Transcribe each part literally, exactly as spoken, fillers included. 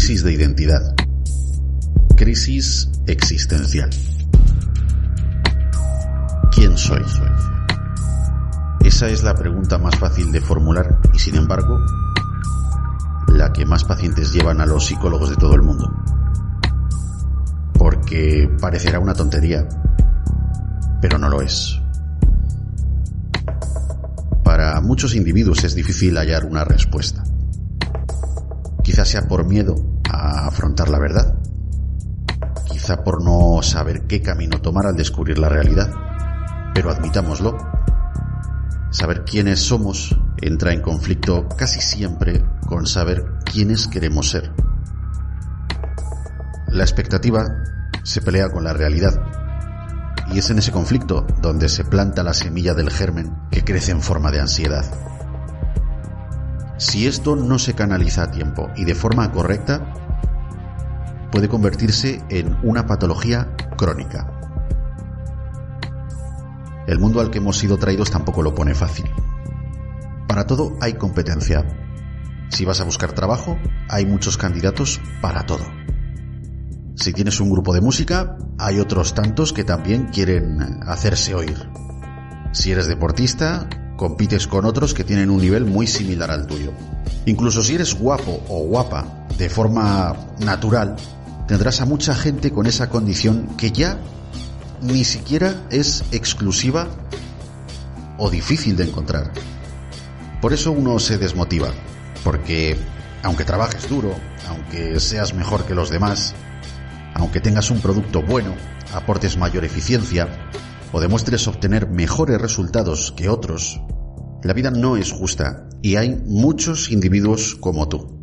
crisis de identidad, crisis existencial. ¿Quién soy? Esa es la pregunta más fácil de formular y, sin embargo, la que más pacientes llevan a los psicólogos de todo el mundo. Porque parecerá una tontería, pero no lo es. Para muchos individuos es difícil hallar una respuesta. Quizá sea por miedo a afrontar la verdad. Quizá por no saber qué camino tomar al descubrir la realidad. Pero admitámoslo, saber quiénes somos entra en conflicto casi siempre con saber quiénes queremos ser. La expectativa se pelea con la realidad, y es en ese conflicto donde se planta la semilla del germen que crece en forma de ansiedad. Si esto no se canaliza a tiempo y de forma correcta, puede convertirse en una patología crónica. El mundo al que hemos sido traídos tampoco lo pone fácil. Para todo hay competencia. Si vas a buscar trabajo, hay muchos candidatos para todo. Si tienes un grupo de música, hay otros tantos que también quieren hacerse oír. Si eres deportista, compites con otros que tienen un nivel muy similar al tuyo. Incluso si eres guapo o guapa de forma natural, tendrás a mucha gente con esa condición que ya ni siquiera es exclusiva o difícil de encontrar. Por eso uno se desmotiva, porque aunque trabajes duro, aunque seas mejor que los demás, aunque tengas un producto bueno, aportes mayor eficiencia o demuestres obtener mejores resultados que otros, la vida no es justa y hay muchos individuos como tú.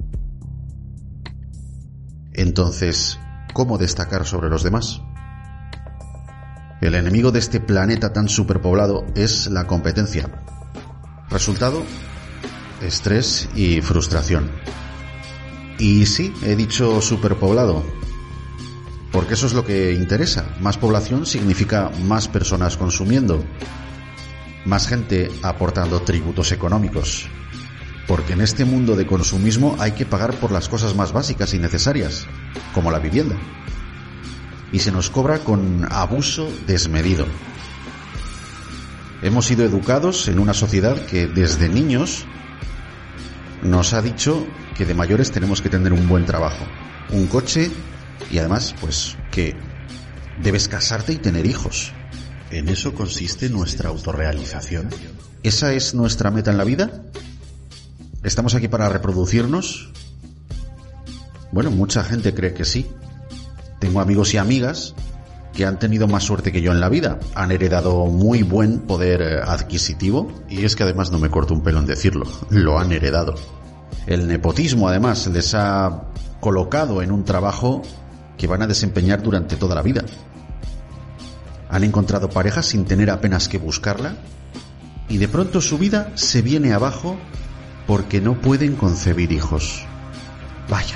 Entonces, ¿cómo destacar sobre los demás? El enemigo de este planeta tan superpoblado es la competencia. Resultado, estrés y frustración. Y sí, he dicho superpoblado, porque eso es lo que interesa. Más población significa más personas consumiendo, más gente aportando tributos económicos, porque en este mundo de consumismo hay que pagar por las cosas más básicas y necesarias, como la vivienda, y se nos cobra con abuso desmedido. Hemos sido educados en una sociedad que desde niños nos ha dicho que de mayores tenemos que tener un buen trabajo, un coche y además, pues, que debes casarte y tener hijos. ¿En eso consiste nuestra autorrealización? ¿Esa es nuestra meta en la vida? ¿Estamos aquí para reproducirnos? Bueno, mucha gente cree que sí. Tengo amigos y amigas que han tenido más suerte que yo en la vida. Han heredado muy buen poder adquisitivo y es que además no me corto un pelo en decirlo. Lo han heredado. El nepotismo además les ha colocado en un trabajo que van a desempeñar durante toda la vida. Han encontrado pareja sin tener apenas que buscarla y de pronto su vida se viene abajo porque no pueden concebir hijos. Vaya.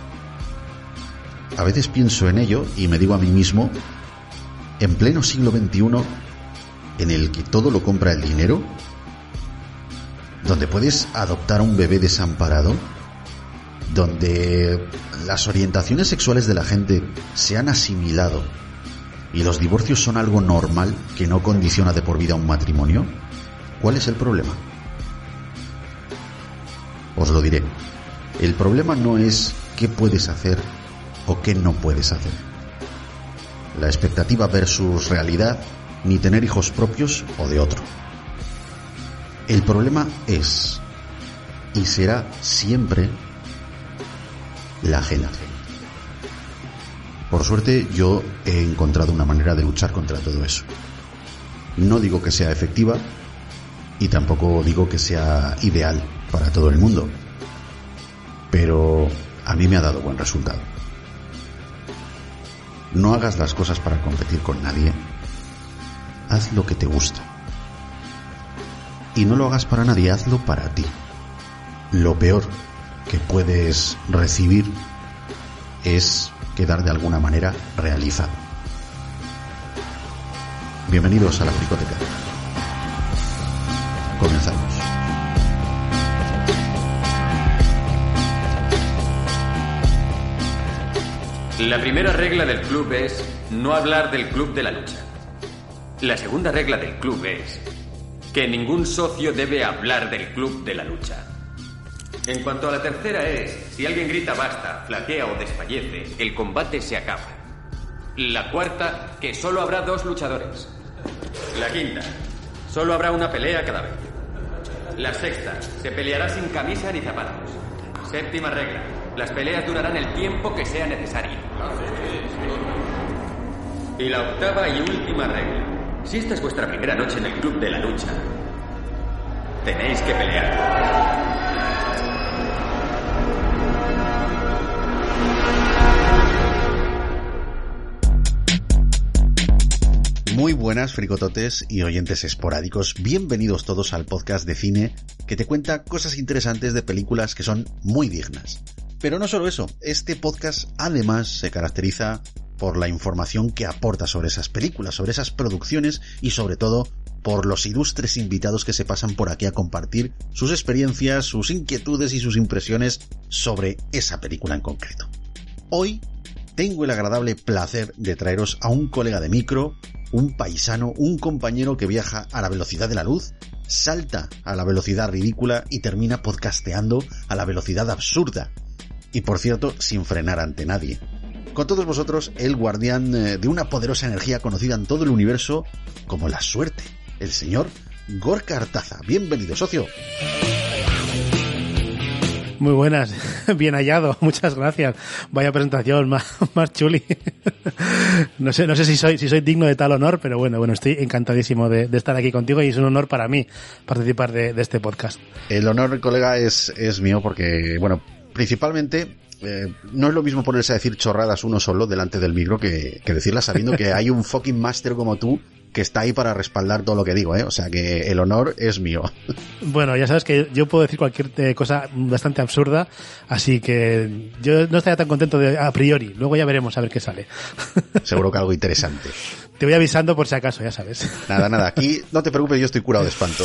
A veces pienso en ello y me digo a mí mismo, en pleno siglo veintiuno, en el que todo lo compra el dinero, donde puedes adoptar a un bebé desamparado, donde las orientaciones sexuales de la gente se han asimilado y los divorcios son algo normal que no condiciona de por vida un matrimonio, ¿cuál es el problema? Os lo diré. El problema no es qué puedes hacer o qué no puedes hacer. La expectativa versus realidad, ni tener hijos propios o de otro. El problema es, y será siempre, la ajena. Por suerte yo he encontrado una manera de luchar contra todo eso. No digo que sea efectiva y tampoco digo que sea ideal para todo el mundo, pero a mí me ha dado buen resultado. No hagas las cosas para competir con nadie. Haz lo que te gusta. Y no lo hagas para nadie, hazlo para ti. Lo peor que puedes recibir es quedar de alguna manera realizado. Bienvenidos a la Fricoteca. Comenzamos. La primera regla del club es no hablar del club de la lucha. La segunda regla del club es que ningún socio debe hablar del club de la lucha. En cuanto a la tercera es, si alguien grita basta, flaquea o desfallece, el combate se acaba. La cuarta, que solo habrá dos luchadores. La quinta, solo habrá una pelea cada vez. La sexta, se peleará sin camisa ni zapatos. Séptima regla, las peleas durarán el tiempo que sea necesario. Y la octava y última regla, si esta es vuestra primera noche en el club de la lucha, tenéis que pelear. Muy buenas, fricototes y oyentes esporádicos. Bienvenidos todos al podcast de cine que te cuenta cosas interesantes de películas que son muy dignas. Pero no solo eso, este podcast además se caracteriza por la información que aporta sobre esas películas, sobre esas producciones y sobre todo por los ilustres invitados que se pasan por aquí a compartir sus experiencias, sus inquietudes y sus impresiones sobre esa película en concreto. Hoy tengo el agradable placer de traeros a un colega de micro, un paisano, un compañero que viaja a la velocidad de la luz, salta a la velocidad ridícula y termina podcasteando a la velocidad absurda. Y por cierto, sin frenar ante nadie. Con todos vosotros, el guardián de una poderosa energía conocida en todo el universo como la suerte, el señor Gorka Artaza. Bienvenido, socio. Muy buenas, bien hallado, muchas gracias. Vaya presentación más, más chuli. No sé, no sé si soy, si soy digno de tal honor, pero bueno, bueno, estoy encantadísimo de, de estar aquí contigo y es un honor para mí participar de, de este podcast. El honor, colega, es, es mío porque, bueno, principalmente eh, no es lo mismo ponerse a decir chorradas uno solo delante del micro que, que decirlas sabiendo que hay un fucking máster como tú que está ahí para respaldar todo lo que digo, ¿eh? O sea que el honor es mío. Bueno, ya sabes que yo puedo decir cualquier eh, cosa bastante absurda, así que yo no estaría tan contento de, a priori. Luego ya veremos a ver qué sale. Seguro que algo interesante. Te voy avisando por si acaso, ya sabes. Nada, nada. Aquí no te preocupes, yo estoy curado de espanto.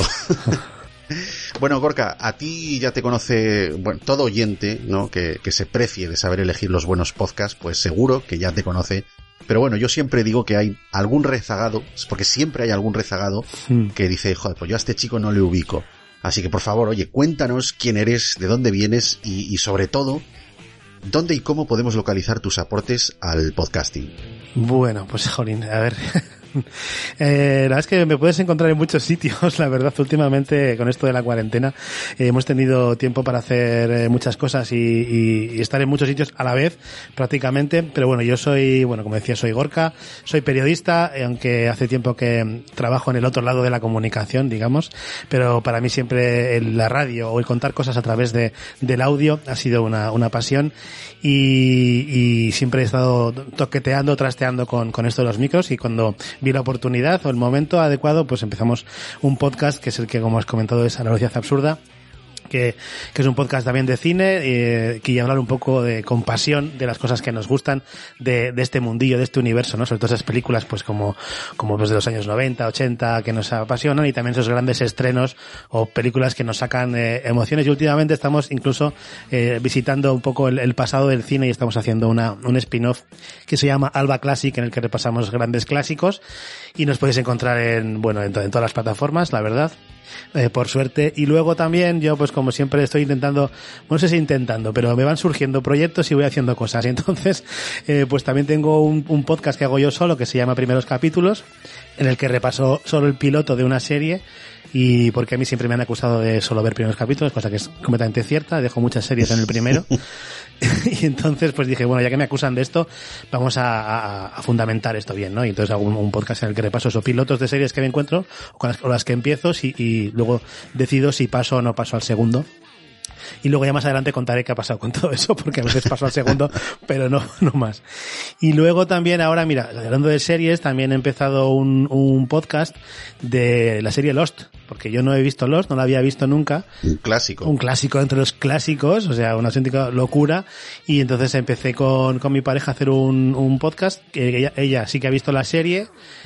Bueno, Gorka, a ti ya te conoce, bueno, todo oyente, ¿no? Que, que se precie de saber elegir los buenos podcasts, pues seguro que ya te conoce. Pero bueno, yo siempre digo que hay algún rezagado, porque siempre hay algún rezagado que dice, joder, pues yo a este chico no le ubico. Así que por favor, oye, cuéntanos quién eres, de dónde vienes y, y sobre todo, dónde y cómo podemos localizar tus aportes al podcasting. Bueno, pues jolín, a ver... Eh, la verdad es que me puedes encontrar en muchos sitios, la verdad, últimamente con esto de la cuarentena eh, hemos tenido tiempo para hacer eh, muchas cosas y, y, y estar en muchos sitios a la vez prácticamente, pero bueno, yo soy, bueno, como decía, soy Gorka, soy periodista, eh, aunque hace tiempo que trabajo en el otro lado de la comunicación, digamos, pero para mí siempre el, la radio o el contar cosas a través de del audio ha sido una, una pasión y, y siempre he estado toqueteando, trasteando con, con esto de los micros y cuando vi la oportunidad o el momento adecuado, pues empezamos un podcast que es el que, como has comentado, es A la velocidad absurda, que, que es un podcast también de cine, eh, que hablar un poco de con pasión de las cosas que nos gustan de, de este mundillo, de este universo, ¿no? Sobre todo esas películas, pues como, como pues de los años noventa, ochenta, que nos apasionan y también esos grandes estrenos o películas que nos sacan eh, emociones y últimamente estamos incluso eh, visitando un poco el, el pasado del cine y estamos haciendo una, un spin-off que se llama Alba Classic, en el que repasamos grandes clásicos y nos podéis encontrar en, bueno, en, en todas las plataformas, la verdad. Eh, por suerte, y luego también yo pues como siempre estoy intentando, no sé si intentando, pero me van surgiendo proyectos y voy haciendo cosas y entonces eh, pues también tengo un, un podcast que hago yo solo que se llama Primeros Capítulos, en el que repaso solo el piloto de una serie y porque a mí siempre me han acusado de solo ver primeros capítulos, cosa que es completamente cierta, dejo muchas series en el primero y entonces pues dije, bueno, ya que me acusan de esto, vamos a, a, a fundamentar esto bien, ¿no? Y entonces hago un, un podcast en el que repaso esos pilotos de series que me encuentro o, con las, o las que empiezo y, y luego decido si paso o no paso al segundo. Y luego ya más adelante contaré qué ha pasado con todo eso, porque a veces paso al segundo, pero no, no más. Y luego también ahora, mira, hablando de series, también he empezado un, un podcast de la serie Lost, porque yo no he visto Lost, no la había visto nunca. Un clásico. Un clásico entre los clásicos, o sea, una auténtica locura. Y entonces empecé con, con mi pareja a hacer un, un podcast, que ella, ella sí que ha visto la serie,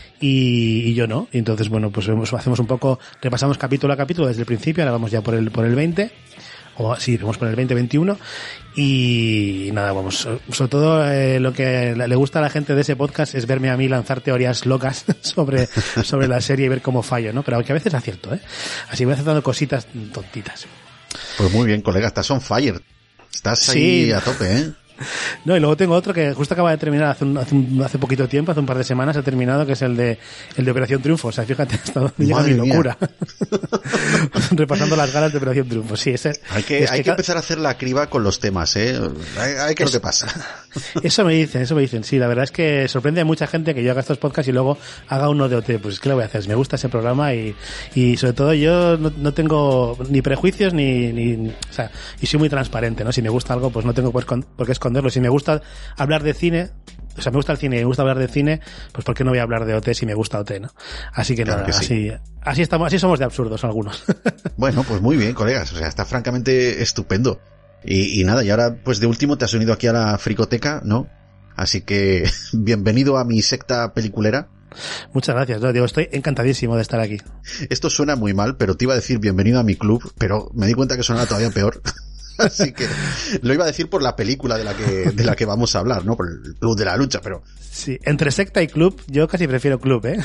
y, y yo no. Y entonces, bueno, pues hacemos un poco, repasamos capítulo a capítulo desde el principio, ahora vamos ya por el, por el veinte. o sí, vamos por el veinte veintiuno. Y nada, vamos, sobre todo eh, lo que le gusta a la gente de ese podcast es verme a mí lanzar teorías locas sobre, sobre la serie y ver cómo fallo, ¿no? Pero que a veces acierto, ¿eh? Así voy acertando cositas tontitas. Pues muy bien, colega, estás on fire. Estás ahí sí. a tope, ¿eh? No, y luego tengo otro que justo acaba de terminar hace un, hace, un, hace poquito tiempo, hace un par de semanas ha terminado, que es el de el de Operación Triunfo. O sea, fíjate hasta dónde llega mi locura. Repasando las galas de Operación Triunfo. Sí, ese, hay que, es hay que, que empezar a hacer la criba con los temas, ¿eh? Hay, hay que ver qué pasa. Eso me dicen, eso me dicen. Sí, la verdad es que sorprende a mucha gente que yo haga estos podcasts y luego haga uno de O T. Pues, ¿qué le voy a hacer? Me gusta ese programa y, y sobre todo yo no, no tengo ni prejuicios ni, ni, o sea, y soy muy transparente, ¿no? Si me gusta algo, pues no tengo por qué esconderlo. Si me gusta hablar de cine, o sea, me gusta el cine y me gusta hablar de cine, pues ¿por qué no voy a hablar de O T si me gusta O T, ¿no? Así que claro nada, que sí. así, así estamos, así somos de absurdos algunos. Bueno, pues muy bien, colegas, o sea, está francamente estupendo. Y, y nada, y ahora, pues de último te has unido aquí a la fricoteca, ¿no? Así que, bienvenido a mi secta peliculera. Muchas gracias, no, digo, estoy encantadísimo de estar aquí. Esto suena muy mal, pero te iba a decir bienvenido a mi club, pero me di cuenta que sonaba todavía peor. Así que lo iba a decir por la película de la que de la que vamos a hablar, ¿no? Por el Club de la Lucha, pero... Sí, entre secta y club, yo casi prefiero club, ¿eh?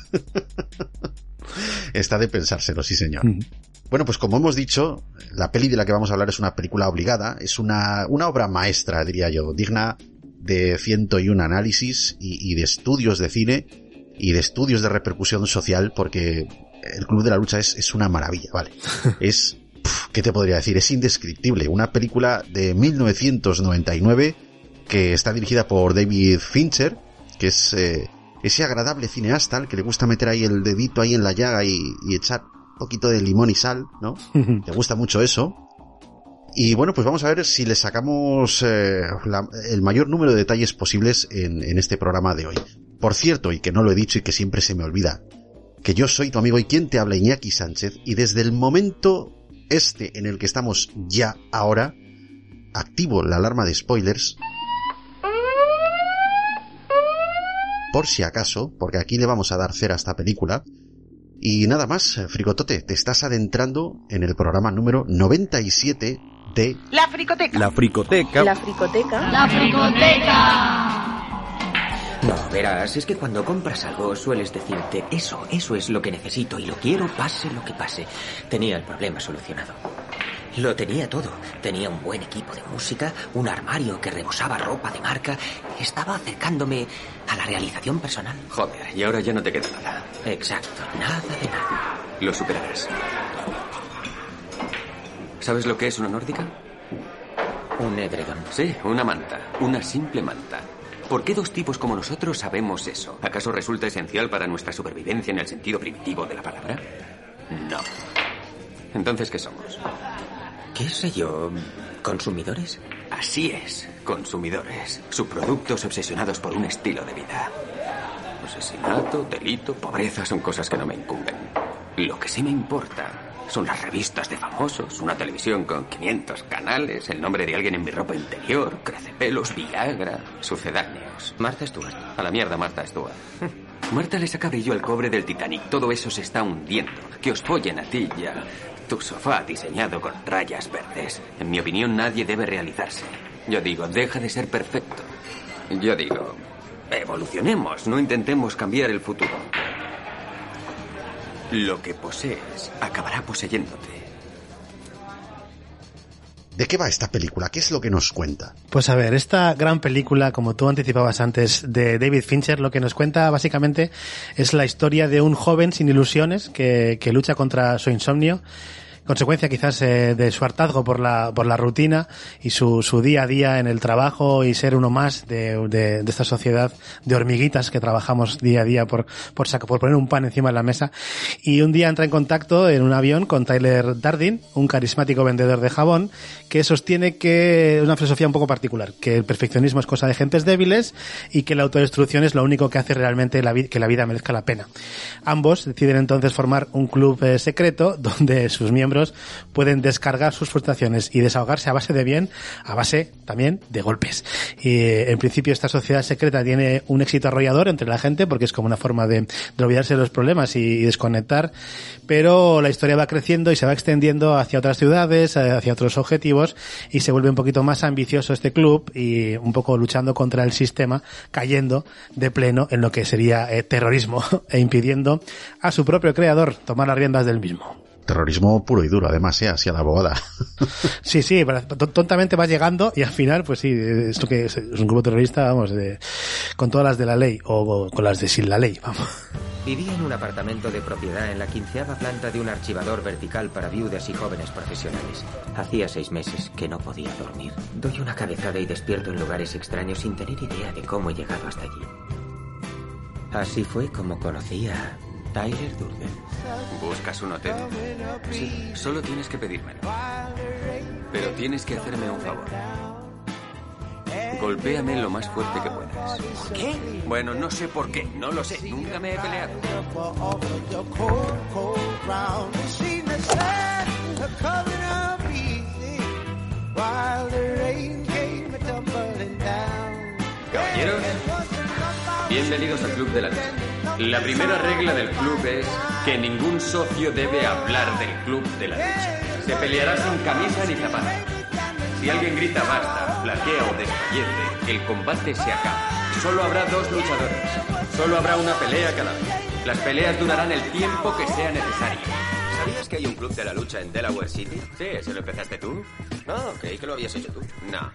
Está de pensárselo, sí señor. Mm. Bueno, pues como hemos dicho, la peli de la que vamos a hablar es una película obligada, es una, una obra maestra, diría yo, digna de ciento y un análisis y, y de estudios de cine y de estudios de repercusión social, porque el Club de la Lucha es, es una maravilla, ¿vale? Es... ¿Qué te podría decir? Es indescriptible. Una película de mil novecientos noventa y nueve que está dirigida por David Fincher, que es eh, ese agradable cineasta al que le gusta meter ahí el dedito ahí en la llaga y, y echar un poquito de limón y sal, ¿no? Le gusta mucho eso. Y bueno, pues vamos a ver si le sacamos eh, la, el mayor número de detalles posibles en, en este programa de hoy. Por cierto, y que no lo he dicho y que siempre se me olvida, que yo soy tu amigo y quien te habla, Iñaki Sánchez, y desde el momento... este en el que estamos ya ahora, activo la alarma de spoilers, por si acaso, porque aquí le vamos a dar cera a esta película. Y nada más, Fricotote, te estás adentrando en el programa número noventa y siete de... La Fricoteca. La Fricoteca. La Fricoteca. La Fricoteca. No, verás, es que cuando compras algo sueles decirte, eso, eso es lo que necesito y lo quiero pase lo que pase. Tenía el problema solucionado. Lo tenía todo. Tenía un buen equipo de música, un armario que rebosaba ropa de marca. Estaba acercándome a la realización personal. Joder, y ahora ya no te queda nada. Exacto, nada de nada. Lo superarás. ¿Sabes lo que es una nórdica? Un edredón. Sí, una manta. Una simple manta. ¿Por qué dos tipos como nosotros sabemos eso? ¿Acaso resulta esencial para nuestra supervivencia en el sentido primitivo de la palabra? No. Entonces, ¿qué somos? ¿Qué sé yo? ¿Consumidores? Así es, consumidores. Subproductos obsesionados por un estilo de vida. Asesinato, delito, pobreza son cosas que no me incumben. Lo que sí me importa son las revistas de famosos, una televisión con quinientos canales, el nombre de alguien en mi ropa interior, crecepelos, Viagra, sucedáneos. Martha Stewart. A la mierda, Martha Stewart. Marta le saca brillo al cobre del Titanic. Todo eso se está hundiendo. Que os follen a ti ya. Tu sofá diseñado con rayas verdes. En mi opinión, nadie debe realizarse. Yo digo, deja de ser perfecto. Yo digo, evolucionemos, no intentemos cambiar el futuro. Lo que posees acabará poseyéndote. ¿De qué va esta película? ¿Qué es lo que nos cuenta? Pues a ver, esta gran película, como tú anticipabas antes, de David Fincher, lo que nos cuenta básicamente es la historia de un joven sin ilusiones que, que lucha contra su insomnio, consecuencia quizás eh, de su hartazgo por la por la rutina y su su día a día en el trabajo y ser uno más de, de, de esta sociedad de hormiguitas que trabajamos día a día por por saco, por poner un pan encima de la mesa. Y un día entra en contacto en un avión con Tyler Durden, un carismático vendedor de jabón, que sostiene que es una filosofía un poco particular, que el perfeccionismo es cosa de gentes débiles y que la autodestrucción es lo único que hace realmente la vi- que la vida merezca la pena. Ambos deciden entonces formar un club eh, secreto donde sus miembros miembros pueden descargar sus frustraciones y desahogarse a base de bien, a base también de golpes. Y en principio esta sociedad secreta tiene un éxito arrollador entre la gente porque es como una forma de, de olvidarse de los problemas y, y desconectar, pero la historia va creciendo y se va extendiendo hacia otras ciudades, hacia otros objetivos, y se vuelve un poquito más ambicioso este club y un poco luchando contra el sistema, cayendo de pleno en lo que sería eh, terrorismo e impidiendo a su propio creador tomar las riendas del mismo. Terrorismo puro y duro, además, ¿eh? Así a la abogada. Sí, sí, tontamente vas llegando y al final, pues sí, esto que es un grupo terrorista, vamos, de, con todas las de la ley o con las de sin la ley, vamos. Vivía en un apartamento de propiedad en la quinceava planta de un archivador vertical para viudas y jóvenes profesionales. Hacía seis meses que no podía dormir. Doy una cabezada y despierto en lugares extraños sin tener idea de cómo he llegado hasta allí. Así fue como conocí a Tyler Durden. ¿Buscas un hotel? Sí, solo tienes que pedírmelo. Pero tienes que hacerme un favor. Golpéame lo más fuerte que puedas. ¿Por qué? Bueno, no sé por qué, no lo sé, nunca me he peleado. Caballeros, bienvenidos al Club de la Lucha. La primera regla del club es que ningún socio debe hablar del Club de la Lucha. Se peleará sin camisa ni zapatos. Si alguien grita basta, flaquea o desfallece, el combate se acaba. Solo habrá dos luchadores. Solo habrá una pelea cada vez. Las peleas durarán el tiempo que sea necesario. ¿Sabías que hay un club de la lucha en Delaware City? Sí, ¿se lo empezaste tú? Ah, creí que lo habías hecho tú. No.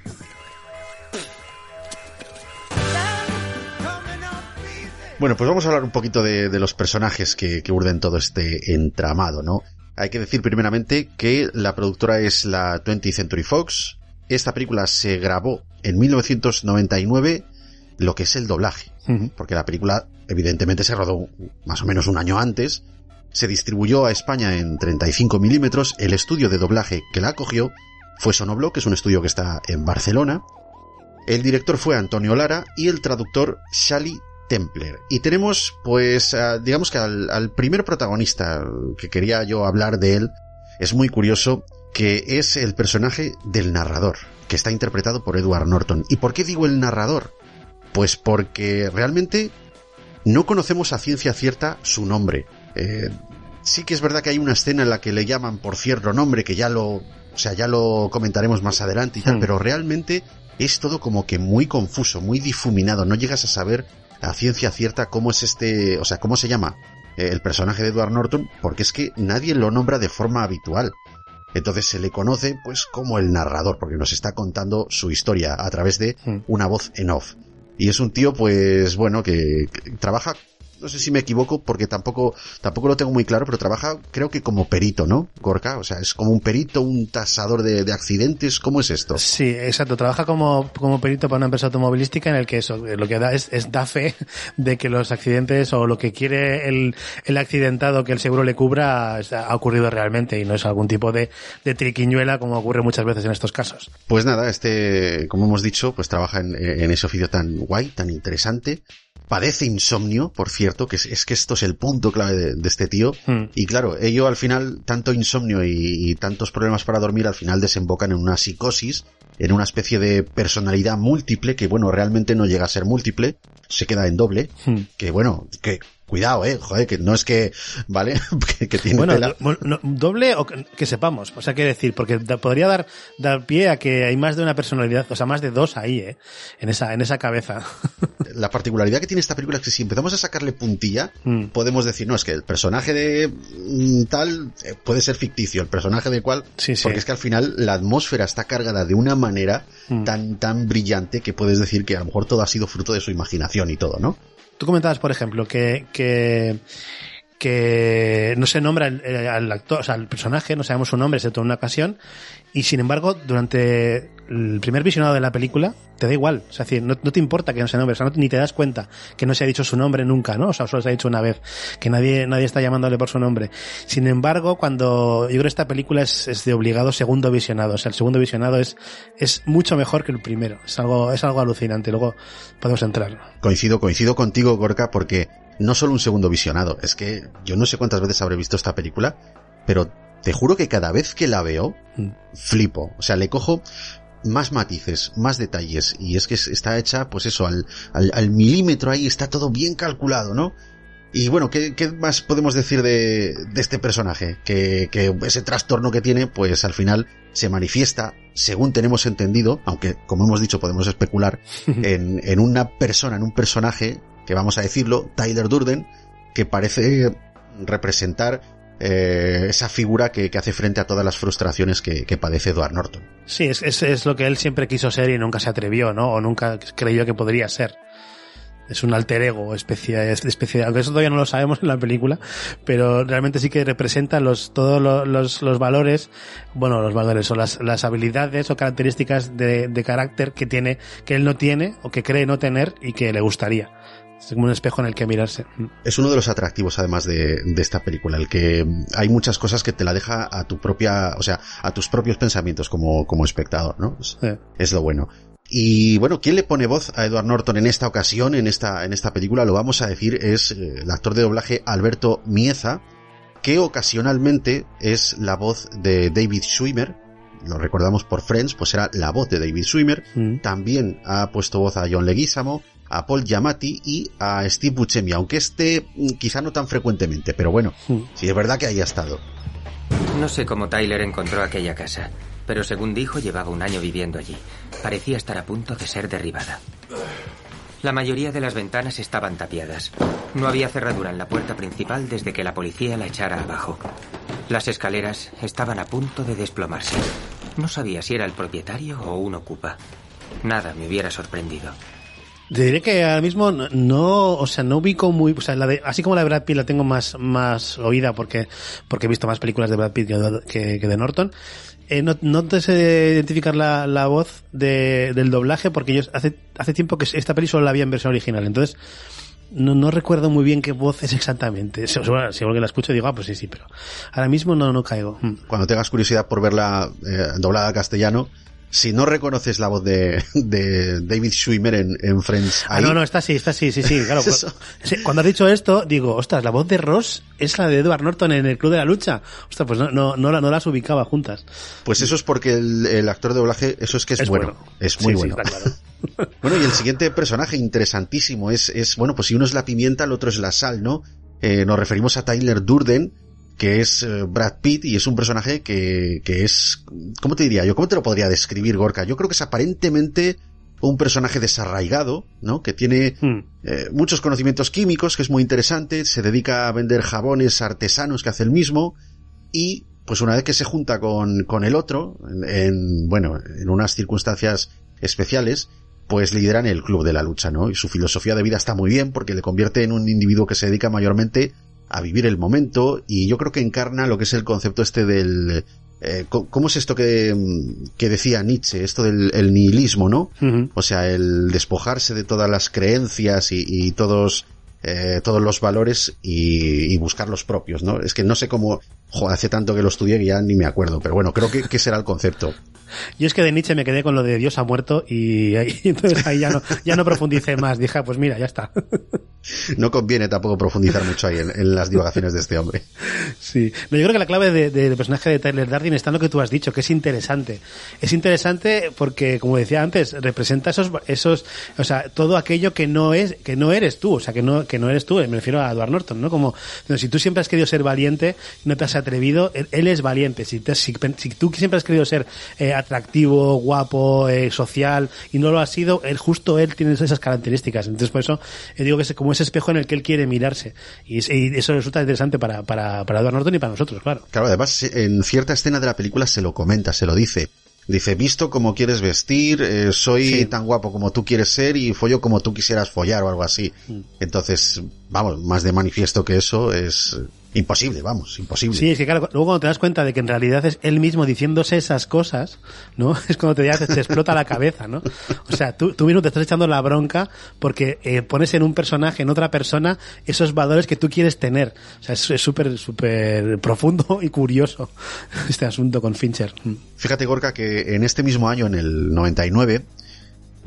Bueno, pues vamos a hablar un poquito de, de los personajes que, que urden todo este entramado, ¿no? Hay que decir primeramente que la productora es la twentieth Century Fox. Esta película se grabó en mil novecientos noventa y nueve, lo que es el doblaje, uh-huh. porque la película evidentemente se rodó más o menos un año antes. Se distribuyó a España en treinta y cinco milímetros. El estudio de doblaje que la acogió fue Sonobloc, que es un estudio que está en Barcelona. El director fue Antonio Lara y el traductor Shally Templer. Y tenemos, pues, uh, digamos que al, al primer protagonista que quería yo hablar de él. Es muy curioso, que es el personaje del narrador, que está interpretado por Edward Norton. ¿Y por qué digo el narrador? Pues porque realmente no conocemos a ciencia cierta su nombre. Eh, sí que es verdad que hay una escena en la que le llaman por cierto nombre, que ya lo, o sea, ya lo comentaremos más adelante y tal, hmm. pero realmente es todo como que muy confuso, muy difuminado. No llegas a saber a ciencia cierta cómo es este, o sea, cómo se llama eh, el personaje de Edward Norton, porque es que nadie lo nombra de forma habitual. Entonces se le conoce pues como el narrador, porque nos está contando su historia a través de una voz en off. Y es un tío, pues bueno, que, que trabaja, no sé si me equivoco, porque tampoco tampoco lo tengo muy claro, pero trabaja, creo que como perito, ¿no, Gorka? O sea, es como un perito, un tasador de, de accidentes. ¿Cómo es esto? Sí, exacto. Trabaja como, como perito para una empresa automovilística en el que eso, lo que da es, es da fe de que los accidentes o lo que quiere el, el accidentado que el seguro le cubra ha ocurrido realmente y no es algún tipo de, de triquiñuela como ocurre muchas veces en estos casos. Pues nada, este, como hemos dicho, pues trabaja en, en ese oficio tan guay, tan interesante. Padece insomnio, por cierto, que es, es que esto es el punto clave de, de este tío. Mm. Y claro, ello al final, tanto insomnio y, y tantos problemas para dormir, al final desembocan en una psicosis, en una especie de personalidad múltiple, que bueno, realmente no llega a ser múltiple, se queda en doble, mm. que bueno, que... Cuidado, eh, joder, que no es que, ¿vale? que, que tiene bueno, tela. Do, no, doble o que, que sepamos, o sea, quiere decir, porque da, podría dar, dar pie a que hay más de una personalidad, o sea, más de dos ahí, eh, en esa, en esa cabeza. La particularidad que tiene esta película es que si empezamos a sacarle puntilla, mm. podemos decir, no, es que el personaje de mm, tal eh, puede ser ficticio, el personaje de cual, sí, sí. porque es que al final la atmósfera está cargada de una manera mm. tan, tan brillante que puedes decir que a lo mejor todo ha sido fruto de su imaginación y todo, ¿no? Tú comentabas, por ejemplo, que, que, que no se nombra el, el, al actor, o sea, el personaje, no sabemos su nombre excepto en una ocasión, y sin embargo, durante el primer visionado de la película, te da igual, o sea, es decir, no, no te importa que no se nombre, o sea, no, ni te das cuenta que no se ha dicho su nombre nunca, ¿no? O sea, solo se ha dicho una vez, que nadie, nadie está llamándole por su nombre. Sin embargo, cuando, yo creo que esta película es, es de obligado segundo visionado, o sea, el segundo visionado es, es mucho mejor que el primero, es algo, es algo alucinante, luego podemos entrar. Coincido, coincido contigo, Gorka, porque no solo un segundo visionado, es que yo no sé cuántas veces habré visto esta película, pero te juro que cada vez que la veo, flipo. O sea, le cojo más matices, más detalles, y es que está hecha, pues eso, al, al, al milímetro ahí, está todo bien calculado, ¿no? Y bueno, ¿qué, qué más podemos decir de, de este personaje? Que, que ese trastorno que tiene, pues al final se manifiesta, según tenemos entendido, aunque como hemos dicho podemos especular, en, en una persona, en un personaje, que vamos a decirlo, Tyler Durden, que parece representar Eh, esa figura que, que hace frente a todas las frustraciones que, que padece Edward Norton. Sí, es, es, es lo que él siempre quiso ser y nunca se atrevió, ¿no? O nunca creyó que podría ser. Es un alter ego, especie, especie, aunque eso todavía no lo sabemos en la película, pero realmente sí que representa los, todos los, los, los valores, bueno, los valores o las, las habilidades o características de, de carácter que tiene, que él no tiene o que cree no tener y que le gustaría. Es como un espejo en el que mirarse. Es uno de los atractivos, además, de, de esta película, el que hay muchas cosas que te la deja a tu propia, o sea, a tus propios pensamientos como, como espectador, ¿no? Es, sí. es lo bueno. Y bueno, ¿quién le pone voz a Edward Norton en esta ocasión, en esta, en esta película? Lo vamos a decir, es el actor de doblaje Alberto Mieza, que ocasionalmente es la voz de David Schwimmer. Lo recordamos por Friends, pues era la voz de David Schwimmer. Mm. También ha puesto voz a John Leguizamo, a Paul Giamatti y a Steve Buscemi, aunque este quizá no tan frecuentemente, pero bueno, sí, sí es verdad que ahí ha estado. No sé cómo Tyler encontró aquella casa, pero según dijo llevaba un año viviendo allí. Parecía estar a punto de ser derribada. La mayoría de las ventanas estaban tapiadas. No había cerradura en la puerta principal desde que la policía la echara abajo. Las escaleras estaban a punto de desplomarse. No sabía si era el propietario o un ocupa. Nada me hubiera sorprendido. Te diré que ahora mismo no, o sea, no ubico muy, o sea, la de, así como la de Brad Pitt la tengo más, más oída porque, porque he visto más películas de Brad Pitt que, que, que de Norton. Eh, no, no te sé identificar la, la voz de, del doblaje porque yo hace, hace tiempo que esta peli solo la había en versión original, entonces no, no recuerdo muy bien qué voz es exactamente. Seguro, seguro que la escucho y digo, ah, pues sí, sí, pero ahora mismo no, no caigo. Cuando tengas curiosidad por verla eh, doblada al castellano, si no reconoces la voz de, de David Schwimmer en, en Friends, ahí... Ah, no, no, está sí, está sí, sí, sí, claro. Cuando has dicho esto, digo, ostras, la voz de Ross es la de Edward Norton en el Club de la Lucha. Ostras, pues no, no, no, no las ubicaba juntas. Pues eso es porque el, el actor de doblaje, eso es que es, es bueno. bueno. Es muy sí, bueno. Sí, está claro. Bueno, y el siguiente personaje interesantísimo es, es, bueno, pues si uno es la pimienta, el otro es la sal, ¿no? Eh, nos referimos a Tyler Durden, que es Brad Pitt, y es un personaje que, que es, ¿cómo te diría yo? ¿Cómo te lo podría describir, Gorka? Yo creo que es aparentemente un personaje desarraigado, ¿no? Que tiene hmm. eh, muchos conocimientos químicos, que es muy interesante, se dedica a vender jabones artesanos que hace él mismo, y pues una vez que se junta con, con el otro, en, en, bueno, en unas circunstancias especiales, pues lideran el Club de la Lucha, ¿no? Y su filosofía de vida está muy bien porque le convierte en un individuo que se dedica mayormente a vivir el momento, y yo creo que encarna lo que es el concepto este del... Eh, ¿Cómo es esto que, que decía Nietzsche? Esto del el nihilismo, ¿no? Uh-huh. O sea, el despojarse de todas las creencias y, y todos eh, todos los valores y, y buscar los propios, ¿no? Es que no sé cómo... Joder, hace tanto que lo estudié que ya ni me acuerdo, pero bueno, creo que, que será el concepto. Yo es que de Nietzsche me quedé con lo de Dios ha muerto y, y entonces ahí ya no, ya no profundicé más. Dije, pues mira, ya está. No conviene tampoco profundizar mucho ahí en, en las divagaciones de este hombre. Sí. No, yo creo que la clave de, de, del personaje de Tyler Durden está en lo que tú has dicho, que es interesante. Es interesante porque, como decía antes, representa esos, esos, o sea, todo aquello que no es, que no eres tú, o sea, que no, que no eres tú. Me refiero a Edward Norton, ¿no? Como, no, si tú siempre has querido ser valiente, no te has atrevido, él, él es valiente. Si, te, si, si tú siempre has querido ser eh, atractivo, guapo, eh, social, y no lo has sido, él, justo él tiene esas características. Entonces, por eso, eh, digo que es como ese espejo en el que él quiere mirarse. Y, y eso resulta interesante para, para, para Edward Norton y para nosotros, claro. Claro, además, en cierta escena de la película se lo comenta, se lo dice. Dice, visto como quieres vestir, eh, soy sí. tan guapo como tú quieres ser y follo como tú quisieras follar o algo así. Mm. Entonces, vamos, más de manifiesto que eso es imposible, vamos, imposible. Sí, es que claro, luego cuando te das cuenta de que en realidad es él mismo diciéndose esas cosas, ¿no? Es cuando te, te, te explota la cabeza, ¿no? O sea, tú, tú mismo te estás echando la bronca porque eh, pones en un personaje, en otra persona, esos valores que tú quieres tener. O sea, es súper, súper profundo y curioso este asunto con Fincher. Fíjate, Gorka, que en este mismo año, en el noventa y nueve,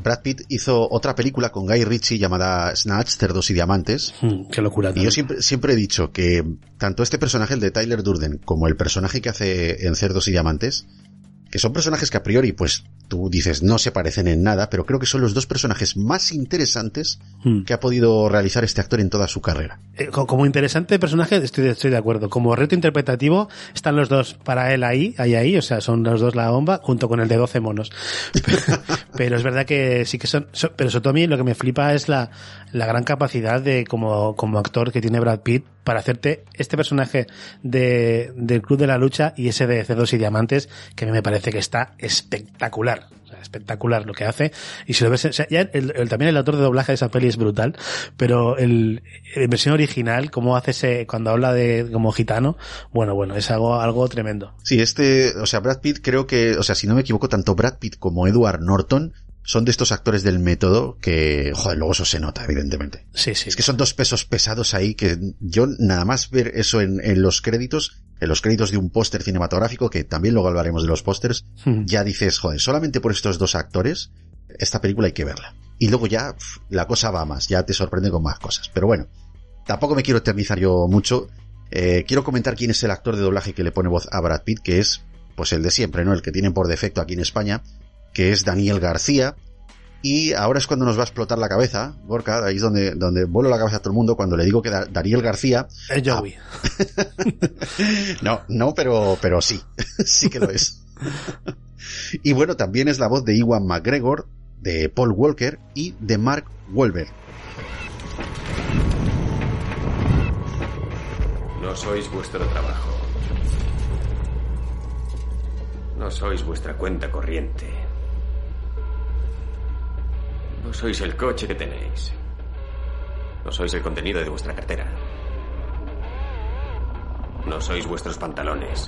Brad Pitt hizo otra película con Guy Ritchie llamada Snatch, Cerdos y Diamantes. Mm, qué locura. Y yo siempre, siempre he dicho que tanto este personaje, el de Tyler Durden, como el personaje que hace en Cerdos y Diamantes, que son personajes que a priori, pues, tú dices, no se parecen en nada, pero creo que son los dos personajes más interesantes hmm. que ha podido realizar este actor en toda su carrera. Eh, como interesante personaje, estoy, estoy de acuerdo. Como reto interpretativo, están los dos para él ahí, ahí, ahí, o sea, son los dos la bomba, junto con el de doce monos. Pero, pero es verdad que sí que son, son pero sobre todo a mí lo que me flipa es la, la gran capacidad de, como, como actor que tiene Brad Pitt, para hacerte este personaje de, del Club de la Lucha y ese de Cerdos y Diamantes, que a mí me parece que está espectacular. O sea, espectacular lo que hace. Y si lo ves, o sea, ya el, el, también el autor de doblaje de esa peli es brutal, pero el, en versión original, como hace ese, cuando habla de, como gitano, bueno, bueno, es algo, algo tremendo. Sí, este, o sea, Brad Pitt creo que, o sea, si no me equivoco, tanto Brad Pitt como Edward Norton son de estos actores del método que, joder, luego eso se nota, evidentemente. Sí, sí. Es que son dos pesos pesados ahí que yo nada más ver eso en, en los créditos, en los créditos de un póster cinematográfico, que también luego hablaremos de los pósters, hmm. ya dices, joder, solamente por estos dos actores, esta película hay que verla. Y luego ya, pff, la cosa va más, ya te sorprende con más cosas. Pero bueno, tampoco me quiero eternizar yo mucho. Eh, quiero comentar quién es el actor de doblaje que le pone voz a Brad Pitt, que es, pues el de siempre, ¿no? El que tienen por defecto aquí en España, que es Daniel García, y ahora es cuando nos va a explotar la cabeza, Gorka, ahí es donde, donde vuelo la cabeza a todo el mundo cuando le digo que da, Daniel García... Es Joey. Ah, no, no, pero, pero sí, sí que lo es. Y bueno, también es la voz de Ewan McGregor, de Paul Walker y de Mark Wahlberg. No sois vuestro trabajo. No sois vuestra cuenta corriente. No sois el coche que tenéis. No sois el contenido de vuestra cartera. No sois vuestros pantalones.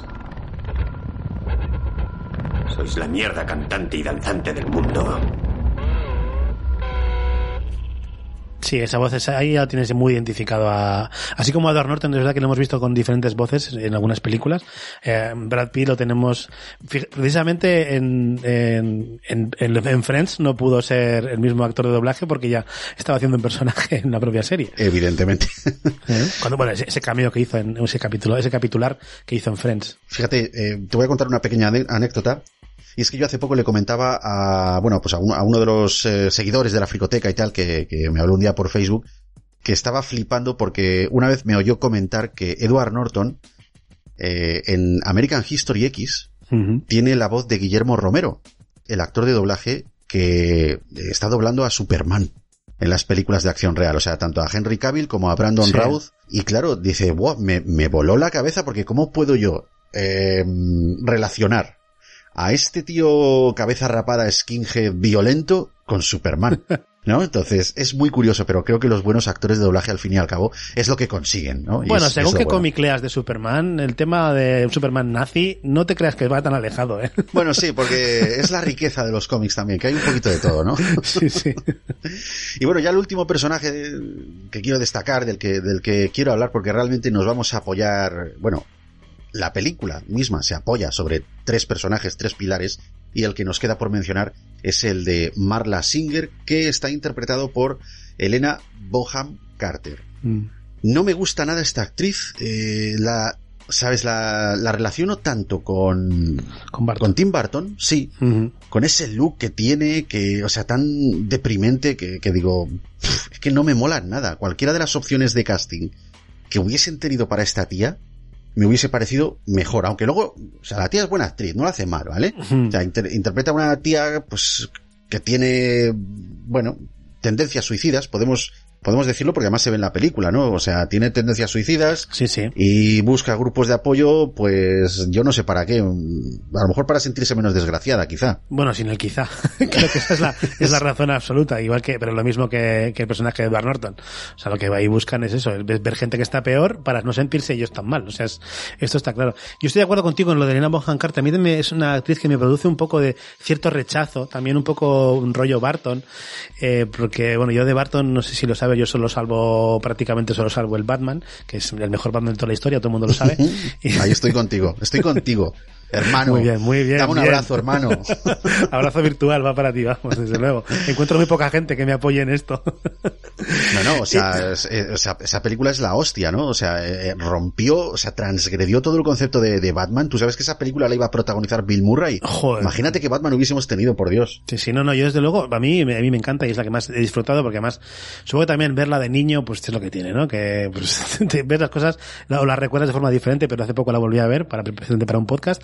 Sois la mierda cantante y danzante del mundo. Sí, esa voz esa, ahí ya tienes muy identificado a... Así como a Edward Norton, es verdad que lo hemos visto con diferentes voces en algunas películas. Eh, Brad Pitt lo tenemos... Precisamente en, en, en, en Friends no pudo ser el mismo actor de doblaje porque ya estaba haciendo un personaje en la propia serie. Evidentemente. ¿Eh? Cuando, bueno, ese, ese cameo que hizo en ese capítulo, ese capitular que hizo en Friends. Fíjate, eh, te voy a contar una pequeña anécdota. Y es que yo hace poco le comentaba a, bueno, pues a uno, a uno de los eh, seguidores de la Fricoteca y tal, que, que me habló un día por Facebook, que estaba flipando porque una vez me oyó comentar que Edward Norton, eh, en American History X, uh-huh. tiene la voz de Guillermo Romero, el actor de doblaje que está doblando a Superman en las películas de acción real, o sea, tanto a Henry Cavill como a Brandon sí. Routh. Y claro, dice, wow, me, me voló la cabeza porque ¿cómo puedo yo eh, relacionar a este tío cabeza rapada skinhead violento con Superman, ¿no? Entonces, es muy curioso, pero creo que los buenos actores de doblaje al fin y al cabo es lo que consiguen, ¿no? Y bueno, es, según es qué bueno. cómic leas de Superman, el tema de un Superman nazi, no te creas que va tan alejado, ¿eh? Bueno, sí, porque es la riqueza de los cómics también, que hay un poquito de todo, ¿no? Sí, sí. Y bueno, ya el último personaje que quiero destacar, del que, del que quiero hablar, porque realmente nos vamos a apoyar, bueno, la película misma se apoya sobre tres personajes, tres pilares, y el que nos queda por mencionar es el de Marla Singer, que está interpretado por Helena Bonham Carter. Mm. No me gusta nada esta actriz, eh, la, sabes, la, la relaciono tanto con, con, con Tim Burton, sí, uh-huh. con ese look que tiene, que, o sea, tan deprimente que, que digo, pff, es que no me mola nada. Cualquiera de las opciones de casting que hubiesen tenido para esta tía, me hubiese parecido mejor, aunque luego, o sea, la tía es buena actriz, no la hace mal, ¿vale? Uh-huh. O sea, inter- interpreta a una tía, pues, que tiene, bueno, tendencias suicidas, podemos, podemos decirlo porque además se ve en la película, ¿no? O sea, tiene tendencias suicidas. Sí, sí. Y busca grupos de apoyo, pues, yo no sé para qué, a lo mejor para sentirse menos desgraciada, quizá. Bueno, sin el quizá. Creo que esa es la, es la razón absoluta, igual que, pero lo mismo que, que el personaje de Edward Norton. O sea, lo que ahí buscan es eso, es ver gente que está peor para no sentirse ellos tan mal. O sea, es, esto está claro. Yo estoy de acuerdo contigo en lo de Helena Bonham Carter. A mí también es una actriz que me produce un poco de cierto rechazo, también un poco un rollo Barton, eh, porque, bueno, yo de Barton, no sé si lo sabes, yo solo salvo, prácticamente solo salvo el Batman, que es el mejor Batman de toda la historia, todo el mundo lo sabe. Ahí estoy contigo, estoy contigo. Hermano, muy bien, muy bien. Dame un bien. abrazo, hermano. Abrazo virtual va para ti, vamos, desde luego. Encuentro muy poca gente que me apoye en esto. No, no, o sea, es, es, esa, esa película es la hostia, ¿no? O sea, eh, rompió, o sea, transgredió todo el concepto de, de Batman. Tú sabes que esa película la iba a protagonizar Bill Murray. Joder. Imagínate que Batman hubiésemos tenido, por Dios. Sí, sí, no, no, yo desde luego, a mí, a mí me encanta y es la que más he disfrutado porque además, supongo que también verla de niño, pues es lo que tiene, ¿no? Que, pues, ves las cosas, o las recuerdas de forma diferente, pero hace poco la volví a ver para, para un podcast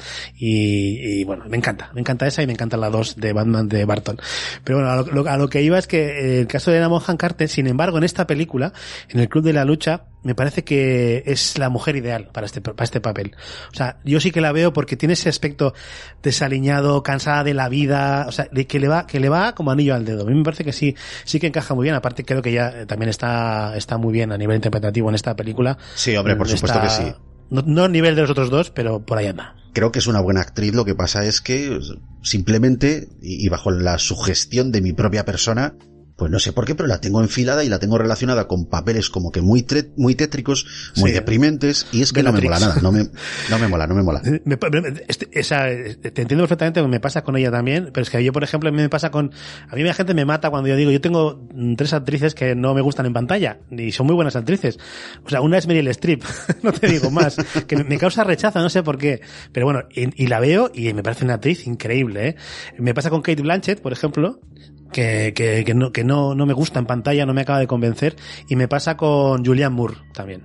y, y bueno, me encanta, me encanta esa y me encanta la dos de Batman de Barton. Pero bueno, a lo, a lo que iba es que el caso de Helena Bonham Carter, sin embargo, en esta película, en el Club de la Lucha, me parece que es la mujer ideal para este, para este papel. O sea, yo sí que la veo porque tiene ese aspecto desaliñado, cansada de la vida, o sea, de que le va, que le va como anillo al dedo. A mí me parece que sí, sí que encaja muy bien. Aparte creo que ya también está, está muy bien a nivel interpretativo en esta película. Sí, hombre, por supuesto está, que sí. No, no a nivel de los otros dos, pero por ahí anda. Creo que es una buena actriz, lo que pasa es que simplemente, y bajo la sugestión de mi propia persona, pues no sé por qué, pero la tengo enfilada y la tengo relacionada con papeles como que muy tre- muy tétricos, muy sí. deprimentes, y es que Bellatrix. No me mola nada, no me, no me mola, no me mola. Me, este, esa, te entiendo perfectamente, me pasa con ella también, pero es que yo, por ejemplo, a mí me pasa con, a mí la gente me mata cuando yo digo, yo tengo tres actrices que no me gustan en pantalla, y son muy buenas actrices. O sea, una es Meryl Streep, no te digo más, que me, me causa rechazo, no sé por qué, pero bueno, y, y la veo y me parece una actriz increíble, ¿eh? Me pasa con Cate Blanchett, por ejemplo, que, que, que no, que no, no me gusta en pantalla, no me acaba de convencer, y me pasa con Julianne Moore también.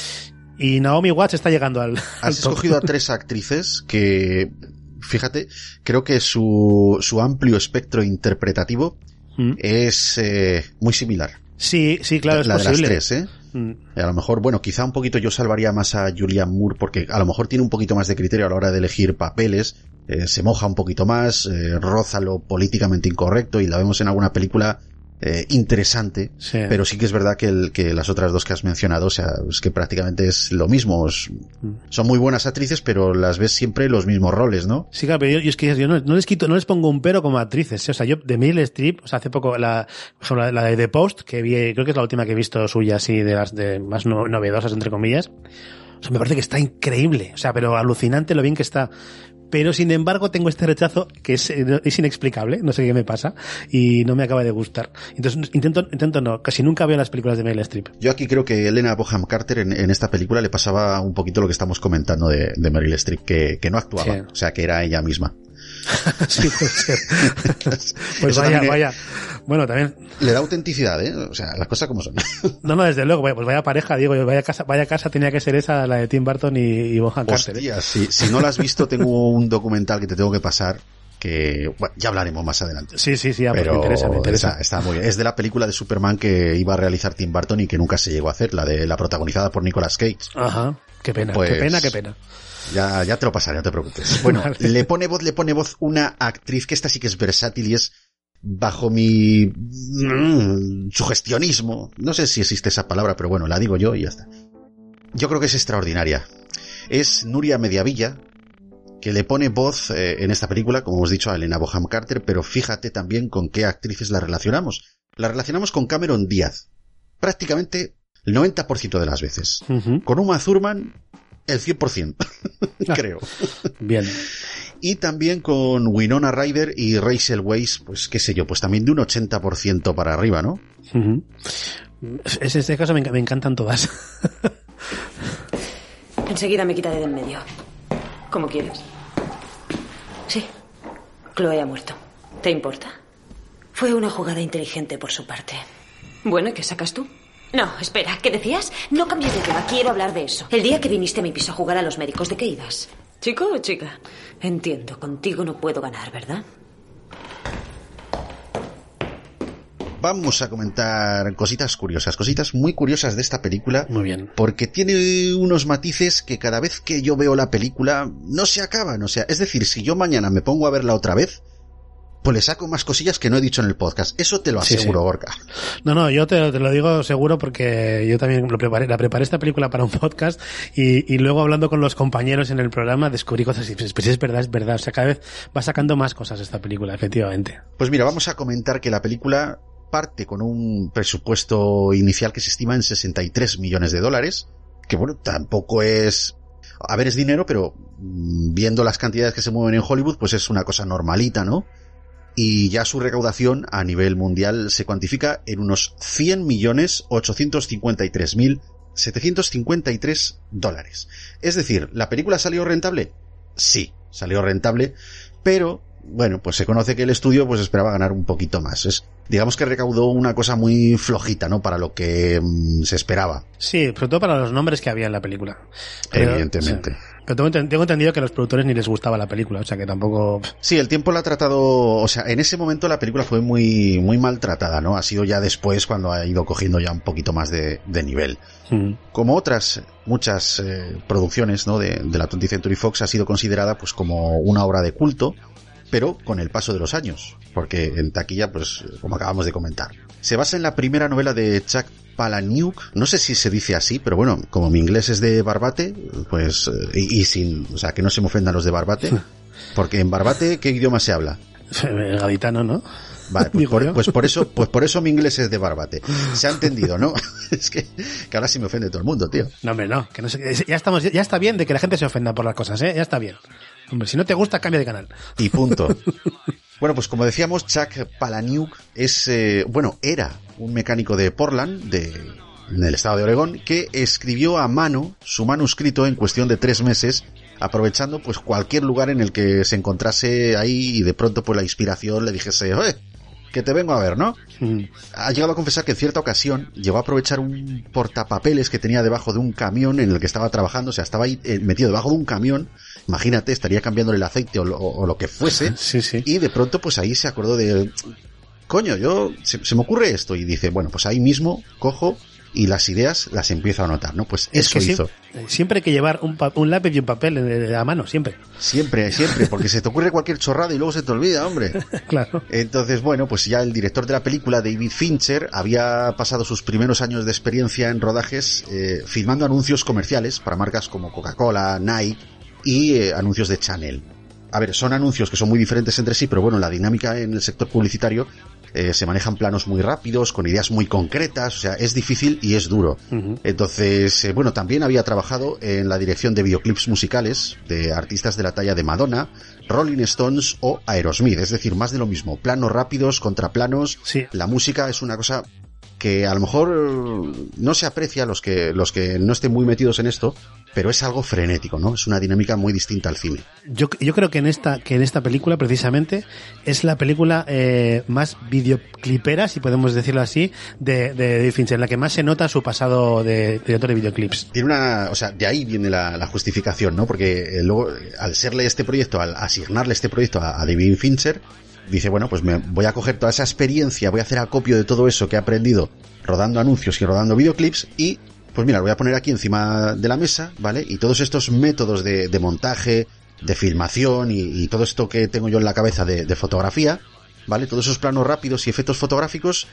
Y Naomi Watts está llegando al, al Has escogido a tres actrices que, fíjate, creo que su, su amplio espectro interpretativo ¿Mm? es eh, muy similar. Sí, sí, claro, es la posible. De las tres, ¿eh? Mm. A lo mejor, bueno, quizá un poquito yo salvaría más a Julianne Moore porque a lo mejor tiene un poquito más de criterio a la hora de elegir papeles, eh, se moja un poquito más, eh, roza lo políticamente incorrecto y la vemos en alguna película eh, interesante, sí. Pero sí que es verdad que, el, que las otras dos que has mencionado, o sea, es que prácticamente es lo mismo. Es, mm. Son muy buenas actrices, pero las ves siempre los mismos roles, ¿no? Sí, claro, pero yo, yo es que yo no, no les quito, no les pongo un pero como actrices, ¿eh? O sea, yo de Meryl Streep, o sea, hace poco la, por ejemplo, la, la de The Post, que vi, creo que es la última que he visto suya así de las de más no, novedosas entre comillas. O sea, me parece que está increíble, o sea, pero alucinante lo bien que está. Pero sin embargo tengo este rechazo que es, es inexplicable, no sé qué me pasa y no me acaba de gustar. Entonces intento, intento no, casi nunca veo las películas de Meryl Streep. Yo aquí creo que Helena Bonham Carter en, en esta película le pasaba un poquito lo que estamos comentando de, de Meryl Streep, que, que no actuaba, sí. O sea que era ella misma. Sí, puede ser. Pues vaya, vaya. Bueno, también. Le da autenticidad, ¿eh? O sea, las cosas como son. No, no, desde luego, pues vaya pareja, digo, vaya casa, vaya casa tenía que ser esa, la de Tim Burton y, y Bonham Carter. Hostia, ¿eh? si, si no la has visto, tengo un documental que te tengo que pasar, que, bueno, ya hablaremos más adelante. Sí, sí, sí, ya, pero me interesa, me interesa. Está, está muy bien. Es de la película de Superman que iba a realizar Tim Burton y que nunca se llegó a hacer, la de la protagonizada por Nicolas Cage. Ajá, qué pena, pues, qué pena, qué pena. Ya, ya te lo pasaré, no te preocupes. Bueno, vale. le pone voz, le pone voz una actriz que esta sí que es versátil y es bajo mi mm, sugestionismo. No sé si existe esa palabra, pero bueno, la digo yo y ya está. Yo creo que es extraordinaria. Es Nuria Mediavilla, que le pone voz eh, en esta película, como hemos dicho, a Helena Bonham Carter, pero fíjate también con qué actrices la relacionamos. La relacionamos con Cameron Díaz, prácticamente el noventa por ciento de las veces. Uh-huh. Con Uma Thurman, el cien por ciento, creo. Bien. Y también con Winona Ryder y Rachel Weisz, pues qué sé yo, pues también de un ochenta por ciento para arriba, ¿no? Uh-huh. En este caso me, me encantan todas. Enseguida me quitaré de en medio. ¿Cómo quieres? Sí, Chloe ha muerto. ¿Te importa? Fue una jugada inteligente por su parte. Bueno, ¿y qué sacas tú? No, espera, ¿qué decías? No cambies de tema, quiero hablar de eso. El día que viniste a mi piso a jugar a los médicos, ¿de qué ibas? ¿Chico o chica? Entiendo, contigo no puedo ganar, ¿verdad? Vamos a comentar cositas curiosas, cositas muy curiosas de esta película. Muy bien. Porque tiene unos matices que cada vez que yo veo la película no se acaban. O sea, es decir, si yo mañana me pongo a verla otra vez, pues le saco más cosillas que no he dicho en el podcast. Eso te lo aseguro, sí, sí. Gorka. No, no, yo te, te lo digo seguro porque yo también lo preparé, la preparé esta película para un podcast y, y luego hablando con los compañeros en el programa descubrí cosas y pues, pues es verdad, es verdad. O sea, cada vez va sacando más cosas esta película, efectivamente. Pues mira, vamos a comentar que la película parte con un presupuesto inicial que se estima en sesenta y tres millones de dólares, que bueno, tampoco es... a ver, es dinero, pero viendo las cantidades que se mueven en Hollywood, pues es una cosa normalita, ¿no? Y ya su recaudación a nivel mundial se cuantifica en unos cien millones ochocientos cincuenta y tres mil setecientos cincuenta y tres dólares. Es decir, ¿la película salió rentable? Sí, salió rentable, pero bueno, pues se conoce que el estudio pues esperaba ganar un poquito más. Es, digamos que recaudó una cosa muy flojita, ¿no? Para lo que mmm, se esperaba. Sí, sobre todo para los nombres que había en la película. Pero, evidentemente. O sea, pero tengo, tengo entendido que a los productores ni les gustaba la película, o sea que tampoco... Sí, el tiempo la ha tratado, o sea, en ese momento la película fue muy muy maltratada, ¿no? Ha sido ya después cuando ha ido cogiendo ya un poquito más de, de nivel. Mm. Como otras muchas eh, producciones, ¿no? De, de la twentieth Century Fox, ha sido considerada pues como una obra de culto, pero con el paso de los años, porque en taquilla, pues, como acabamos de comentar. Se basa en la primera novela de Chuck Palahniuk, no sé si se dice así, pero bueno, como mi inglés es de Barbate, pues, y, y sin, o sea, que no se me ofendan los de Barbate, porque en Barbate, ¿qué idioma se habla? El gaditano, ¿no? Vale, pues por, pues por eso, pues por eso mi inglés es de Barbate. Se ha entendido, ¿no? Es que, que ahora sí me ofende todo el mundo, tío. No, hombre, no, que no sé, ya estamos, ya está bien de que la gente se ofenda por las cosas, ¿eh? Ya está bien. Hombre, si no te gusta, cambia de canal. Y punto. Bueno, pues como decíamos, Chuck Palahniuk es, eh, bueno, era un mecánico de Portland, de, en el estado de Oregón, que escribió a mano su manuscrito en cuestión de tres meses, aprovechando pues cualquier lugar en el que se encontrase ahí y de pronto pues la inspiración le dijese, oye, que te vengo a ver, ¿no? Mm. Ha llegado a confesar que en cierta ocasión llegó a aprovechar un portapapeles que tenía debajo de un camión en el que estaba trabajando, o sea, estaba ahí eh, metido debajo de un camión, imagínate, estaría cambiándole el aceite o lo, o lo que fuese, sí, sí. Y de pronto pues ahí se acordó de, coño, yo, se, se me ocurre esto, y dice, bueno, pues ahí mismo cojo y las ideas las empiezo a anotar, ¿no? Pues es eso que hizo. Siempre, siempre hay que llevar un, pa- un lápiz y un papel a mano, siempre. Siempre, siempre, porque se te ocurre cualquier chorrada y luego se te olvida, hombre. Claro. Entonces, bueno, pues ya el director de la película, David Fincher, había pasado sus primeros años de experiencia en rodajes eh, filmando anuncios comerciales para marcas como Coca-Cola, Nike y eh, anuncios de Chanel. A ver, son anuncios que son muy diferentes entre sí, pero bueno, la dinámica en el sector publicitario Eh, se manejan planos muy rápidos, con ideas muy concretas, o sea, es difícil y es duro. Uh-huh. Entonces, eh, bueno, también había trabajado en la dirección de videoclips musicales de artistas de la talla de Madonna, Rolling Stones o Aerosmith, es decir, más de lo mismo, planos rápidos, contraplanos, sí. La música es una cosa que a lo mejor no se aprecia los que los que no estén muy metidos en esto, pero es algo frenético, ¿no? Es una dinámica muy distinta al cine. Yo, yo creo que en esta que en esta película precisamente es la película eh, más videoclipera, si podemos decirlo así, de, de David Fincher, en la que más se nota su pasado de director de videoclips. Tiene una, o sea, de ahí viene la, la justificación, ¿no? Porque eh, luego, al serle este proyecto, al asignarle este proyecto a, a David Fincher, dice, bueno, pues me voy a coger toda esa experiencia, voy a hacer acopio de todo eso que he aprendido rodando anuncios y rodando videoclips y, pues mira, lo voy a poner aquí encima de la mesa, ¿vale? Y todos estos métodos de, de montaje, de filmación y, y todo esto que tengo yo en la cabeza de, de fotografía, ¿vale? Todos esos planos rápidos y efectos fotográficos,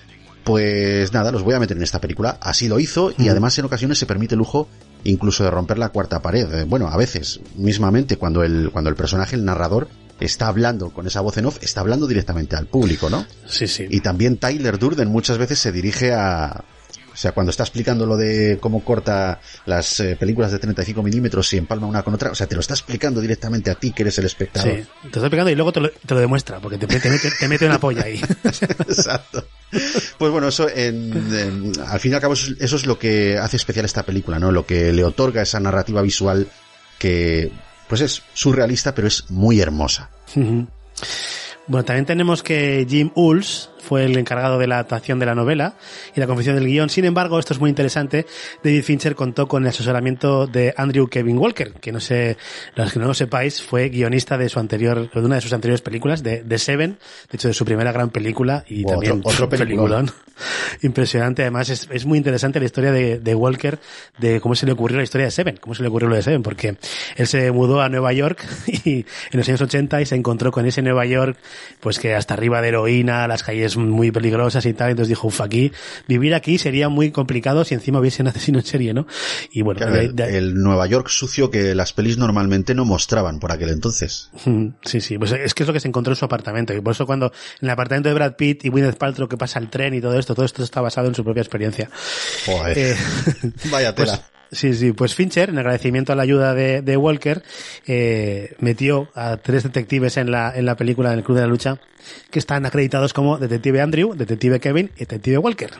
pues nada, los voy a meter en esta película. Así lo hizo y además en ocasiones se permite el lujo incluso de romper la cuarta pared. Bueno, a veces, mismamente, cuando el, cuando el personaje, el narrador, está hablando con esa voz en off, está hablando directamente al público, ¿no? Sí, sí. Y también Tyler Durden muchas veces se dirige a... O sea, cuando está explicando lo de cómo corta las eh, películas de treinta y cinco milímetros y empalma una con otra, o sea, te lo está explicando directamente a ti, que eres el espectador. Sí, te está explicando y luego te lo, te lo demuestra, porque te, te, mete, te mete una polla ahí. Exacto. Pues bueno, eso, en, en, al fin y al cabo, eso, eso es lo que hace especial esta película, ¿no? Lo que le otorga esa narrativa visual que, pues es surrealista, pero es muy hermosa. Uh-huh. Bueno, también tenemos que Jim Uhls fue el encargado de la adaptación de la novela y la confección del guión. Sin embargo, esto es muy interesante, David Fincher contó con el asesoramiento de Andrew Kevin Walker, que no sé, los que no lo sepáis, fue guionista de su anterior, de una de sus anteriores películas, de, de Seven, de hecho de su primera gran película y wow, también otro, otro peliculón. peliculón. Impresionante, además es, es muy interesante la historia de, de Walker, de cómo se le ocurrió la historia de Seven, cómo se le ocurrió lo de Seven, porque él se mudó a Nueva York y en los años ochenta y se encontró con ese Nueva York, pues que hasta arriba de heroína, las calles muy peligrosas y tal, entonces dijo, uff, aquí, vivir aquí sería muy complicado si encima hubiese un asesino en serie, ¿no? Y bueno, claro, de, el, de, el Nueva York sucio que las pelis normalmente no mostraban por aquel entonces. Sí, sí, pues es que es lo que se encontró en su apartamento, y por eso cuando en el apartamento de Brad Pitt y Gwyneth Paltrow que pasa el tren y todo esto, todo esto está basado en su propia experiencia. Joder. Eh, vaya tela. Pues, Sí, sí, pues Fincher, en agradecimiento a la ayuda de, de Walker, eh, metió a tres detectives en la, en la película del Club de la Lucha, que están acreditados como Detective Andrew, Detective Kevin y Detective Walker.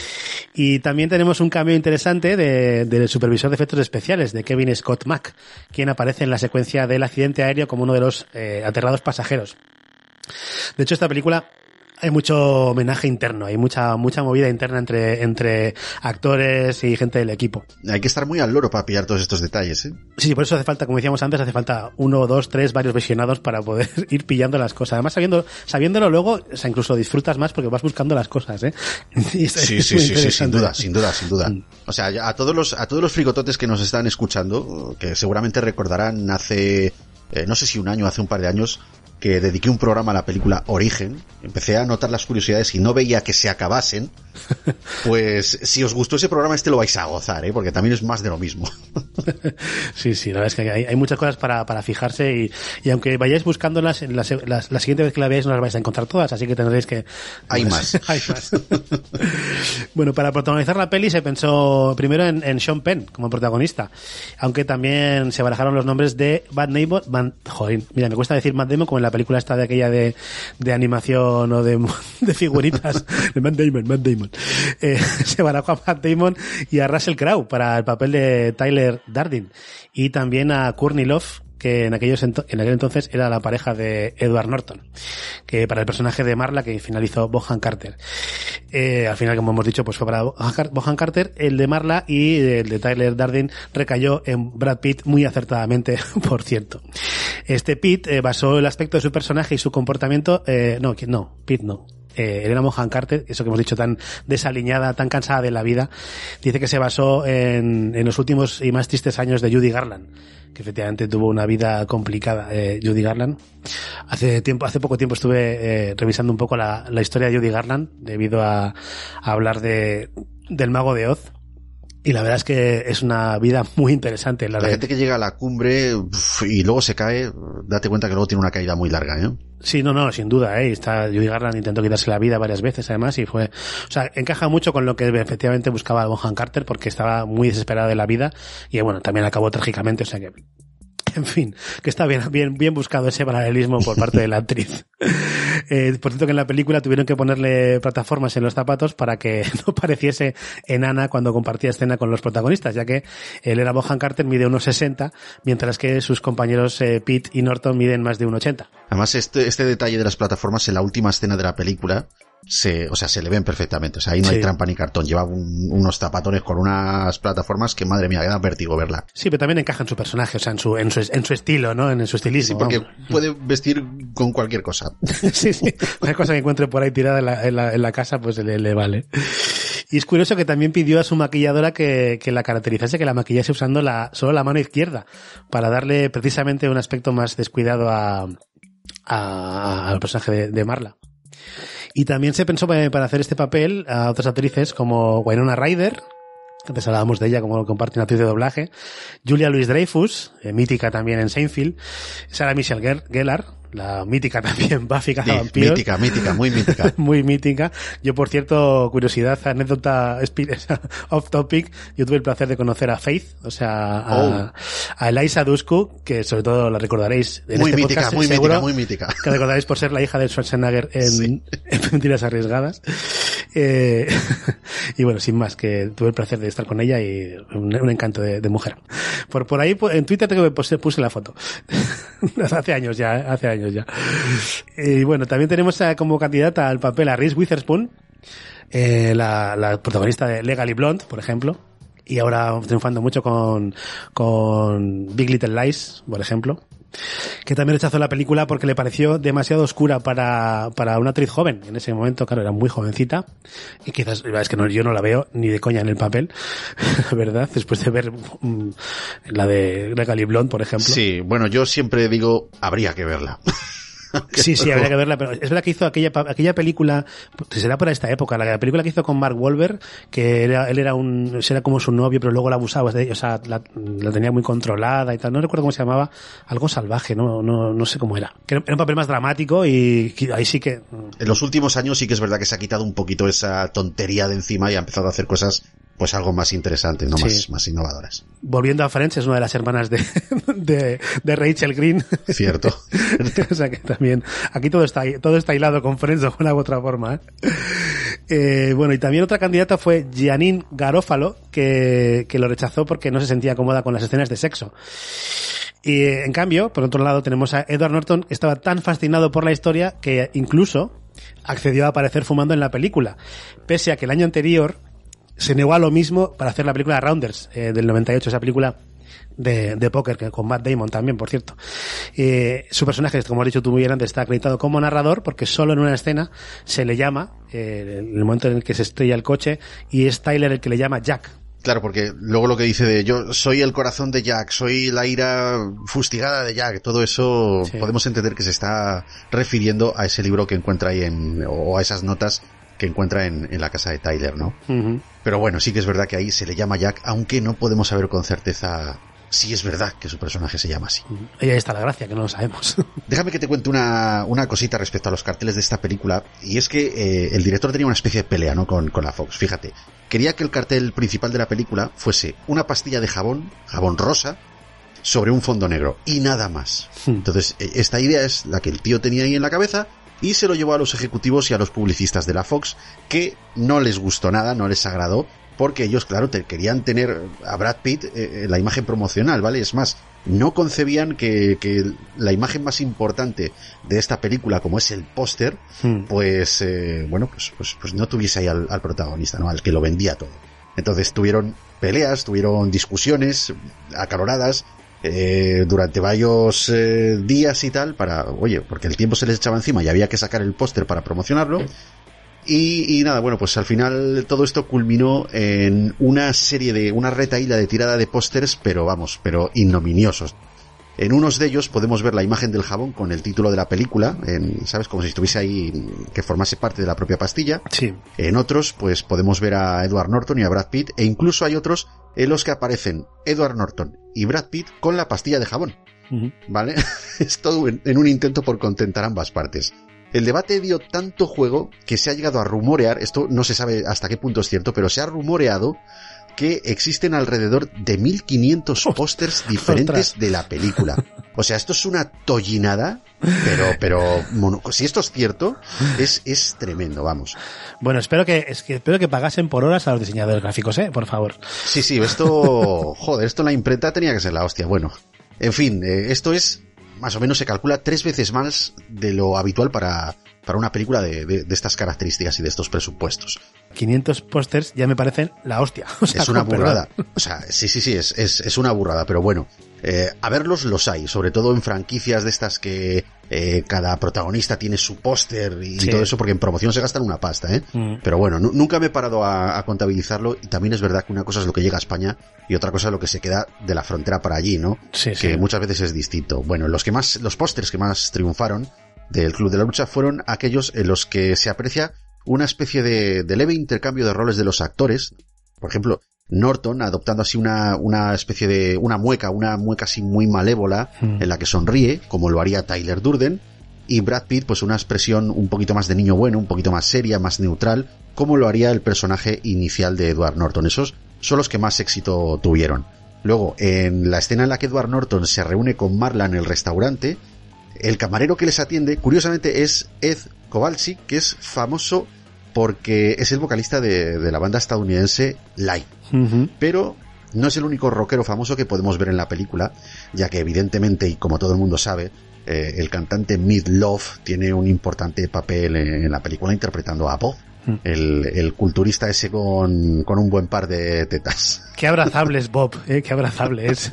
Y también tenemos un cambio interesante de, del supervisor de efectos especiales, de Kevin Scott Mack, quien aparece en la secuencia del accidente aéreo como uno de los eh, aterrados pasajeros. De hecho, esta película hay mucho homenaje interno, hay mucha mucha movida interna entre entre actores y gente del equipo. Hay que estar muy al loro para pillar todos estos detalles, ¿eh? Sí, por eso hace falta, como decíamos antes, hace falta uno, dos, tres, varios visionados para poder ir pillando las cosas. Además, sabiendo, sabiéndolo luego, o sea, incluso disfrutas más porque vas buscando las cosas, ¿eh? Sí, sí, sí, sí, sin duda, sin duda, sin duda. O sea, a todos los a todos los frigototes que nos están escuchando, que seguramente recordarán hace, eh, no sé si un año, hace un par de años, que dediqué un programa a la película Origen, empecé a notar las curiosidades y no veía que se acabasen, pues si os gustó ese programa, este lo vais a gozar, ¿eh? Porque también es más de lo mismo. Sí, sí, la verdad es que hay, hay muchas cosas para, para fijarse y, y aunque vayáis buscándolas, la, la, la siguiente vez que la veáis no las vais a encontrar todas, así que tendréis que... Hay más. Hay más. Bueno, para protagonizar la peli se pensó primero en, en Sean Penn como protagonista, aunque también se barajaron los nombres de Matt Damon, Van, joder, mira, me cuesta decir Matt Damon como en la película esta de aquella de, de animación o de, de figuritas de Matt Damon, Matt Damon. Eh, se barajó a Matt Damon y a Russell Crowe para el papel de Tyler Durden y también a Courtney Love, que en aquellos ento- en aquel entonces era la pareja de Edward Norton, que para el personaje de Marla que finalizó Bonham Carter. Eh, al final, como hemos dicho, pues fue para Bonham Carter, el de Marla, y el de Tyler Durden recayó en Brad Pitt muy acertadamente, por cierto. Este Pitt eh, basó el aspecto de su personaje y su comportamiento, eh, no, no, Pitt no. Eh, Elena Bonham Carter, eso que hemos dicho, tan desaliñada, tan cansada de la vida, dice que se basó en, en los últimos y más tristes años de Judy Garland, que efectivamente tuvo una vida complicada, eh, Judy Garland. Hace tiempo, hace poco tiempo estuve eh, revisando un poco la, la historia de Judy Garland, debido a, a hablar de del Mago de Oz. Y la verdad es que es una vida muy interesante. La, la de... gente que llega a la cumbre uf, y luego se cae, date cuenta que luego tiene una caída muy larga, ¿eh? Sí, no, no, sin duda, ¿eh? Está, Judy Garland intentó quitarse la vida varias veces, además, y fue, o sea, encaja mucho con lo que efectivamente buscaba Bonham Carter, porque estaba muy desesperada de la vida, y bueno, también acabó trágicamente, o sea que, en fin, que está bien, bien, bien buscado ese paralelismo por parte de la actriz. Eh, por cierto que en la película tuvieron que ponerle plataformas en los zapatos para que no pareciese enana cuando compartía escena con los protagonistas, ya que él era Bonham Carter, mide uno sesenta, mientras que sus compañeros eh, Pitt y Norton miden más de uno ochenta. Además, este, este detalle de las plataformas en la última escena de la película, se, o sea, se le ven perfectamente. O sea, ahí no sí. hay trampa ni cartón. Lleva un, unos zapatones con unas plataformas que, madre mía, da vértigo verla. Sí, pero también encaja en su personaje, o sea, en su, en su, en su estilo, ¿no? En su estilismo. Sí, porque vamos. Puede vestir con cualquier cosa. Sí, sí. Una cosa que encuentre por ahí tirada en la, en la, en la casa, pues le, le vale. Y es curioso que también pidió a su maquilladora que, que la caracterizase, que la maquillase usando la, solo la mano izquierda, para darle precisamente un aspecto más descuidado a, a, al personaje de, de Marla. Y también se pensó para hacer este papel a otras actrices como Winona Ryder, que antes hablábamos de ella como comparte una actriz de doblaje, Julia Louis-Dreyfus, eh, mítica también en Seinfeld, Sarah Michelle Gellar, la mítica también Buffy Cazavampiros. Sí, mítica, mítica, muy mítica. Muy mítica. Yo, por cierto, curiosidad, anécdota off topic, yo tuve el placer de conocer a Faith, o sea, a, oh. a Eliza Dushku, que sobre todo la recordaréis en muy este mítica, podcast, muy seguro, mítica, muy mítica. Que recordaréis por ser la hija de Schwarzenegger en, sí. en Mentiras Arriesgadas. Eh, y bueno, sin más, que tuve el placer de estar con ella y un, un encanto de, de mujer. Por, por ahí, en Twitter tengo que puse, puse la foto. hace años ya, hace años ya. Y bueno, también tenemos a, como candidata al papel a Reese Witherspoon, eh, la, la protagonista de Legally Blonde, por ejemplo, y ahora triunfando mucho con, con Big Little Lies, por ejemplo, que también rechazó la película porque le pareció demasiado oscura para, para una actriz joven. En ese momento, claro, era muy jovencita, y quizás, es que no, yo no la veo ni de coña en el papel, la verdad, después de ver um, la de Legally Blonde, por ejemplo. Sí, bueno, yo siempre digo, habría que verla. Sí, sí, habría que verla, pero es verdad que hizo aquella aquella película, será por esta época, la, la película que hizo con Mark Wahlberg, que era, él era un, era como su novio, pero luego la abusaba, o sea, la, la tenía muy controlada y tal, no recuerdo cómo se llamaba, algo salvaje, no, no, no sé cómo era. Era un papel más dramático y ahí sí que... En los últimos años sí que es verdad que se ha quitado un poquito esa tontería de encima y ha empezado a hacer cosas pues algo más interesante, no sí. más, más innovadoras. Volviendo a Friends, es una de las hermanas de, de, de Rachel Green. Cierto. O sea que también, aquí todo está, todo está hilado con Friends de una u otra forma, ¿eh? Eh, bueno, y también otra candidata fue Giannine Garofalo, que, que lo rechazó porque no se sentía cómoda con las escenas de sexo. Y en cambio, por otro lado, tenemos a Edward Norton, que estaba tan fascinado por la historia que incluso accedió a aparecer fumando en la película, pese a que el año anterior se negó a lo mismo para hacer la película Rounders, eh, del noventa y ocho, esa película de, de póker, que con Matt Damon también, por cierto. Eh, su personaje, como has dicho tú muy bien antes, está acreditado como narrador porque solo en una escena se le llama, eh, en el momento en el que se estrella el coche, y es Tyler el que le llama Jack. Claro, porque luego lo que dice de yo soy el corazón de Jack, soy la ira fustigada de Jack, todo eso sí. Podemos entender que se está refiriendo a ese libro que encuentra ahí en, o a esas notas que encuentra en, en la casa de Tyler, ¿no? Uh-huh. Pero bueno, sí que es verdad que ahí se le llama Jack, aunque no podemos saber con certeza si es verdad que su personaje se llama así. Uh-huh. Y ahí está la gracia, que no lo sabemos. Déjame que te cuente una, una cosita respecto a los carteles de esta película, y es que eh, el director tenía una especie de pelea, ¿no? Con, con la Fox, fíjate. Quería que el cartel principal de la película fuese una pastilla de jabón, jabón rosa, sobre un fondo negro, y nada más. Uh-huh. Entonces, esta idea es la que el tío tenía ahí en la cabeza, y se lo llevó a los ejecutivos y a los publicistas de la Fox, que no les gustó nada, no les agradó, porque ellos, claro, te querían tener a Brad Pitt eh, la imagen promocional, ¿vale? Es más, no concebían que, que la imagen más importante de esta película, como es el póster, hmm. pues, eh, bueno, pues, pues, pues no tuviese ahí al, al protagonista, ¿no? Al que lo vendía todo. Entonces tuvieron peleas, tuvieron discusiones acaloradas, Eh, durante varios eh, días y tal, para, oye, porque el tiempo se les echaba encima y había que sacar el póster para promocionarlo, y, y nada, bueno, pues al final todo esto culminó en una serie de, una retahíla de tirada de pósters, pero vamos, pero ignominiosos. En unos de ellos podemos ver la imagen del jabón con el título de la película, en, ¿sabes? Como si estuviese ahí, que formase parte de la propia pastilla. Sí. En otros, pues podemos ver a Edward Norton y a Brad Pitt, e incluso hay otros en los que aparecen Edward Norton y Brad Pitt con la pastilla de jabón. Uh-huh. ¿Vale? Es todo en, en un intento por contentar ambas partes. El debate dio tanto juego que se ha llegado a rumorear, esto no se sabe hasta qué punto es cierto, pero se ha rumoreado que existen alrededor de mil quinientos pósters diferentes de la película. O sea, esto es una tollinada, pero, pero, mono, si esto es cierto, es, es tremendo, vamos. Bueno, espero que, es que, espero que pagasen por horas a los diseñadores gráficos, eh, por favor. Sí, sí, esto, joder, esto en la imprenta tenía que ser la hostia. Bueno, en fin, eh, esto es, más o menos se calcula tres veces más de lo habitual para, para una película de, de, de estas características y de estos presupuestos. quinientos pósters ya me parecen la hostia. O sea, es una burrada. Perdón. O sea, sí, sí, sí, es, es, es una burrada, pero bueno, eh, a verlos los hay, sobre todo en franquicias de estas que eh, cada protagonista tiene su póster y sí. todo eso, porque en promoción se gastan una pasta, ¿eh? Mm. Pero bueno, n- nunca me he parado a, a contabilizarlo, y también es verdad que una cosa es lo que llega a España y otra cosa es lo que se queda de la frontera para allí, ¿no? Sí, que sí. muchas veces es distinto. Bueno, los que más, los pósters que más triunfaron del Club de la Lucha fueron aquellos en los que se aprecia una especie de, de leve intercambio de roles de los actores. Por ejemplo, Norton adoptando así una, una especie de, una mueca, una mueca así muy malévola, mm. en la que sonríe, como lo haría Tyler Durden, y Brad Pitt, pues una expresión un poquito más de niño bueno, un poquito más seria, más neutral, como lo haría el personaje inicial de Edward Norton. Esos son los que más éxito tuvieron. Luego, en la escena en la que Edward Norton se reúne con Marla en el restaurante, el camarero que les atiende, curiosamente, es Ed Kowalczyk, que es famoso porque es el vocalista de, de la banda estadounidense Live. Uh-huh. Pero no es el único rockero famoso que podemos ver en la película, ya que evidentemente, y como todo el mundo sabe, eh, el cantante Meat Loaf tiene un importante papel en, en la película interpretando a Bob, uh-huh. el, el culturista ese con, con un buen par de tetas. Qué abrazable es Bob, eh, qué abrazable es.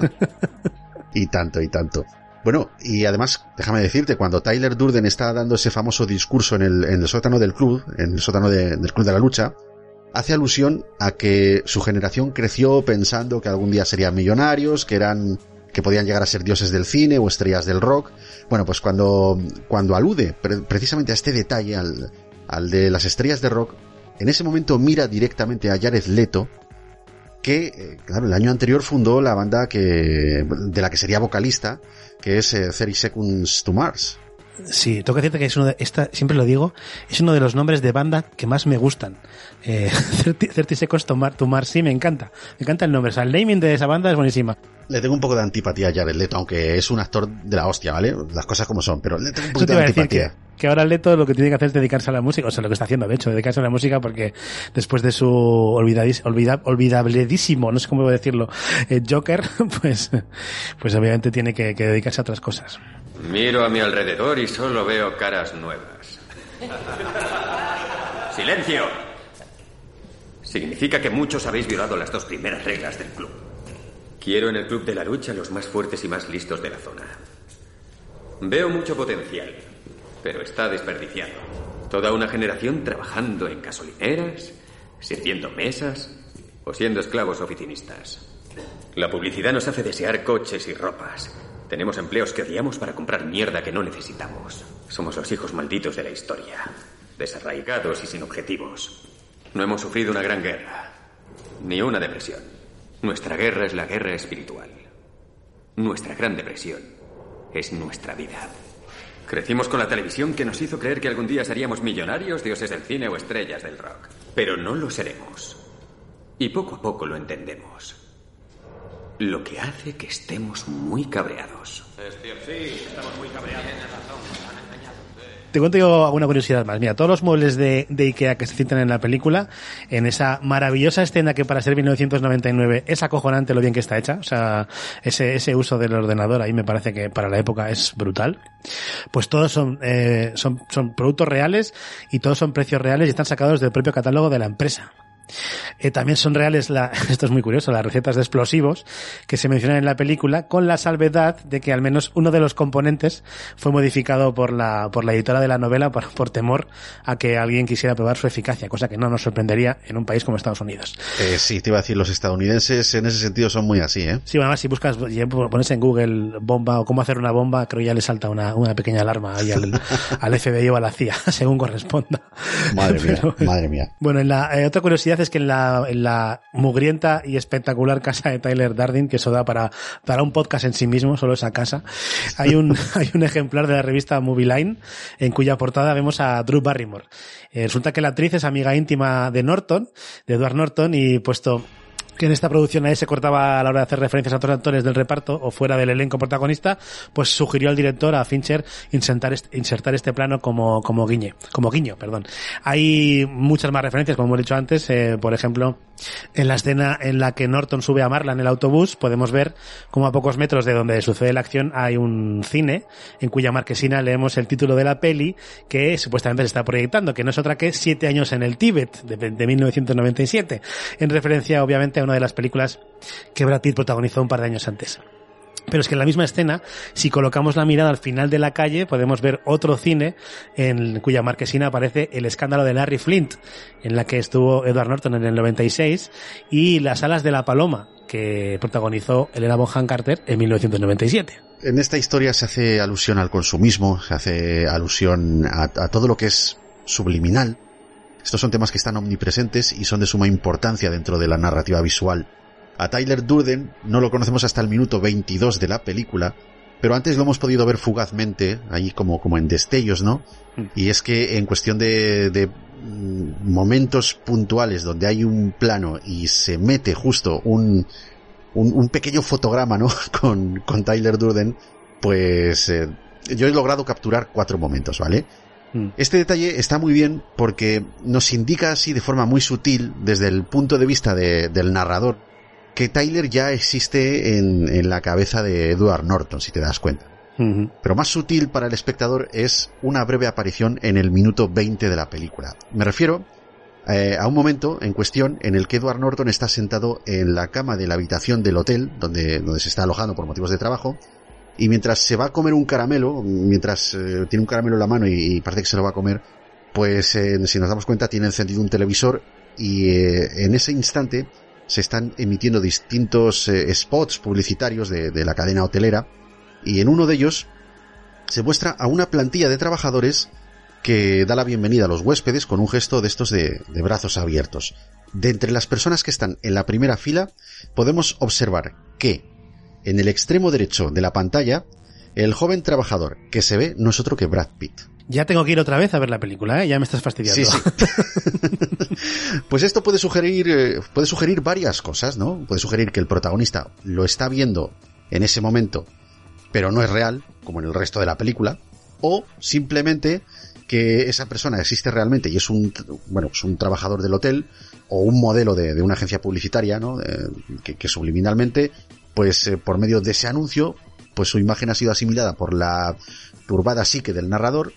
Y tanto, y tanto. Bueno, y además, déjame decirte, cuando Tyler Durden está dando ese famoso discurso en el, en el sótano del club, en el sótano de, del Club de la Lucha, hace alusión a que su generación creció pensando que algún día serían millonarios, que eran, que podían llegar a ser dioses del cine o estrellas del rock. Bueno, pues cuando, cuando alude pre- precisamente a este detalle, al, al de las estrellas de rock, en ese momento mira directamente a Jared Leto, que, eh, claro, el año anterior fundó la banda que, de la que sería vocalista, que es eh, thirty Seconds to Mars. Sí, tengo que decirte que es uno de, esta, siempre lo digo, es uno de los nombres de banda que más me gustan. Eh, thirty Seconds to Mars, to Mars, sí, me encanta. Me encanta el nombre. O sea, el naming de esa banda es buenísima. Le tengo un poco de antipatía a Jared Leto, aunque es un actor de la hostia, ¿vale? Las cosas como son, pero le tengo un poquito de antipatía. Que, que ahora Leto lo que tiene que hacer es dedicarse a la música, o sea, lo que está haciendo, de hecho, dedicarse a la música, porque después de su olvidadis, olvida, olvidabledísimo, no sé cómo decirlo, eh, Joker, pues, pues obviamente tiene que, que dedicarse a otras cosas. Miro a mi alrededor y solo veo caras nuevas. ¡Silencio! Significa que muchos habéis violado las dos primeras reglas del club. Quiero en el club de la lucha los más fuertes y más listos de la zona. Veo mucho potencial, pero está desperdiciado. Toda una generación trabajando en gasolineras, sirviendo mesas o siendo esclavos oficinistas. La publicidad nos hace desear coches y ropas. Tenemos empleos que odiamos para comprar mierda que no necesitamos. Somos los hijos malditos de la historia, desarraigados y sin objetivos. No hemos sufrido una gran guerra, ni una depresión. Nuestra guerra es la guerra espiritual. Nuestra gran depresión es nuestra vida. Crecimos con la televisión que nos hizo creer que algún día seríamos millonarios, dioses del cine o estrellas del rock. Pero no lo seremos. Y poco a poco lo entendemos. Lo que hace que estemos muy cabreados. Es cierto, sí, estamos muy cabreados. Te cuento yo alguna curiosidad más. Mira, todos los muebles de, de Ikea que se citan en la película, en esa maravillosa escena que para ser mil novecientos noventa y nueve es acojonante lo bien que está hecha, o sea, ese, ese uso del ordenador ahí me parece que para la época es brutal. Pues todos son, eh, son, son productos reales y todos son precios reales y están sacados del propio catálogo de la empresa. Eh, también son reales, la, esto es muy curioso, las recetas de explosivos que se mencionan en la película, con la salvedad de que al menos uno de los componentes fue modificado por la, por la editora de la novela por, por temor a que alguien quisiera probar su eficacia, cosa que no nos sorprendería en un país como Estados Unidos. Eh, sí, te iba a decir, los estadounidenses en ese sentido son muy así, ¿eh? Sí, además si buscas, pones en Google bomba o cómo hacer una bomba, creo que ya le salta una, una pequeña alarma ahí al, al F B I o a la C I A, según corresponda. Madre mía, Pero, madre mía. Bueno, en la, eh, otra curiosidad es que en la, en la mugrienta y espectacular casa de Tyler Durden, que eso da para, para un podcast en sí mismo, solo esa casa, hay un, hay un ejemplar de la revista Movie Line en cuya portada vemos a Drew Barrymore. Eh, resulta que la actriz es amiga íntima de Norton, de Edward Norton, y puesto que en esta producción a él se cortaba a la hora de hacer referencias a otros actores del reparto o fuera del elenco protagonista, pues sugirió al director, a Fincher, insertar este, insertar este plano como, como guiñe, como guiño, perdón. Hay muchas más referencias, como hemos dicho antes, eh, por ejemplo, en la escena en la que Norton sube a Marla en el autobús, podemos ver como a pocos metros de donde sucede la acción hay un cine en cuya marquesina leemos el título de la peli que supuestamente se está proyectando, que no es otra que Siete años en el Tíbet, de, de mil novecientos noventa y siete, en referencia obviamente a una de las películas que Brad Pitt protagonizó un par de años antes. Pero es que en la misma escena, si colocamos la mirada al final de la calle, podemos ver otro cine en cuya marquesina aparece El escándalo de Larry Flint, en la que estuvo Edward Norton en el noventa y seis, y Las alas de la paloma, que protagonizó Helena Bonham Carter en mil novecientos noventa y siete. En esta historia se hace alusión al consumismo, se hace alusión a, a todo lo que es subliminal. Estos son temas que están omnipresentes y son de suma importancia dentro de la narrativa visual. A Tyler Durden no lo conocemos hasta el minuto veintidós de la película, pero antes lo hemos podido ver fugazmente, ahí como, como en destellos, ¿no? Y es que en cuestión de, de momentos puntuales donde hay un plano y se mete justo un, un, un pequeño fotograma, ¿no? Con, con Tyler Durden, pues eh, yo he logrado capturar cuatro momentos, ¿vale? Este detalle está muy bien porque nos indica así de forma muy sutil, desde el punto de vista de, del narrador, que Tyler ya existe en, en la cabeza de Edward Norton, si te das cuenta. Uh-huh. Pero más sutil para el espectador es una breve aparición en el minuto veinte de la película. Me refiero eh, a un momento en cuestión en el que Edward Norton está sentado en la cama de la habitación del hotel donde, donde se está alojando por motivos de trabajo. Y mientras se va a comer un caramelo, mientras eh, tiene un caramelo en la mano y, y parece que se lo va a comer, pues eh, si nos damos cuenta tiene encendido un televisor y eh, en ese instante se están emitiendo distintos eh, spots publicitarios de, de la cadena hotelera y en uno de ellos se muestra a una plantilla de trabajadores que da la bienvenida a los huéspedes con un gesto de estos de, de brazos abiertos. De entre las personas que están en la primera fila podemos observar que en el extremo derecho de la pantalla El joven trabajador que se ve no es otro que Brad Pitt. Ya tengo que ir otra vez a ver la película, ¿eh? Ya me estás fastidiando. Sí, sí. Pues esto puede sugerir, eh, puede sugerir varias cosas, ¿no? Puede sugerir que el protagonista lo está viendo en ese momento, pero no es real, como en el resto de la película, o simplemente que esa persona existe realmente y es un, bueno, es un trabajador del hotel o un modelo de, de una agencia publicitaria, ¿no? Eh, que, que subliminalmente, pues eh, por medio de ese anuncio, pues su imagen ha sido asimilada por la turbada psique del narrador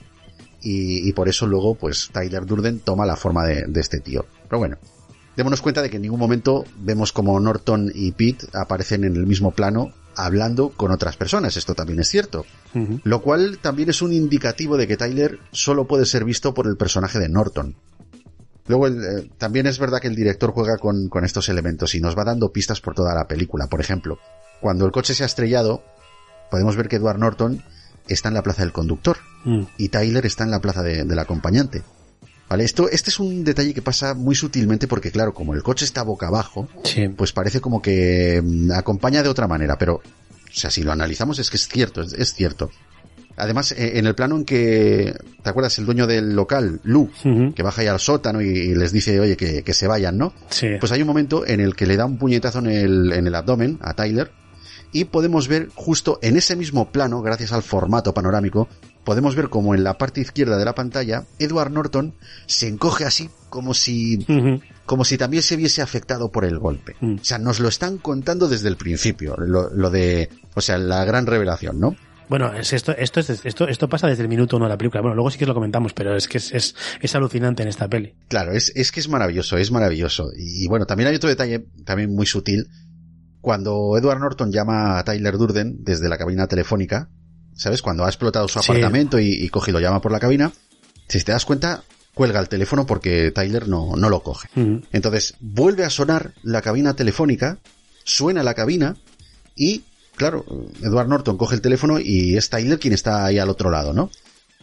y, y por eso luego, pues Tyler Durden toma la forma de, de este tío. Pero bueno, démonos cuenta de que en ningún momento vemos como Norton y Pete aparecen en el mismo plano hablando con otras personas, esto también es cierto. Uh-huh. Lo cual también es un indicativo de que Tyler solo puede ser visto por el personaje de Norton. Luego, el, eh, también es verdad que el director juega con, con estos elementos y nos va dando pistas por toda la película. Por ejemplo, cuando el coche se ha estrellado, podemos ver que Edward Norton está en la plaza del conductor uh. y Tyler está en la plaza de, del acompañante. Vale, esto, este es un detalle que pasa muy sutilmente porque, claro, como el coche está boca abajo, sí. pues parece como que mmm, acompaña de otra manera, pero, o sea, si lo analizamos es que es cierto, es, es cierto. Además, eh, en el plano en que, ¿te acuerdas? El dueño del local, Lou, uh-huh. que baja ahí al sótano y, y les dice, oye, que, que se vayan, ¿no? Sí. Pues hay un momento en el que le da un puñetazo en el, en el abdomen a Tyler y podemos ver justo en ese mismo plano, gracias al formato panorámico, podemos ver como en la parte izquierda de la pantalla, Edward Norton se encoge así como si, uh-huh. como si también se viese afectado por el golpe. Uh-huh. O sea, nos lo están contando desde el principio, lo, lo de, o sea, la gran revelación, ¿no? Bueno, es esto, esto, es, esto, esto pasa desde el minuto uno de la película. Bueno, luego sí que lo comentamos, pero es que es, es, es alucinante en esta peli. Claro, es, es que es maravilloso, es maravilloso. Y, y bueno, también hay otro detalle, también muy sutil. Cuando Edward Norton llama a Tyler Durden desde la cabina telefónica, ¿sabes? Cuando ha explotado su sí. apartamento y, y coge y lo llama por la cabina, si te das cuenta, cuelga el teléfono porque Tyler no, no lo coge. Uh-huh. Entonces, vuelve a sonar la cabina telefónica, suena la cabina y, claro, Edward Norton coge el teléfono y es Tyler quien está ahí al otro lado, ¿no?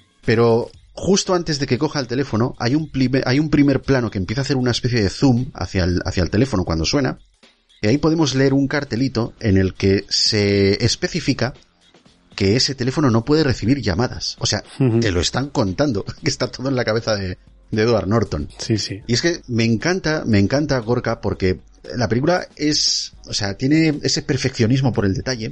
Pero justo antes de que coja el teléfono, hay un, primer, hay un primer plano que empieza a hacer una especie de zoom hacia el, hacia el teléfono cuando suena, y ahí podemos leer un cartelito en el que se especifica que ese teléfono no puede recibir llamadas. O sea, uh-huh. te lo están contando, que está todo en la cabeza de, de Edward Norton. Sí, sí. Y es que me encanta, me encanta Gorka porque la película es, o sea, tiene ese perfeccionismo por el detalle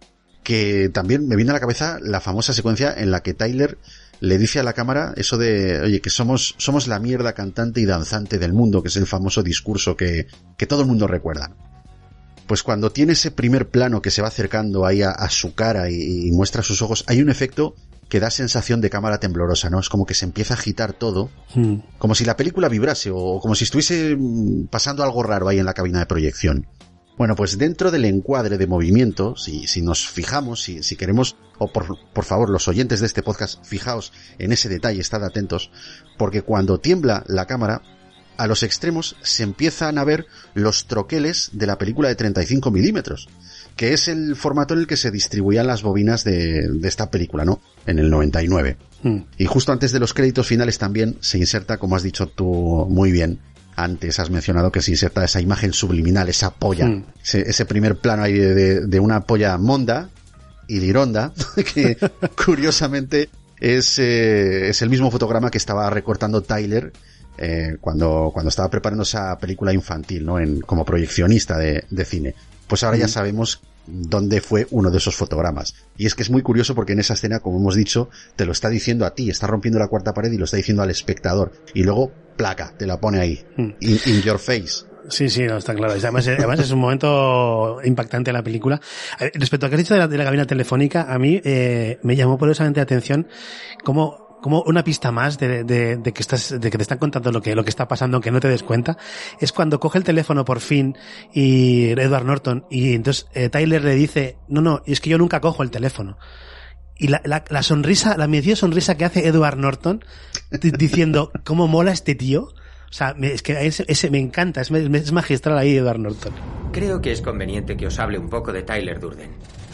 que también me viene a la cabeza la famosa secuencia en la que Tyler le dice a la cámara eso de, oye, que somos, somos la mierda cantante y danzante del mundo, que es el famoso discurso que, que todo el mundo recuerda. Pues cuando tiene ese primer plano que se va acercando ahí a, a su cara y, y muestra sus ojos, hay un efecto que da sensación de cámara temblorosa, ¿no? Es como que se empieza a agitar todo, hmm. como si la película vibrase o como si estuviese pasando algo raro ahí en la cabina de proyección. Bueno, pues dentro del encuadre de movimiento, si, si nos fijamos, si, si queremos, o por, por favor, los oyentes de este podcast, fijaos en ese detalle, estad atentos, porque cuando tiembla la cámara, a los extremos se empiezan a ver los troqueles de la película de treinta y cinco milímetros, que es el formato en el que se distribuían las bobinas de, de esta película, ¿no? En el noventa y nueve. Mm. Y justo antes de los créditos finales también se inserta, como has dicho tú muy bien, antes has mencionado que se inserta esa imagen subliminal, esa polla, mm. ese, ese primer plano ahí de, de, de una polla monda y lironda, que curiosamente es, eh, es el mismo fotograma que estaba recortando Tyler Eh, cuando, cuando estaba preparando esa película infantil, ¿no? En, como proyeccionista de, de cine. Pues ahora mm. ya sabemos dónde fue uno de esos fotogramas. Y es que es muy curioso porque en esa escena, como hemos dicho, te lo está diciendo a ti, está rompiendo la cuarta pared y lo está diciendo al espectador. Y luego, placa, te la pone ahí. Mm. In, in your face. Sí, sí, no, está claro. Además, además es un momento impactante en la película. Respecto a lo que has dicho de la, de la cabina telefónica, a mí eh, me llamó poderosamente la atención cómo como una pista más de, de, de que estás, de que te están contando lo que, lo que está pasando, aunque no te des cuenta, es cuando coge el teléfono por fin y Edward Norton y entonces eh, Tyler le dice, no, no, es que yo nunca cojo el teléfono. Y la, la, la sonrisa, la media sonrisa que hace Edward Norton d- diciendo, ¿cómo mola este tío? O sea, me, es que ese, ese me encanta, es, es magistral ahí Edward Norton. Creo que es conveniente que os hable un poco de Tyler Durden.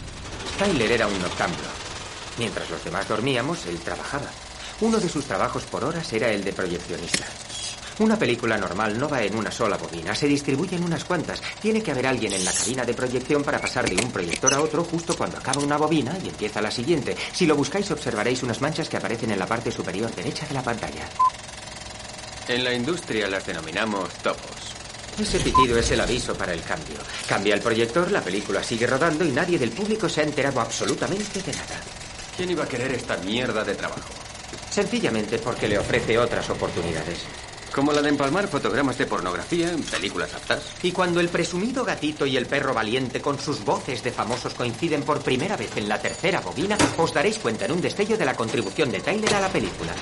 Tyler era un noctámbulo. Mientras los demás dormíamos, él trabajaba. Uno de sus trabajos por horas era el de proyeccionista. Una película normal no va en una sola bobina, se distribuye en unas cuantas. Tiene que haber alguien en la cabina de proyección para pasar de un proyector a otro justo cuando acaba una bobina y empieza la siguiente. Si lo buscáis observaréis unas manchas que aparecen en la parte superior derecha de la pantalla. En la industria las denominamos topos. Ese pitido es el aviso para el cambio. Cambia el proyector, la película sigue rodando y nadie del público se ha enterado absolutamente de nada. ¿Quién iba a querer esta mierda de trabajo? Sencillamente porque le ofrece otras oportunidades. Como la de empalmar fotogramas de pornografía en películas aptas. Y cuando el presumido gatito y el perro valiente con sus voces de famosos coinciden por primera vez en la tercera bobina, os daréis cuenta en un destello de la contribución de Tyler a la película.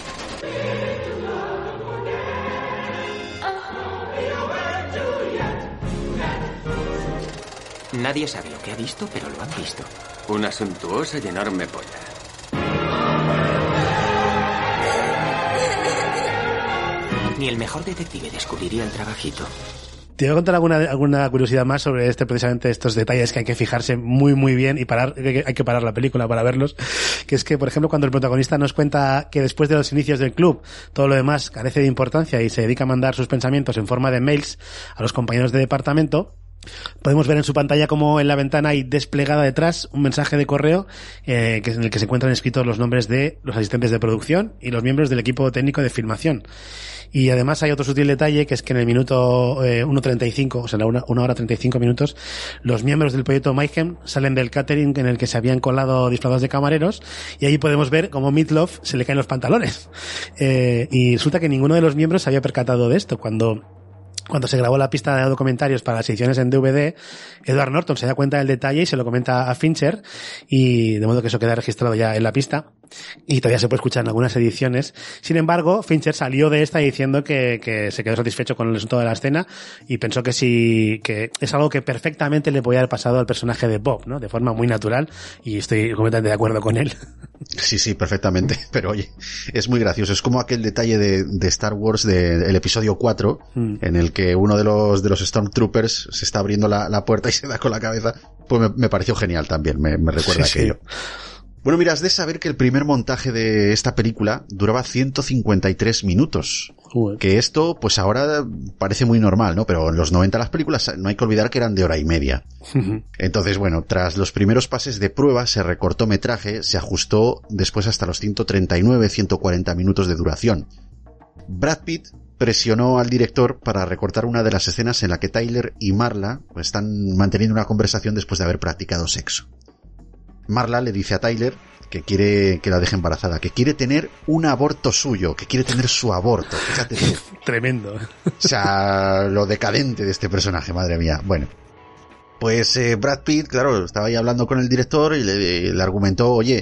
Nadie sabe lo que ha visto, pero lo han visto. Una suntuosa y enorme polla. Ni el mejor detective descubriría el trabajito. Te voy a contar alguna, alguna curiosidad más sobre este, precisamente estos detalles que hay que fijarse muy muy bien y parar, hay que parar la película para verlos, que es que, por ejemplo, cuando el protagonista nos cuenta que después de los inicios del club todo lo demás carece de importancia y se dedica a mandar sus pensamientos en forma de mails a los compañeros de departamento, podemos ver en su pantalla como en la ventana hay desplegada detrás un mensaje de correo eh, que es en el que se encuentran escritos los nombres de los asistentes de producción y los miembros del equipo técnico de filmación. Y además hay otro sutil detalle, que es que en el minuto eh, uno treinta y cinco, o sea, en la una, una hora treinta y cinco minutos, los miembros del proyecto Mayhem salen del catering en el que se habían colado disfrazados de camareros, y ahí podemos ver cómo Meatloaf se le caen los pantalones. Eh, y resulta que ninguno de los miembros se había percatado de esto. Cuando Cuando se grabó la pista de documentarios para las ediciones en D V D, Edward Norton se da cuenta del detalle y se lo comenta a Fincher, y de modo que eso queda registrado ya en la pista y todavía se puede escuchar en algunas ediciones. Sin embargo, Fincher salió de esta diciendo que, que se quedó satisfecho con el resultado de la escena y pensó que sí, que es algo que perfectamente le podía haber pasado al personaje de Bob, ¿no? De forma muy natural, y estoy completamente de acuerdo con él. Sí, sí, perfectamente. Pero oye, es muy gracioso. Es como aquel detalle de, de Star Wars del de, episodio cuatro, mm. en el que uno de los de los Stormtroopers se está abriendo la, la puerta y se da con la cabeza. Pues me, me pareció genial también, me, me recuerda sí, aquello. Sí. Bueno, mira, has de saber que el primer montaje de esta película duraba ciento cincuenta y tres minutos. Joder. Que esto, pues ahora parece muy normal, ¿no? Pero en los noventa las películas no hay que olvidar que eran de hora y media. Entonces, bueno, tras los primeros pases de prueba se recortó metraje, se ajustó después hasta los ciento treinta y nueve, ciento cuarenta minutos de duración. Brad Pitt presionó al director para recortar una de las escenas en la que Tyler y Marla pues, están manteniendo una conversación después de haber practicado sexo. Marla le dice a Tyler que quiere que la deje embarazada, que quiere tener un aborto suyo, que quiere tener su aborto. Fíjate tú. Tremendo. O sea, lo decadente de este personaje, madre mía. Bueno, pues eh, Brad Pitt, claro, estaba ahí hablando con el director y le, le argumentó, oye,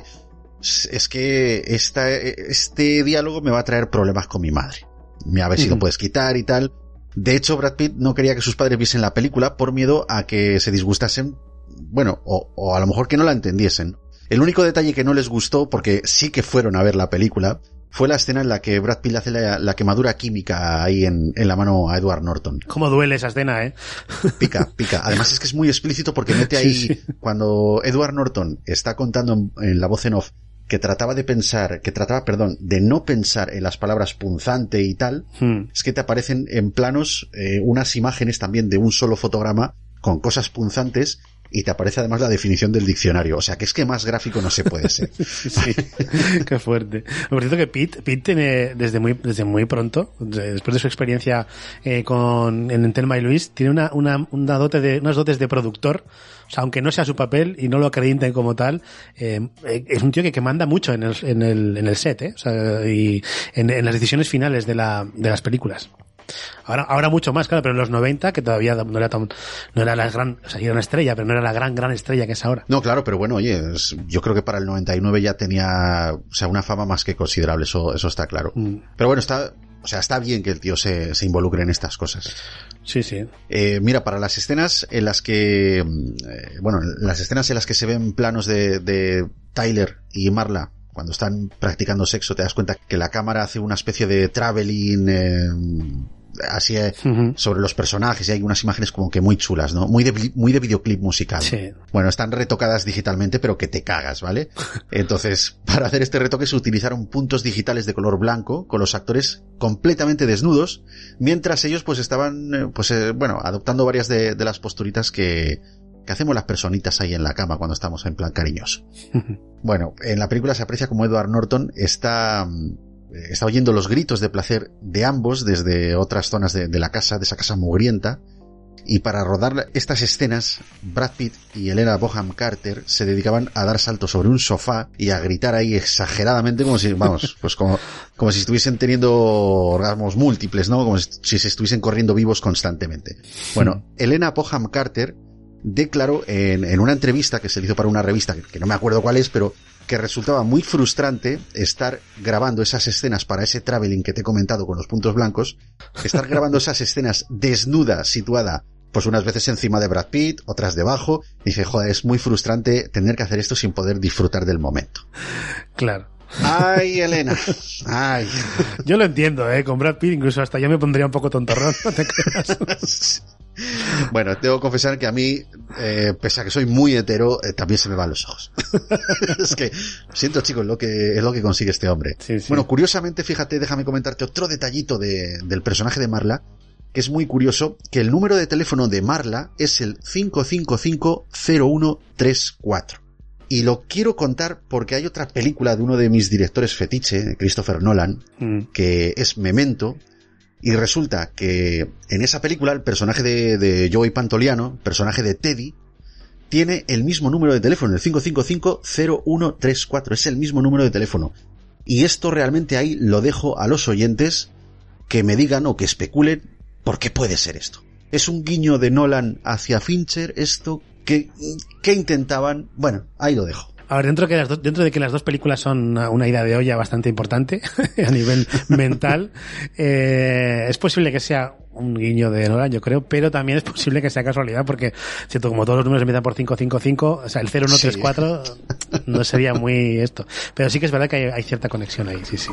es que esta, este diálogo me va a traer problemas con mi madre. A ver si lo puedes quitar y tal. De hecho, Brad Pitt no quería que sus padres viesen la película por miedo a que se disgustasen, bueno, o, o a lo mejor que no la entendiesen. El único detalle que no les gustó, porque sí que fueron a ver la película, fue la escena en la que Brad Pitt hace la, la quemadura química ahí en, en la mano a Edward Norton. Cómo duele esa escena, ¿eh? Pica, pica. Además es que es muy explícito porque mete ahí, sí, sí. Cuando Edward Norton está contando en, en la voz en off que trataba de pensar, que trataba, perdón, de no pensar en las palabras punzante y tal, hmm. es que te aparecen en planos eh, unas imágenes también de un solo fotograma con cosas punzantes y te aparece además la definición del diccionario. O sea, que es que más gráfico no se puede ser. Sí, qué fuerte. Por cierto que Pete, Pete tiene desde muy, desde muy pronto, después de su experiencia eh, con, en Thelma y Louise, tiene una, una, una dote de, unas dotes de productor. O sea, aunque no sea su papel y no lo acrediten como tal, eh, es un tío que, que manda mucho en el, en el, en el set, eh. O sea, y en, en las decisiones finales de la, de las películas. Ahora, ahora mucho más, claro, pero en los noventa, que todavía no era tan, no era la gran, o sea, era una estrella, pero no era la gran, gran estrella que es ahora. No, claro, pero bueno, oye, es, yo creo que para el noventa y nueve ya tenía, o sea, una fama más que considerable, eso, eso está claro. Mm. Pero bueno, está, o sea, está bien que el tío se, se involucre en estas cosas. Sí, sí. Eh, mira, para las escenas en las que, eh, bueno, las escenas en las que se ven planos de, de Tyler y Marla, cuando están practicando sexo, te das cuenta que la cámara hace una especie de traveling, eh, así uh-huh. sobre los personajes, y hay unas imágenes como que muy chulas, ¿no? Muy de, muy de videoclip musical. Sí. Bueno, están retocadas digitalmente, pero que te cagas, ¿vale? Entonces, para hacer este retoque se utilizaron puntos digitales de color blanco, con los actores completamente desnudos, mientras ellos pues estaban, pues eh, bueno, adoptando varias de, de las posturitas que, que hacemos las personitas ahí en la cama cuando estamos en plan cariñoso. Bueno, en la película se aprecia como Edward Norton está... está oyendo los gritos de placer de ambos desde otras zonas de, de la casa, de esa casa mugrienta, y para rodar estas escenas, Brad Pitt y Helena Bonham Carter se dedicaban a dar saltos sobre un sofá y a gritar ahí exageradamente como si, vamos, pues como, como si estuviesen teniendo orgasmos múltiples, ¿no? Como si se estuviesen corriendo vivos constantemente. Bueno, Helena Bonham Carter declaró en, en una entrevista que se le hizo para una revista, que, que no me acuerdo cuál es, pero que resultaba muy frustrante estar grabando esas escenas para ese traveling que te he comentado con los puntos blancos, estar grabando esas escenas desnuda, situada pues unas veces encima de Brad Pitt, otras debajo, y dice, joder, es muy frustrante tener que hacer esto sin poder disfrutar del momento. Claro. Ay, Elena. Ay. Yo lo entiendo, eh, con Brad Pitt incluso hasta yo me pondría un poco tontorrón, no te creas. Bueno, tengo que confesar que a mí, eh, pese a que soy muy hetero, eh, también se me van los ojos. Es que, siento chicos, lo que, es lo que consigue este hombre. Sí, sí. Bueno, curiosamente, fíjate, déjame comentarte otro detallito de, del personaje de Marla, que es muy curioso, que el número de teléfono de Marla es el cinco cinco cinco cero uno tres cuatro. Y lo quiero contar porque hay otra película de uno de mis directores fetiche, Christopher Nolan, mm. que es Memento. Y resulta que en esa película el personaje de, de Joey Pantoliano, personaje de Teddy, tiene el mismo número de teléfono, el cinco cinco cinco cero uno tres cuatro, es el mismo número de teléfono. Y esto realmente ahí lo dejo a los oyentes que me digan o que especulen por qué puede ser esto. ¿Es un guiño de Nolan hacia Fincher esto? ¿Qué, qué intentaban? Bueno, ahí lo dejo. A ver, dentro, que las do, dentro de que las dos películas son una, una ida de olla bastante importante a nivel mental, eh, es posible que sea un guiño de Nolan, yo creo, pero también es posible que sea casualidad porque, siento, como todos los números empiezan por cinco cinco cinco, o sea, el cero uno tres cuatro sí. No sería muy esto. Pero sí que es verdad que hay, hay cierta conexión ahí, sí, sí.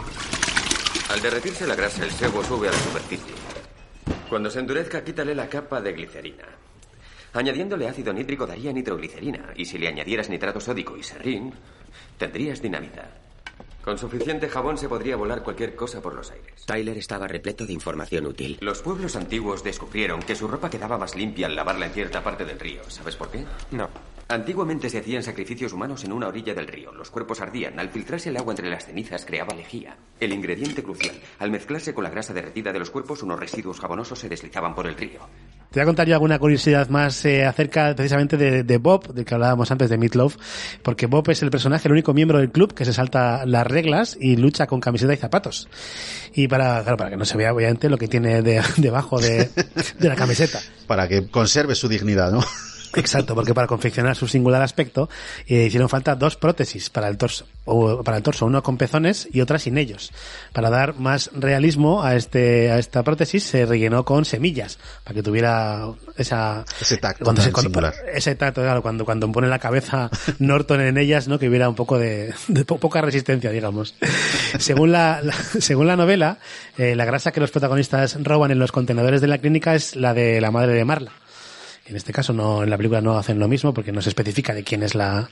Al derretirse la grasa, el sebo sube a la superficie. Cuando se endurezca, quítale la capa de glicerina. Añadiéndole ácido nítrico daría nitroglicerina, y si le añadieras nitrato sódico y serrín, tendrías dinamita. Con suficiente jabón se podría volar cualquier cosa por los aires. Tyler estaba repleto de información útil. Los pueblos antiguos descubrieron que su ropa quedaba más limpia al lavarla en cierta parte del río. ¿Sabes por qué? No. Antiguamente se hacían sacrificios humanos en una orilla del río. Los cuerpos ardían. Al filtrarse el agua entre las cenizas creaba lejía. El ingrediente crucial. Al mezclarse con la grasa derretida de los cuerpos, unos residuos jabonosos se deslizaban por el río. Te voy a contar yo alguna curiosidad más eh, acerca precisamente de, de Bob, del que hablábamos antes de Meatloaf, porque Bob es el personaje, el único miembro del club que se salta las reglas y lucha con camiseta y zapatos. Y para, claro, para que no se vea obviamente lo que tiene de, debajo de, de la camiseta. Para que conserve su dignidad, ¿no? Exacto, porque para confeccionar su singular aspecto eh, hicieron falta dos prótesis para el torso, o para el torso, una con pezones y otra sin ellos. Para dar más realismo a este a esta prótesis se rellenó con semillas para que tuviera esa ese tacto cuando tan se, cuando, singular. Ese tacto, claro, cuando cuando pone la cabeza Norton en ellas, ¿no? Que hubiera un poco de, de po poca resistencia, digamos. Según la, la según la novela, eh, la grasa que los protagonistas roban en los contenedores de la clínica es la de la madre de Marla. En este caso no, en la película no hacen lo mismo porque no se especifica de quién es la,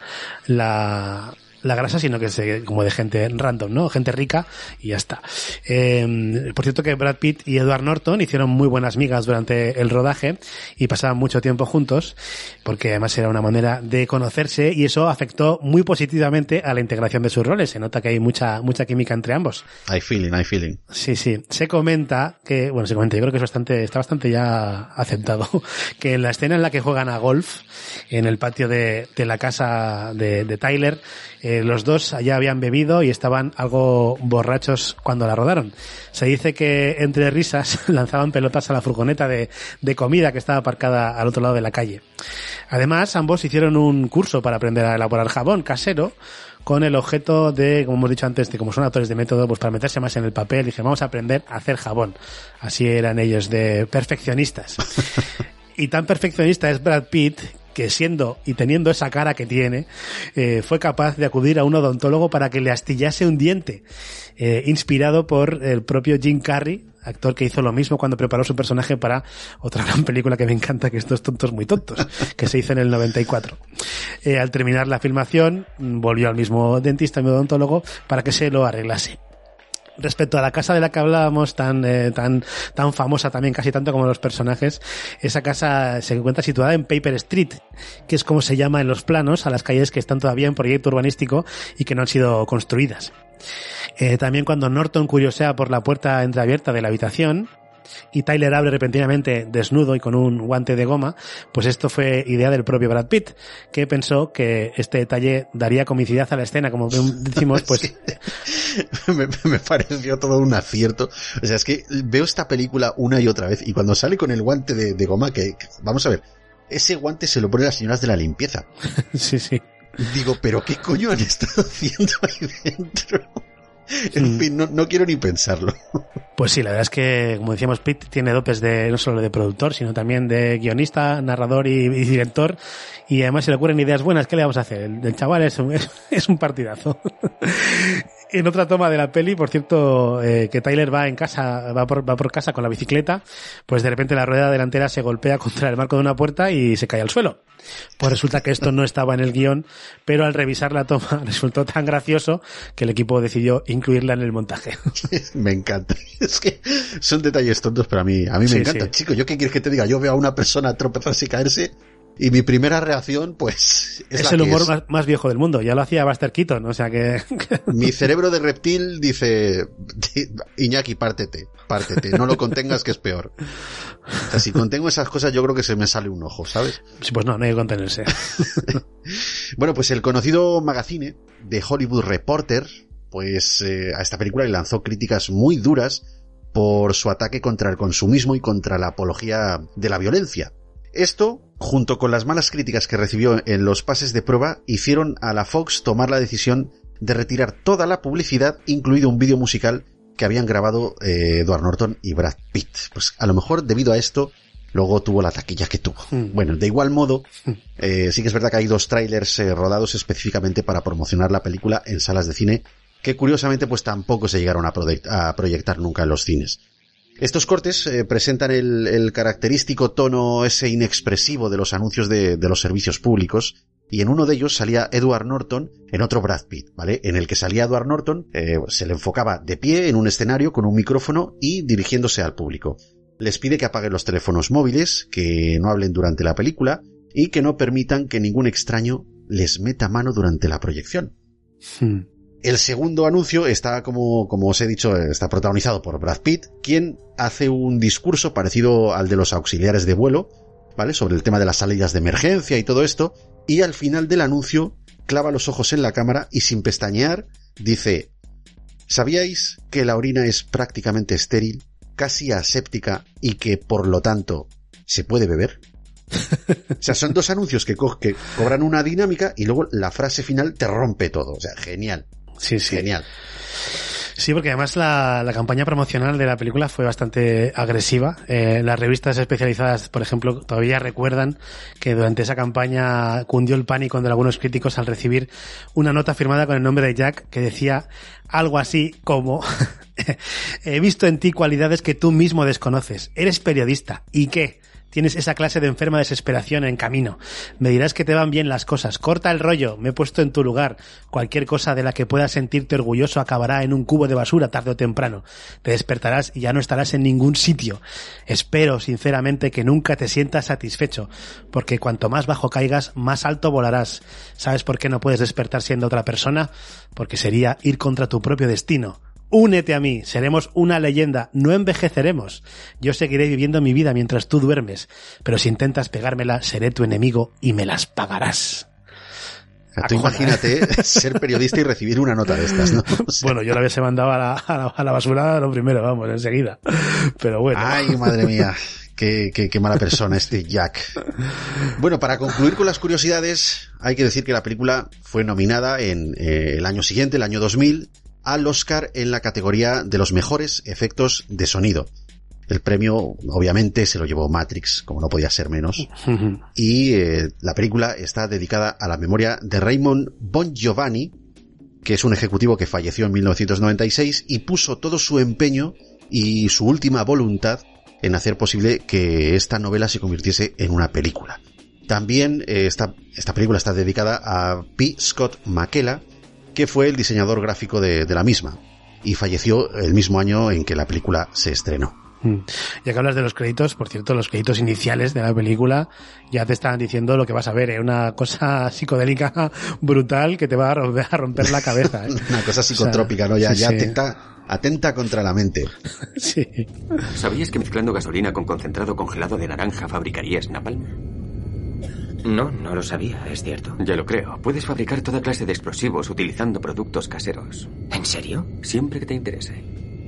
la, la grasa, sino que es como de gente random, ¿no? Gente rica y ya está. Eh, por cierto que Brad Pitt y Edward Norton hicieron muy buenas migas durante el rodaje y pasaban mucho tiempo juntos porque además era una manera de conocerse y eso afectó muy positivamente a la integración de sus roles. Se nota que hay mucha, mucha química entre ambos. Hay feeling, hay feeling. Sí, sí. Se comenta que, bueno, se comenta, yo creo que es bastante, está bastante ya aceptado, que en la escena en la que juegan a golf en el patio de, de la casa de, de Tyler, Eh, los dos ya habían bebido y estaban algo borrachos cuando la rodaron. Se dice que entre risas lanzaban pelotas a la furgoneta de, de comida que estaba aparcada al otro lado de la calle. Además, ambos hicieron un curso para aprender a elaborar jabón casero con el objeto de, como hemos dicho antes, de como son autores de método, pues para meterse más en el papel, dije, vamos a aprender a hacer jabón. Así eran ellos de perfeccionistas. Y tan perfeccionista es Brad Pitt que siendo y teniendo esa cara que tiene, eh, fue capaz de acudir a un odontólogo para que le astillase un diente, eh, inspirado por el propio Jim Carrey, actor que hizo lo mismo cuando preparó su personaje para otra gran película que me encanta, que Estos tontos muy tontos, que se hizo en el noventa y cuatro. Eh, al terminar la filmación, volvió al mismo dentista, al mismo odontólogo, para que se lo arreglase. Respecto a la casa de la que hablábamos, tan eh, tan tan famosa también, casi tanto como los personajes, esa casa se encuentra situada en Paper Street, que es como se llama en los planos a las calles que están todavía en proyecto urbanístico y que no han sido construidas. Eh, también cuando Norton curiosea por la puerta entreabierta de la habitación y Tyler abre repentinamente desnudo y con un guante de goma, pues esto fue idea del propio Brad Pitt, que pensó que este detalle daría comicidad a la escena, como decimos, pues... Sí. me, me pareció todo un acierto. O sea, es que veo esta película una y otra vez y cuando sale con el guante de, de goma, que, que vamos a ver, ese guante se lo ponen las señoras de la limpieza. Sí, sí. Digo, ¿pero qué coño han estado haciendo ahí dentro? En fin, no, no quiero ni pensarlo. Pues sí, la verdad es que, como decíamos, Pitt tiene dopes de no solo de productor, sino también de guionista, narrador y, y director, y además se le ocurren ideas buenas. ¿Qué le vamos a hacer? El, el chaval es un, es un partidazo. En otra toma de la peli, por cierto, eh, que Tyler va en casa, va por, va por casa con la bicicleta, pues de repente la rueda delantera se golpea contra el marco de una puerta y se cae al suelo. Pues resulta que esto no estaba en el guión, pero al revisar la toma resultó tan gracioso que el equipo decidió incluirla en el montaje. Me encanta. Es que son detalles tontos, pero a mí, a mí me Sí, encanta. sí. Chico, ¿yo qué quieres que te diga? Yo veo a una persona tropezarse y caerse y mi primera reacción, pues, es, Es, la el que humor es. Más, más viejo del mundo. Ya lo hacía Buster Keaton, o sea que... Mi cerebro de reptil dice, Iñaki, pártete, pártete, no lo contengas que es peor. O sea, si contengo esas cosas yo creo que se me sale un ojo, ¿sabes? Sí, pues no, no hay que contenerse. Bueno, pues el conocido magazine de Hollywood Reporter, pues eh, a esta película le lanzó críticas muy duras por su ataque contra el consumismo y contra la apología de la violencia. Esto, junto con las malas críticas que recibió en los pases de prueba, hicieron a la Fox tomar la decisión de retirar toda la publicidad, incluido un vídeo musical que habían grabado eh, Edward Norton y Brad Pitt. Pues a lo mejor debido a esto luego tuvo la taquilla que tuvo. Mm. Bueno, de igual modo, eh, sí que es verdad que hay dos trailers eh, rodados específicamente para promocionar la película en salas de cine, que curiosamente pues tampoco se llegaron a, proyect- a proyectar nunca en los cines. Estos cortes eh, presentan el, el característico tono ese inexpresivo de los anuncios de, de los servicios públicos, y en uno de ellos salía Edward Norton, en otro Brad Pitt, ¿vale? En el que salía Edward Norton, eh, se le enfocaba de pie en un escenario con un micrófono y dirigiéndose al público. Les pide que apaguen los teléfonos móviles, que no hablen durante la película y que no permitan que ningún extraño les meta mano durante la proyección. Hmm. El segundo anuncio está, como, como os he dicho, está protagonizado por Brad Pitt, quien hace un discurso parecido al de los auxiliares de vuelo, ¿vale? Sobre el tema de las salidas de emergencia y todo esto, y al final del anuncio clava los ojos en la cámara y sin pestañear dice: ¿sabíais que la orina es prácticamente estéril, casi aséptica y que, por lo tanto, se puede beber? O sea, son dos anuncios que, co- que cobran una dinámica y luego la frase final te rompe todo. O sea, genial. Sí, sí. Genial. Sí, porque además la, la campaña promocional de la película fue bastante agresiva. Eh, las revistas especializadas, por ejemplo, todavía recuerdan que durante esa campaña cundió el pánico de algunos críticos al recibir una nota firmada con el nombre de Jack que decía algo así como: he visto en ti cualidades que tú mismo desconoces. Eres periodista. ¿Y qué? Tienes esa clase de enferma desesperación en camino. Me dirás que te van bien las cosas. Corta el rollo. Me he puesto en tu lugar. Cualquier cosa de la que puedas sentirte orgulloso acabará en un cubo de basura tarde o temprano. Te despertarás y ya no estarás en ningún sitio. Espero, sinceramente, que nunca te sientas satisfecho, porque cuanto más bajo caigas, más alto volarás. ¿Sabes por qué no puedes despertar siendo otra persona? Porque sería ir contra tu propio destino. Únete a mí, seremos una leyenda, no envejeceremos. Yo seguiré viviendo mi vida mientras tú duermes, pero si intentas pegármela, seré tu enemigo y me las pagarás. Tú imagínate ser periodista y recibir una nota de estas, ¿no? O sea, bueno, yo la hubiese mandado a la, a la, a la basura lo primero, vamos, enseguida. Pero bueno. Ay, madre mía. Qué, qué, qué mala persona este Jack. Bueno, para concluir con las curiosidades, hay que decir que la película fue nominada en eh, el año siguiente, el año dos mil, al Oscar en la categoría de los mejores efectos de sonido. El premio, obviamente, se lo llevó Matrix, como no podía ser menos. Uh-huh. Y eh, la película está dedicada a la memoria de Raymond Bongiovanni, que es un ejecutivo que falleció en mil novecientos noventa y seis y puso todo su empeño y su última voluntad en hacer posible que esta novela se convirtiese en una película. También eh, esta, esta película está dedicada a P. Scott McKellar, que fue el diseñador gráfico de, de la misma, y falleció el mismo año en que la película se estrenó. Ya que hablas de los créditos, por cierto, los créditos iniciales de la película ya te estaban diciendo lo que vas a ver, ¿eh? Una cosa psicodélica brutal que te va a romper, a romper la cabeza, ¿eh? Una cosa psicotrópica, o sea, ¿no? Ya, sí, ya sí. Atenta, atenta contra la mente. Sí. ¿Sabías que mezclando gasolina con concentrado congelado de naranja fabricarías napalm? No, no lo sabía, es cierto. Ya lo creo. Puedes fabricar toda clase de explosivos utilizando productos caseros. ¿En serio? Siempre que te interese.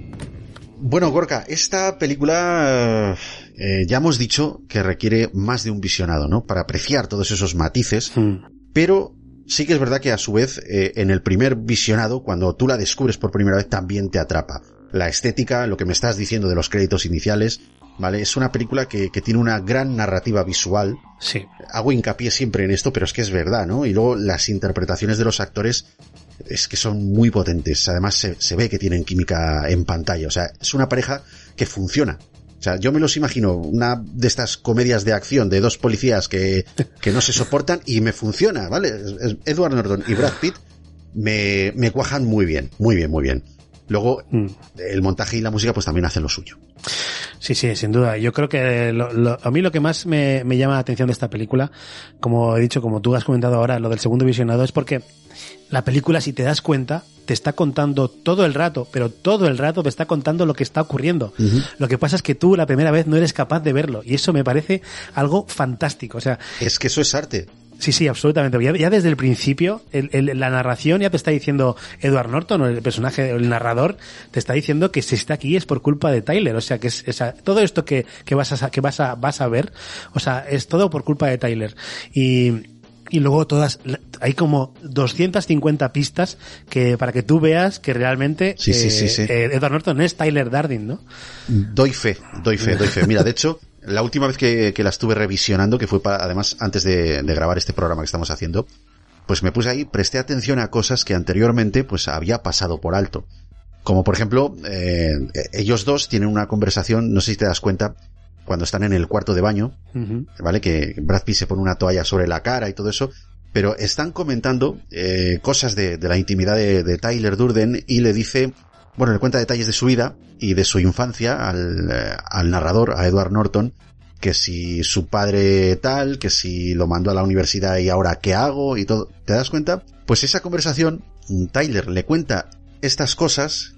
Bueno, Gorka, esta película eh, ya hemos dicho que requiere más de un visionado, ¿no? Para apreciar todos esos matices, mm. pero sí que es verdad que a su vez eh, en el primer visionado, cuando tú la descubres por primera vez, también te atrapa. La estética, lo que me estás diciendo de los créditos iniciales, ¿vale? Es una película que, que tiene una gran narrativa visual. Sí. Hago hincapié siempre en esto, pero es que es verdad, ¿no? Y luego las interpretaciones de los actores es que son muy potentes. Además se, se ve que tienen química en pantalla. O sea, es una pareja que funciona. O sea, yo me los imagino una de estas comedias de acción de dos policías que, que no se soportan y me funciona, ¿vale? Edward Norton y Brad Pitt me, me cuajan muy bien, muy bien, muy bien. Luego, mm. el montaje y la música pues también hacen lo suyo. Sí, sí, sin duda. Yo creo que lo, lo, a mí lo que más me, me llama la atención de esta película, como he dicho, como tú has comentado ahora, lo del segundo visionado, es porque la película, si te das cuenta, te está contando todo el rato, pero todo el rato te está contando lo que está ocurriendo. Uh-huh. Lo que pasa es que tú la primera vez no eres capaz de verlo, y eso me parece algo fantástico. O sea, es que eso es arte. Sí, sí, absolutamente. Ya, ya desde el principio, el, el, la narración ya te está diciendo Edward Norton, o el personaje, el narrador, te está diciendo que si está aquí es por culpa de Tyler. O sea, que es, esa, todo esto que, que vas a, que vas a, vas a ver, o sea, es todo por culpa de Tyler. Y, y luego todas, hay como doscientas cincuenta pistas que, para que tú veas que realmente, sí, eh, sí, sí, sí. Eh, Edward Norton es Tyler Durden, ¿no? Doy fe, doy fe, doy fe. Mira, de hecho, la última vez que, que la estuve revisionando, que fue para, además antes de, de grabar este programa que estamos haciendo, pues me puse ahí, presté atención a cosas que anteriormente pues había pasado por alto. Como por ejemplo, eh, ellos dos tienen una conversación, no sé si te das cuenta, cuando están en el cuarto de baño, uh-huh. ¿vale? Que Brad Pitt se pone una toalla sobre la cara y todo eso, pero están comentando eh, cosas de, de la intimidad de, de Tyler Durden y le dice... Bueno, le cuenta detalles de su vida y de su infancia al, eh, al narrador, a Edward Norton, que si su padre tal, que si lo mandó a la universidad y ahora qué hago y todo. ¿Te das cuenta? Pues esa conversación, Tyler le cuenta estas cosas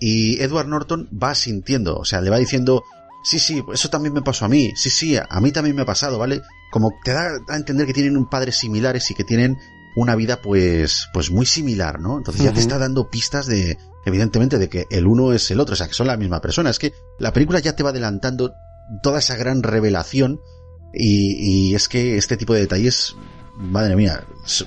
y Edward Norton va sintiendo, o sea, le va diciendo, sí, sí, eso también me pasó a mí, sí, sí, a mí también me ha pasado, ¿vale? Como te da a entender que tienen un padres similares y que tienen una vida pues, pues muy similar, ¿no? Entonces ya uh-huh. te está dando pistas de, evidentemente, de que el uno es el otro, o sea, que son la misma persona. Es que la película ya te va adelantando toda esa gran revelación y, y es que este tipo de detalles, madre mía,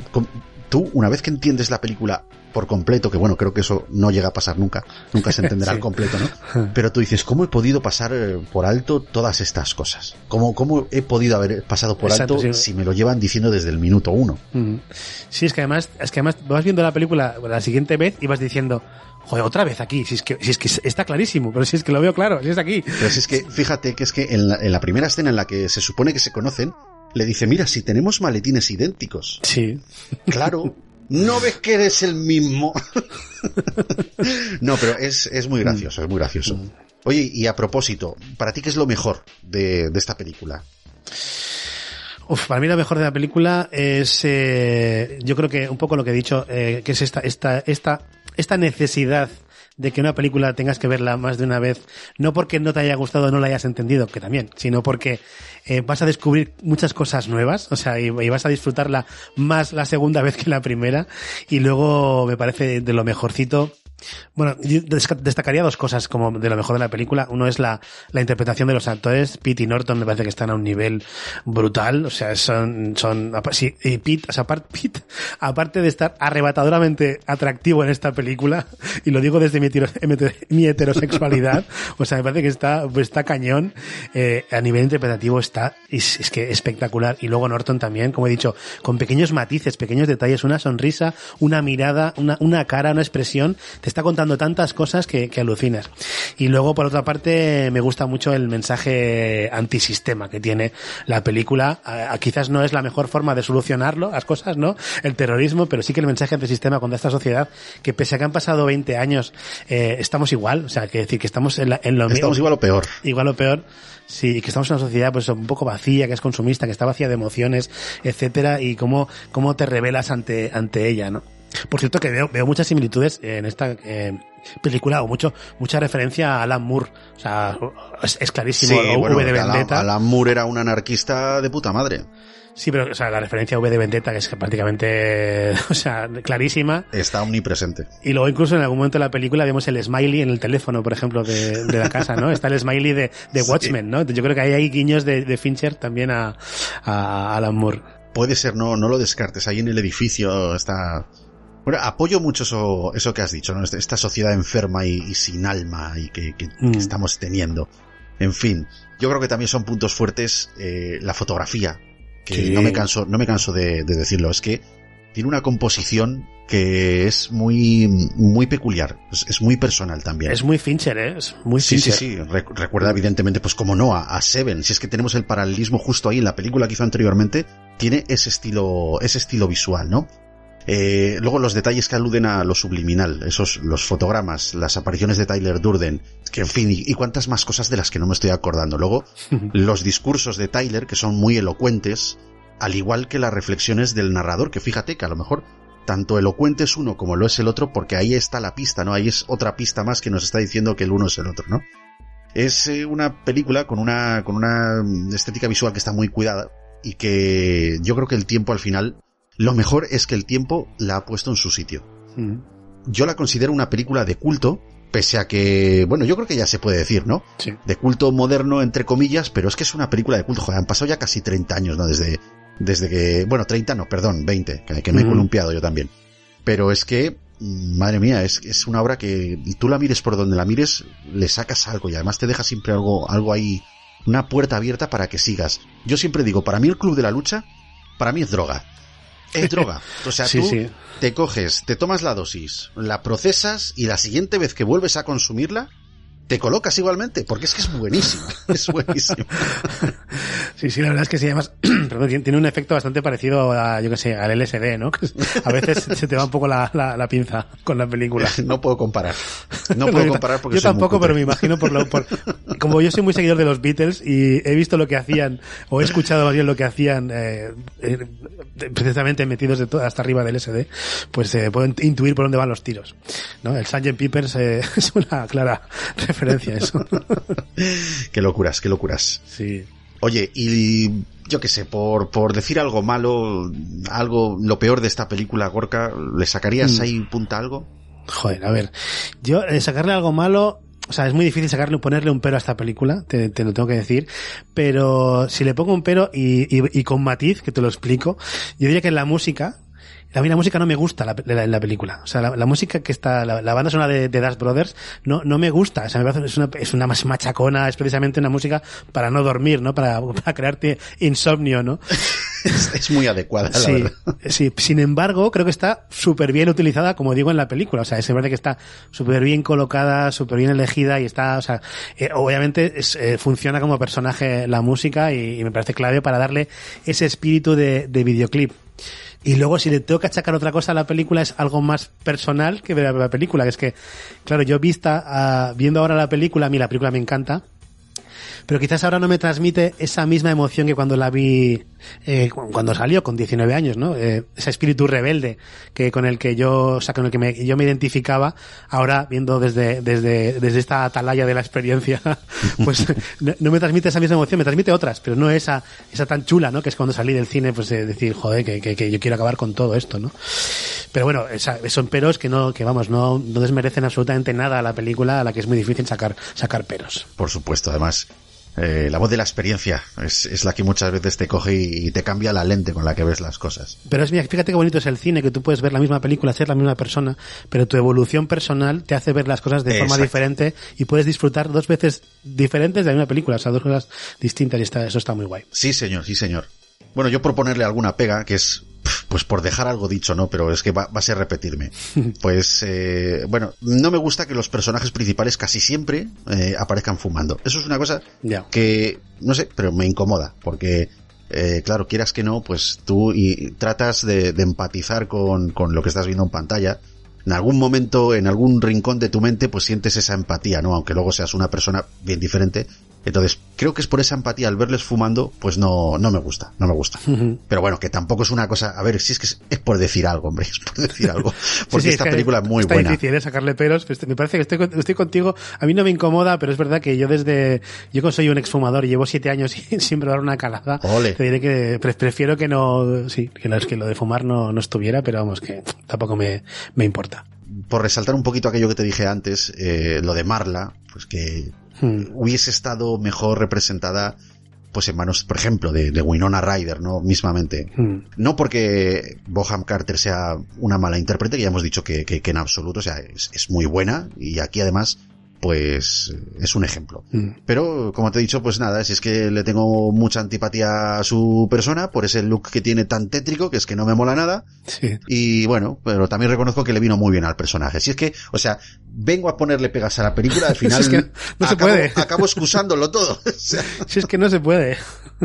tú, una vez que entiendes la película por completo, que bueno, creo que eso no llega a pasar nunca, nunca se entenderá sí. al completo, ¿no? Pero tú dices, ¿cómo he podido pasar por alto todas estas cosas? ¿Cómo, cómo he podido haber pasado por Exacto, alto sí. si me lo llevan diciendo desde el minuto uno? Uh-huh. Sí, es que además, es que además vas viendo la película la siguiente vez y vas diciendo, joder, otra vez aquí, si es que, si es que está clarísimo, pero si es que lo veo claro, si es aquí. Pero si es que, fíjate que es que en la, en la primera escena en la que se supone que se conocen, le dice, mira, si tenemos maletines idénticos. Sí. Claro. ¿No ves que eres el mismo? No, pero es, es muy gracioso, es muy gracioso. Oye, y a propósito, ¿para ti qué es lo mejor de, de esta película? Uf, para mí lo mejor de la película es, eh, yo creo que un poco lo que he dicho, eh, que es esta, esta, esta, esta necesidad de que una película tengas que verla más de una vez, no porque no te haya gustado o no la hayas entendido, que también, sino porque eh, vas a descubrir muchas cosas nuevas, o sea, y, y vas a disfrutarla más la segunda vez que la primera, y luego me parece de lo mejorcito Bueno, yo destacaría dos cosas como de lo mejor de la película. Uno es la, la interpretación de los actores. Pete y Norton me parece que están a un nivel brutal. O sea, son, son, sí, y Pete, o sea, aparte, Pete, aparte de estar arrebatadoramente atractivo en esta película, y lo digo desde mi, tiro, mi heterosexualidad, o sea, me parece que está, pues está cañón, eh, a nivel interpretativo está, es, es que espectacular. Y luego Norton también, como he dicho, con pequeños matices, pequeños detalles, una sonrisa, una mirada, una, una cara, una expresión, te está contando tantas cosas que, que alucinas. Y luego, por otra parte, me gusta mucho el mensaje antisistema que tiene la película. A, a, quizás no es la mejor forma de solucionarlo, las cosas, ¿no? El terrorismo, pero sí que el mensaje antisistema contra esta sociedad, que pese a que han pasado veinte años, eh, estamos igual. O sea, que decir que estamos en, la, en lo mismo. Estamos igual o peor. Igual o peor. Sí, que estamos en una sociedad pues un poco vacía, que es consumista, que está vacía de emociones, etcétera, y cómo, cómo te revelas ante, ante ella, ¿no? Por cierto que veo, veo muchas similitudes en esta eh, película, o mucho, mucha referencia a Alan Moore. O sea, es, es clarísimo. Sí, o bueno, V de Vendetta. Alan, Alan Moore era un anarquista de puta madre. Sí, pero, o sea, la referencia a V de Vendetta, que es que prácticamente, o sea, clarísima. Está omnipresente. Y luego incluso en algún momento de la película vemos el smiley en el teléfono, por ejemplo, de, de la casa, ¿no? Está el smiley de, de Watchmen, ¿no? Yo creo que ahí hay guiños de, de Fincher también a, a Alan Moore. Puede ser, no, no lo descartes. Ahí en el edificio está... Bueno, apoyo mucho eso, eso que has dicho, ¿no? Esta sociedad enferma y, y sin alma y que, que, mm. que estamos teniendo. En fin, yo creo que también son puntos fuertes, eh, la fotografía, que sí. no me canso, no me canso de, de decirlo, es que tiene una composición que es muy, muy peculiar, es, es muy personal también. Es muy Fincher, ¿eh? Es muy sí, Fincher. Sí, sí, Re- recuerda evidentemente, pues como no, a, a Seven, si es que tenemos el paralelismo justo ahí en la película que hizo anteriormente, tiene ese estilo, ese estilo visual, ¿no? Eh, luego los detalles que aluden a lo subliminal, esos, los fotogramas, las apariciones de Tyler Durden, que en fin, y, y cuántas más cosas de las que no me estoy acordando. Luego, los discursos de Tyler, que son muy elocuentes, al igual que las reflexiones del narrador, que fíjate que a lo mejor tanto elocuente es uno como lo es el otro, porque ahí está la pista, ¿no? Ahí es otra pista más que nos está diciendo que el uno es el otro, ¿no? Es eh, una película con una, con una estética visual que está muy cuidada y que yo creo que el tiempo al final, lo mejor es que el tiempo la ha puesto en su sitio. Mm. Yo la considero una película de culto, pese a que, bueno, yo creo que ya se puede decir, ¿no? Sí. De culto moderno, entre comillas, pero es que es una película de culto. Joder, han pasado ya casi treinta años, ¿no? Desde, desde que, bueno, treinta no, perdón, veinte, que, que me he mm. columpiado yo también. Pero es que, madre mía, es, es una obra que tú la mires por donde la mires, le sacas algo y además te deja siempre algo, algo ahí, una puerta abierta para que sigas. Yo siempre digo, para mí el Club de la Lucha, para mí es droga. Es droga. O sea, sí, tú sí. te coges, te tomas la dosis, la procesas y la siguiente vez que vuelves a consumirla, te colocas igualmente, porque es que es buenísima. Es buenísima. Sí, sí, la verdad es que sí, además, perdón, tiene un efecto bastante parecido a, yo qué sé, al L S D, ¿no? A veces se te va un poco la, la, la pinza con la película. No puedo comparar. No puedo comparar porque yo soy tampoco, muy pero me imagino por lo, por, como yo soy muy seguidor de los Beatles y he visto lo que hacían, o he escuchado más bien lo que hacían, eh, eh, precisamente metidos de todo, hasta arriba del L S D, pues eh, puedo intuir por dónde van los tiros, ¿no? El sergeant Pepper's eh, es una clara referencia a eso. Qué locuras, qué locuras. Sí. Oye, y yo qué sé, por, por decir algo malo, algo, lo peor de esta película, Gorka, ¿le sacarías mm. ahí punta algo? Joder, a ver, yo eh, sacarle algo malo, o sea, es muy difícil sacarle, ponerle un pero a esta película, te, te lo tengo que decir, pero si le pongo un pero y, y, y con matiz, que te lo explico, yo diría que en la música, a mí la música no me gusta la, la, la película. O sea, la, la música que está, la, la banda sonora de, de Dash Brothers no, no me gusta. O sea, me parece, es una, es una más machacona, es precisamente una música para no dormir, ¿no? Para, para crearte insomnio, ¿no? es, es muy adecuada, la sí, verdad. Sí, sin embargo, creo que está súper bien utilizada, como digo, en la película. O sea, es verdad que está súper bien colocada, súper bien elegida y está, o sea, eh, obviamente es, eh, funciona como personaje la música y, y me parece clave para darle ese espíritu de, de videoclip. Y luego, si le tengo que achacar otra cosa a la película, es algo más personal que ver la película. Que es que, claro, yo vista, uh, viendo ahora la película, a mí la película me encanta, pero quizás ahora no me transmite esa misma emoción que cuando la vi, eh, cuando salió con diecinueve años, ¿no? Eh, ese espíritu rebelde que con el que yo, o sea, con el que me, yo me identificaba, ahora viendo desde, desde, desde esta atalaya de la experiencia, pues no, no me transmite esa misma emoción, me transmite otras, pero no esa, esa tan chula, ¿no? Que es cuando salí del cine, pues de decir, joder, que, que, que yo quiero acabar con todo esto, ¿no? Pero bueno, esa, son peros que no, que vamos, no, no desmerecen absolutamente nada a la película, a la que es muy difícil sacar, sacar peros. Por supuesto, además, eh, la voz de la experiencia es, es la que muchas veces te coge y, y te cambia la lente con la que ves las cosas. Pero es, mira, fíjate qué bonito es el cine, que tú puedes ver la misma película, ser la misma persona, pero tu evolución personal te hace ver las cosas de Exacto. forma diferente y puedes disfrutar dos veces diferentes de la misma película, o sea, dos cosas distintas, y está, eso está muy guay. Sí, señor, sí, señor. Bueno, yo por ponerle alguna pega, que es, pues por dejar algo dicho, ¿no? Pero es que va, va a ser repetirme. Pues, eh, bueno, no me gusta que los personajes principales casi siempre eh, aparezcan fumando. Eso es una cosa Ya. que, no sé, pero me incomoda, porque, eh, claro, quieras que no, pues tú y, y tratas de, de empatizar con, con lo que estás viendo en pantalla. En algún momento, en algún rincón de tu mente, pues sientes esa empatía, ¿no? Aunque luego seas una persona bien diferente. Entonces, creo que es por esa empatía al verles fumando, pues no, no me gusta, no me gusta. Uh-huh. Pero bueno, que tampoco es una cosa, a ver, si es que es, es por decir algo, hombre, es por decir algo. Porque sí, sí, esta es película es muy está buena. Está difícil, ¿eh? Sacarle peros, pues me parece que estoy, estoy contigo, a mí no me incomoda, pero es verdad que yo desde, yo como soy un exfumador y llevo siete años sin probar una calada, Ole. Te diré que prefiero que no, sí, que lo, que lo de fumar no, no estuviera, pero vamos, que tampoco me, me importa. Por resaltar un poquito aquello que te dije antes, eh, lo de Marla, pues que Hmm. hubiese estado mejor representada pues en manos, por ejemplo, de, de Winona Ryder, ¿no? Mismamente. Hmm. No porque Bonham Carter sea una mala intérprete, que ya hemos dicho que, que, que en absoluto, o sea, es, es muy buena, y aquí además pues es un ejemplo. Mm. Pero, como te he dicho, pues nada, si es que le tengo mucha antipatía a su persona por ese look que tiene tan tétrico, que es que no me mola nada. Sí. Y bueno, pero también reconozco que le vino muy bien al personaje. Si es que, o sea, vengo a ponerle pegas a la película, al final si es que no se acabo, puede. acabo excusándolo todo. O sea. Si es que no se puede.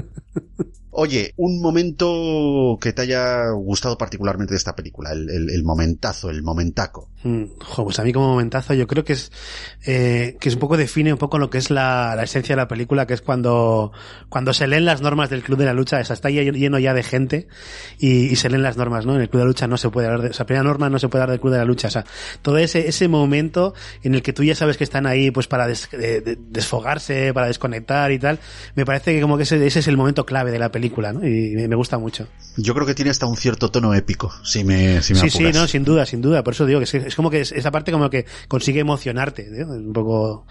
Oye, un momento que te haya gustado particularmente de esta película, el, el, el momentazo, el momentaco. Mm, jo, pues a mí como momentazo yo creo que es eh, que es un poco define un poco lo que es la, la esencia de la película, que es cuando cuando se leen las normas del Club de la Lucha. O sea, está lleno ya de gente y, y se leen las normas, ¿no? En el Club de la Lucha no se puede hablar de, o sea, primera norma, no se puede hablar del Club de la Lucha. O sea, todo ese ese momento en el que tú ya sabes que están ahí pues para des, de, de, desfogarse, para desconectar y tal, me parece que como que ese, ese es el momento clave de la película. ¿No? Y me gusta mucho. Yo creo que tiene hasta un cierto tono épico, si me, si me sí, apuras. Sí, no, sin duda, sin duda. Por eso digo que es, es como que es, esa parte como que consigue emocionarte, ¿no? Es un poco...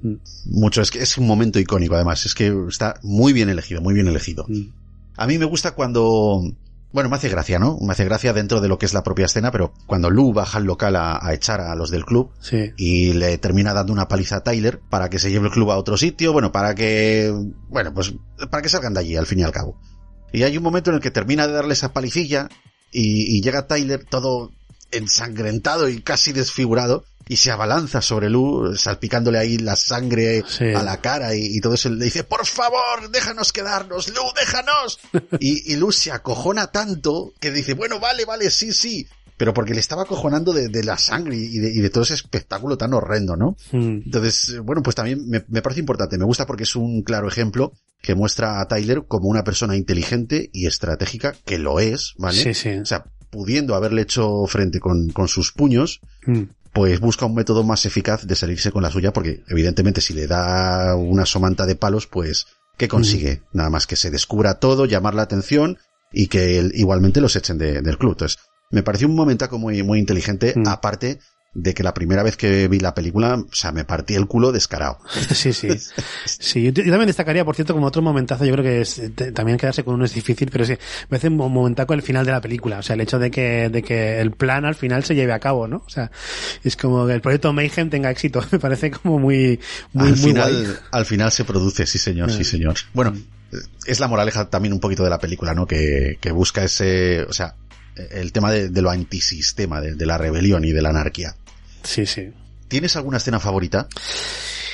Mucho, es que es un momento icónico, además. Es que está muy bien elegido, muy bien elegido. Mm. A mí me gusta cuando... Bueno, me hace gracia, ¿no? Me hace gracia dentro de lo que es la propia escena, pero cuando Lou baja al local a, a echar a los del club, sí, y le termina dando una paliza a Tyler para que se lleve el club a otro sitio, bueno, para que, bueno, pues, para que salgan de allí, al fin y al cabo. Y hay un momento en el que termina de darle esa palicilla y, y llega Tyler todo ensangrentado y casi desfigurado y se abalanza sobre Lou, salpicándole ahí la sangre sí. a la cara y, y todo eso. Le dice, por favor, déjanos quedarnos, Lou, déjanos. y, y Lou se acojona tanto que dice, bueno, vale, vale, sí, sí. Pero porque le estaba acojonando de, de la sangre y de, y de todo ese espectáculo tan horrendo, ¿no? Mm. Entonces, bueno, pues también me, me parece importante. Me gusta porque es un claro ejemplo que muestra a Tyler como una persona inteligente y estratégica, que lo es, ¿vale? Sí, sí. O sea, pudiendo haberle hecho frente con, con sus puños, mm. pues busca un método más eficaz de salirse con la suya, porque evidentemente si le da una somanta de palos, pues, ¿qué consigue? Mm. Nada más que se descubra todo, llamar la atención y que él, igualmente los echen de, del club. Entonces, me pareció un momentaco muy, muy inteligente, mm. aparte de que la primera vez que vi la película, o sea, me partí el culo descarado. Sí, sí. Sí, yo, yo también destacaría, por cierto, como otro momentazo, yo creo que es, te, también quedarse con uno es difícil, pero sí, me parece un momentaco el final de la película, o sea, el hecho de que, de que el plan al final se lleve a cabo, ¿no? O sea, es como que el proyecto Mayhem tenga éxito, me parece como muy, muy, al muy final, guay. Al final se produce, sí señor, sí señor. Bueno, es la moraleja también un poquito de la película, ¿no? Que, que busca ese, o sea, el tema de, de lo antisistema, de, de la rebelión y de la anarquía. Sí, sí. ¿Tienes alguna escena favorita?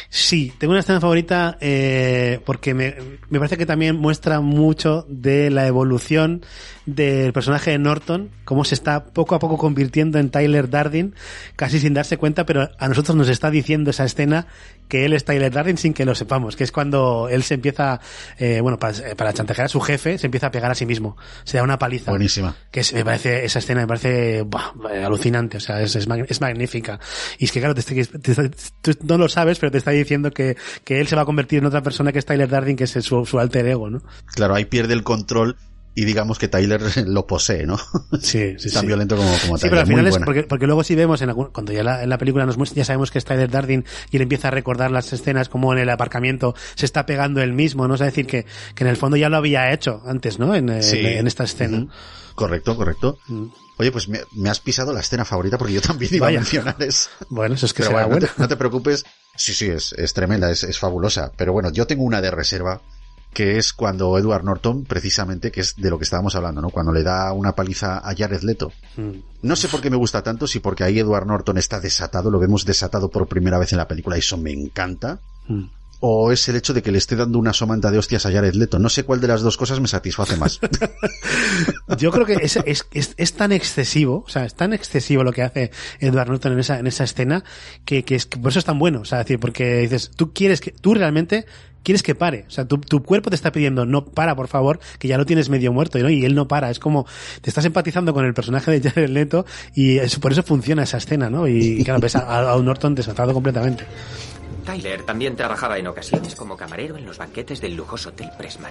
Sí, tengo una escena favorita eh, porque me, me parece que también muestra mucho de la evolución del personaje de Norton, cómo se está poco a poco convirtiendo en Tyler Durden, casi sin darse cuenta, pero a nosotros nos está diciendo esa escena que él es Tyler Durden sin que lo sepamos, que es cuando él se empieza, eh, bueno, para, para chantajear a su jefe, se empieza a pegar a sí mismo, se da una paliza. Buenísima. Que es, me parece, esa escena me parece buah, alucinante, o sea, es, es, es magnífica. Y es que claro, te, te, te, tú no lo sabes, pero te está diciendo que, que él se va a convertir en otra persona que es Tyler Durden, que es su, su alter ego, ¿no? Claro, ahí pierde el control y digamos que Tyler lo posee, ¿no? Sí, sí, Tan sí. violento como, como Tyler. Sí, pero al final Muy es buena. porque, porque luego sí vemos en algún, cuando ya la, en la película nos muestra, ya sabemos que es Tyler Durden y él empieza a recordar las escenas como en el aparcamiento se está pegando él mismo, ¿no? Es decir, que, que en el fondo ya lo había hecho antes, ¿no? En, Sí. en, en esta escena. Uh-huh. Correcto, correcto. Mm. Oye, pues me, me has pisado la escena favorita porque yo también iba Vaya. a mencionar eso. Bueno, eso es que Pero será bueno, no bueno. te, no te preocupes. Sí, sí, es, es tremenda, es, es fabulosa. Pero bueno, yo tengo una de reserva, que es cuando Edward Norton, precisamente, que es de lo que estábamos hablando, ¿no? Cuando le da una paliza a Jared Leto. Mm. No sé por qué me gusta tanto, si porque ahí Edward Norton está desatado, lo vemos desatado por primera vez en la película, y eso me encanta. Mm. O es el hecho de que le esté dando una somanta de hostias a Jared Leto. No sé cuál de las dos cosas me satisface más. Yo creo que es, es, es, es tan excesivo, o sea, es tan excesivo lo que hace Edward Norton en esa, en esa escena, que, que es que por eso es tan bueno. O sea, decir, porque dices, tú quieres que, tú realmente quieres que pare. O sea, tu, tu cuerpo te está pidiendo, no para, por favor, que ya lo tienes medio muerto, ¿no? Y él no para. Es como, te estás empatizando con el personaje de Jared Leto y eso, por eso funciona esa escena, ¿no? Y, y claro, ves a, a un Norton desatado completamente. Tyler también trabajaba en ocasiones como camarero en los banquetes del lujoso Hotel Pressman.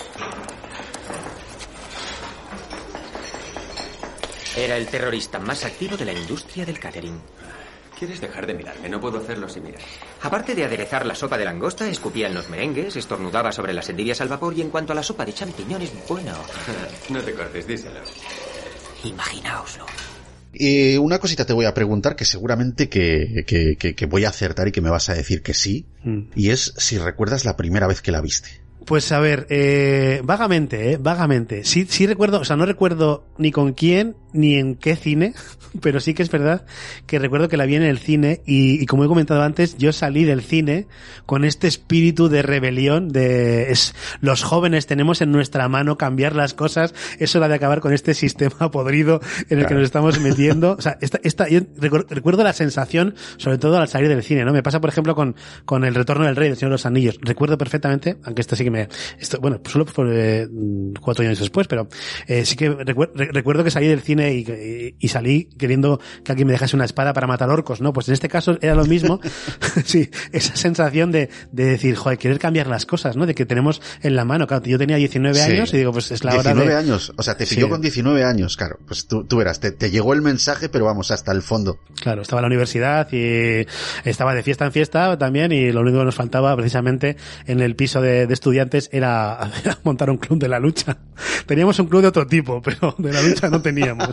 Era el terrorista más activo de la industria del catering. ¿Quieres dejar de mirarme? No puedo hacerlo sin mirar. Aparte de aderezar la sopa de langosta, escupía en los merengues, estornudaba sobre las endirias al vapor y en cuanto a la sopa de champiñones, bueno... No te cortes, díselo. Imaginaoslo. Y una cosita te voy a preguntar que seguramente que, que, que, que voy a acertar y que me vas a decir que sí. Mm. Y es si recuerdas la primera vez que la viste. Pues a ver, eh, vagamente, eh, vagamente. Sí, sí recuerdo, o sea, no recuerdo ni con quién ni en qué cine, pero sí que es verdad que recuerdo que la vi en el cine y, y como he comentado antes, yo salí del cine con este espíritu de rebelión, de es, los jóvenes tenemos en nuestra mano cambiar las cosas, es hora de acabar con este sistema podrido en el claro. que nos estamos metiendo. O sea, esta, esta, yo recu- recuerdo la sensación, sobre todo al salir del cine, ¿no? Me pasa, por ejemplo, con, con El Retorno del Rey, del Señor de los Anillos. Recuerdo perfectamente, aunque esto sí que me, esto, bueno, solo por eh, cuatro años después, pero eh, sí que recu- re- recuerdo que salí del cine y, y, y salí queriendo que alguien me dejase una espada para matar orcos, ¿no? Pues en este caso era lo mismo. Sí, esa sensación de, de decir, joder, querer cambiar las cosas, ¿no? De que tenemos en la mano. Claro, yo tenía diecinueve sí. años y digo, pues es la hora de... diecinueve años, o sea, te pilló sí. con diecinueve años, claro. Pues tú, tú verás, te, te llegó el mensaje, pero vamos, hasta el fondo. Claro, estaba en la universidad y estaba de fiesta en fiesta también y lo único que nos faltaba precisamente en el piso de, de estudiantes era, era montar un club de la lucha. Teníamos un club de otro tipo, pero de la lucha no teníamos.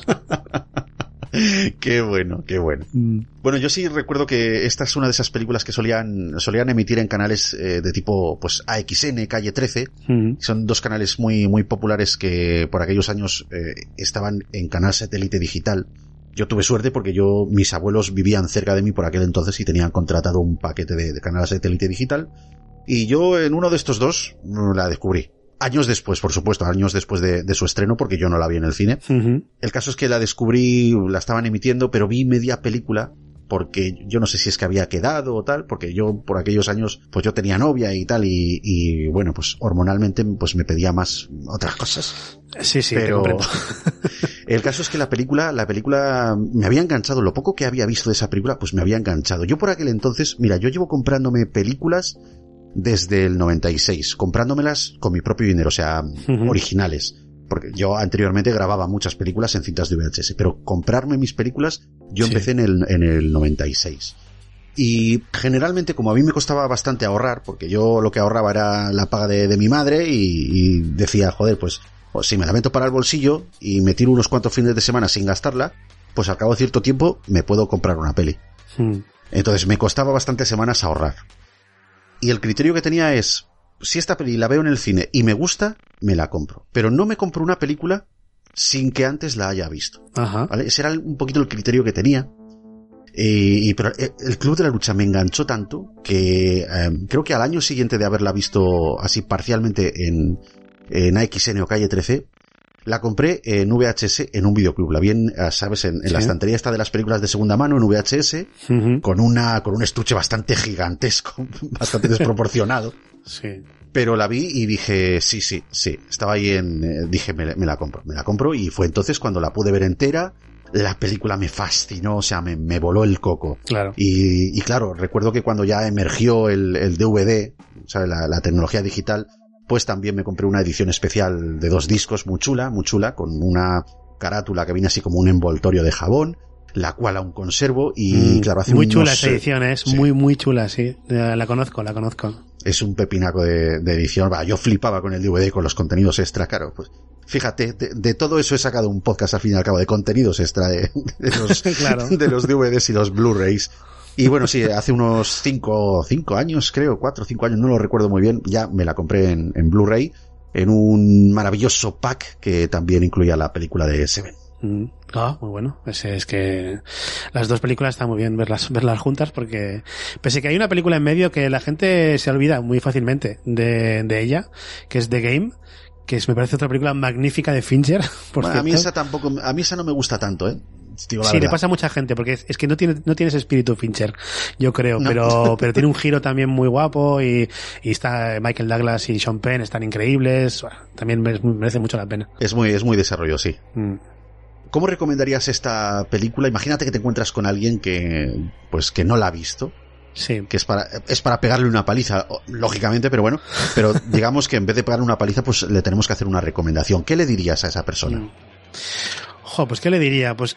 Qué bueno, qué bueno. Mm. Bueno, yo sí recuerdo que esta es una de esas películas que solían solían emitir en canales eh, de tipo pues A X N, Calle trece. Mm. Son dos canales muy muy populares que por aquellos años eh, estaban en canal satélite digital. Yo tuve suerte porque yo mis abuelos vivían cerca de mí por aquel entonces y tenían contratado un paquete de, de canal satélite digital. Y yo en uno de estos dos la descubrí. Años después, por supuesto, años después de, de su estreno, porque yo no la vi en el cine. Uh-huh. El caso es que la descubrí, la estaban emitiendo, pero vi media película, porque yo no sé si es que había quedado o tal, porque yo por aquellos años, pues yo tenía novia y tal, y, y bueno, pues hormonalmente, pues me pedía más otras cosas. Sí, sí, pero te comprendo. El caso es que la película, la película me había enganchado, lo poco que había visto de esa película, pues me había enganchado. Yo por aquel entonces, mira, yo llevo comprándome películas desde el noventa y seis, comprándomelas con mi propio dinero, o sea, uh-huh. originales. Porque yo anteriormente grababa muchas películas en cintas de V H S, pero comprarme mis películas, yo sí. empecé en el, en el noventa y seis. Y generalmente, como a mí me costaba bastante ahorrar, porque yo lo que ahorraba era la paga de, de mi madre y, y decía, joder, pues, pues si me la meto para el bolsillo y me tiro unos cuantos fines de semana sin gastarla, pues al cabo de cierto tiempo me puedo comprar una peli. Uh-huh. Entonces me costaba bastantes semanas ahorrar. Y el criterio que tenía es, si esta peli la veo en el cine y me gusta, me la compro. Pero no me compro una película sin que antes la haya visto. Ajá. ¿Vale? Ese era un poquito el criterio que tenía. Y, y pero el Club de la Lucha me enganchó tanto que eh, creo que al año siguiente de haberla visto así parcialmente en, en A X N o Calle trece, la compré en V H S en un videoclub. La vi en, sabes, en, en ¿sí? la estantería esta de las películas de segunda mano en V H S, uh-huh. con una, con un estuche bastante gigantesco, bastante desproporcionado. Sí. Pero la vi y dije, sí, sí, sí. Estaba ahí en, eh, dije, me, me la compro, me la compro, y fue entonces cuando la pude ver entera. La película me fascinó, o sea, me, me voló el coco. Claro. Y, y claro, recuerdo que cuando ya emergió el, el D V D, o sea, la, la tecnología digital, pues también me compré una edición especial de dos discos muy chula, muy chula, con una carátula que viene así como un envoltorio de jabón, la cual aún conservo, y mm, claro, hace muy unos, chula esa edición, es sí. muy, muy chula, sí. La conozco, la conozco. Es un pepinaco de, de edición. Va, yo flipaba con el D V D, con los contenidos extra, claro, pues fíjate, de, de todo eso he sacado un podcast al fin y al cabo de contenidos extra de, de los, claro. de los D V Ds y los Blu-rays. Y bueno, sí, hace unos cinco, cinco años, creo, cuatro o cinco años, no lo recuerdo muy bien, ya me la compré en, en Blu-ray, en un maravilloso pack que también incluía la película de Seven. Mm. Ah, muy bueno. Es, es que las dos películas está muy bien verlas, verlas juntas, porque pese que hay una película en medio que la gente se olvida muy fácilmente de, de ella, que es The Game, que es, me parece otra película magnífica de Fincher, por bueno, cierto. a mí esa tampoco, a mí esa no me gusta tanto, eh. Digo, sí, verdad. Le pasa a mucha gente, porque es, es que no tiene, no tiene ese espíritu Fincher, yo creo, no. pero, pero tiene un giro también muy guapo, y, y está Michael Douglas y Sean Penn, están increíbles, bueno, también merece mucho la pena. Es muy, es muy desarrollo, sí. Mm. ¿Cómo recomendarías esta película? Imagínate que te encuentras con alguien que, pues, que no la ha visto. Sí. Que es para, es para pegarle una paliza, lógicamente, pero bueno, pero digamos que en vez de pegarle una paliza, pues le tenemos que hacer una recomendación. ¿Qué le dirías a esa persona? Mm. Jo, pues ¿qué le diría? Pues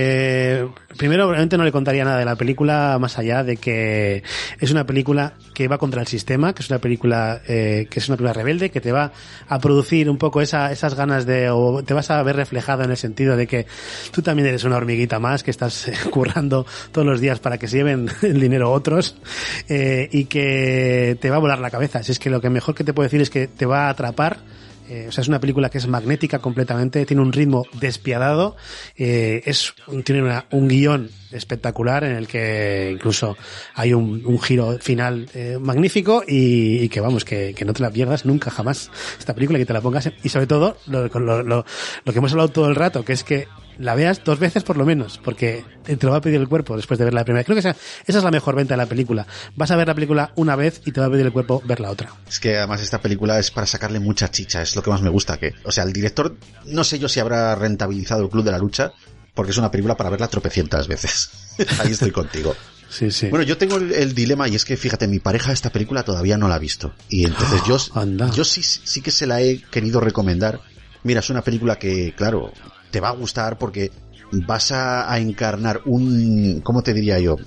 que primero obviamente no le contaría nada de la película, más allá de que es una película que va contra el sistema, que es una película eh, que es una película rebelde, que te va a producir un poco esa, esas ganas de, o te vas a ver reflejado en el sentido de que tú también eres una hormiguita más, que estás eh, currando todos los días para que se lleven el dinero otros, eh, y que te va a volar la cabeza. Si es que lo que mejor que te puedo decir es que te va a atrapar. Eh, o sea, es una película que es magnética completamente, tiene un ritmo despiadado, eh, es tiene una, un guión espectacular en el que incluso hay un, un giro final eh, magnífico, y, y que vamos, que, que no te la pierdas nunca, jamás, esta película, que te la pongas, y sobre todo lo, lo, lo, lo que hemos hablado todo el rato, que es que la veas dos veces por lo menos, porque te lo va a pedir el cuerpo después de verla la primera vez. Creo que esa, esa es la mejor venta de la película. Vas a ver la película una vez y te va a pedir el cuerpo ver la otra. Es que además esta película es para sacarle mucha chicha, es lo que más me gusta. Que, o sea, el director, no sé yo si habrá rentabilizado el Club de la Lucha, porque es una película para verla tropecientas veces. Ahí estoy contigo. Sí, sí. Bueno, yo tengo el, el dilema, y es que, fíjate, mi pareja esta película todavía no la ha visto. Y entonces yo, Anda. yo sí, sí que se la he querido recomendar. Mira, es una película que, claro, te va a gustar porque vas a, a encarnar un, ¿cómo te diría yo?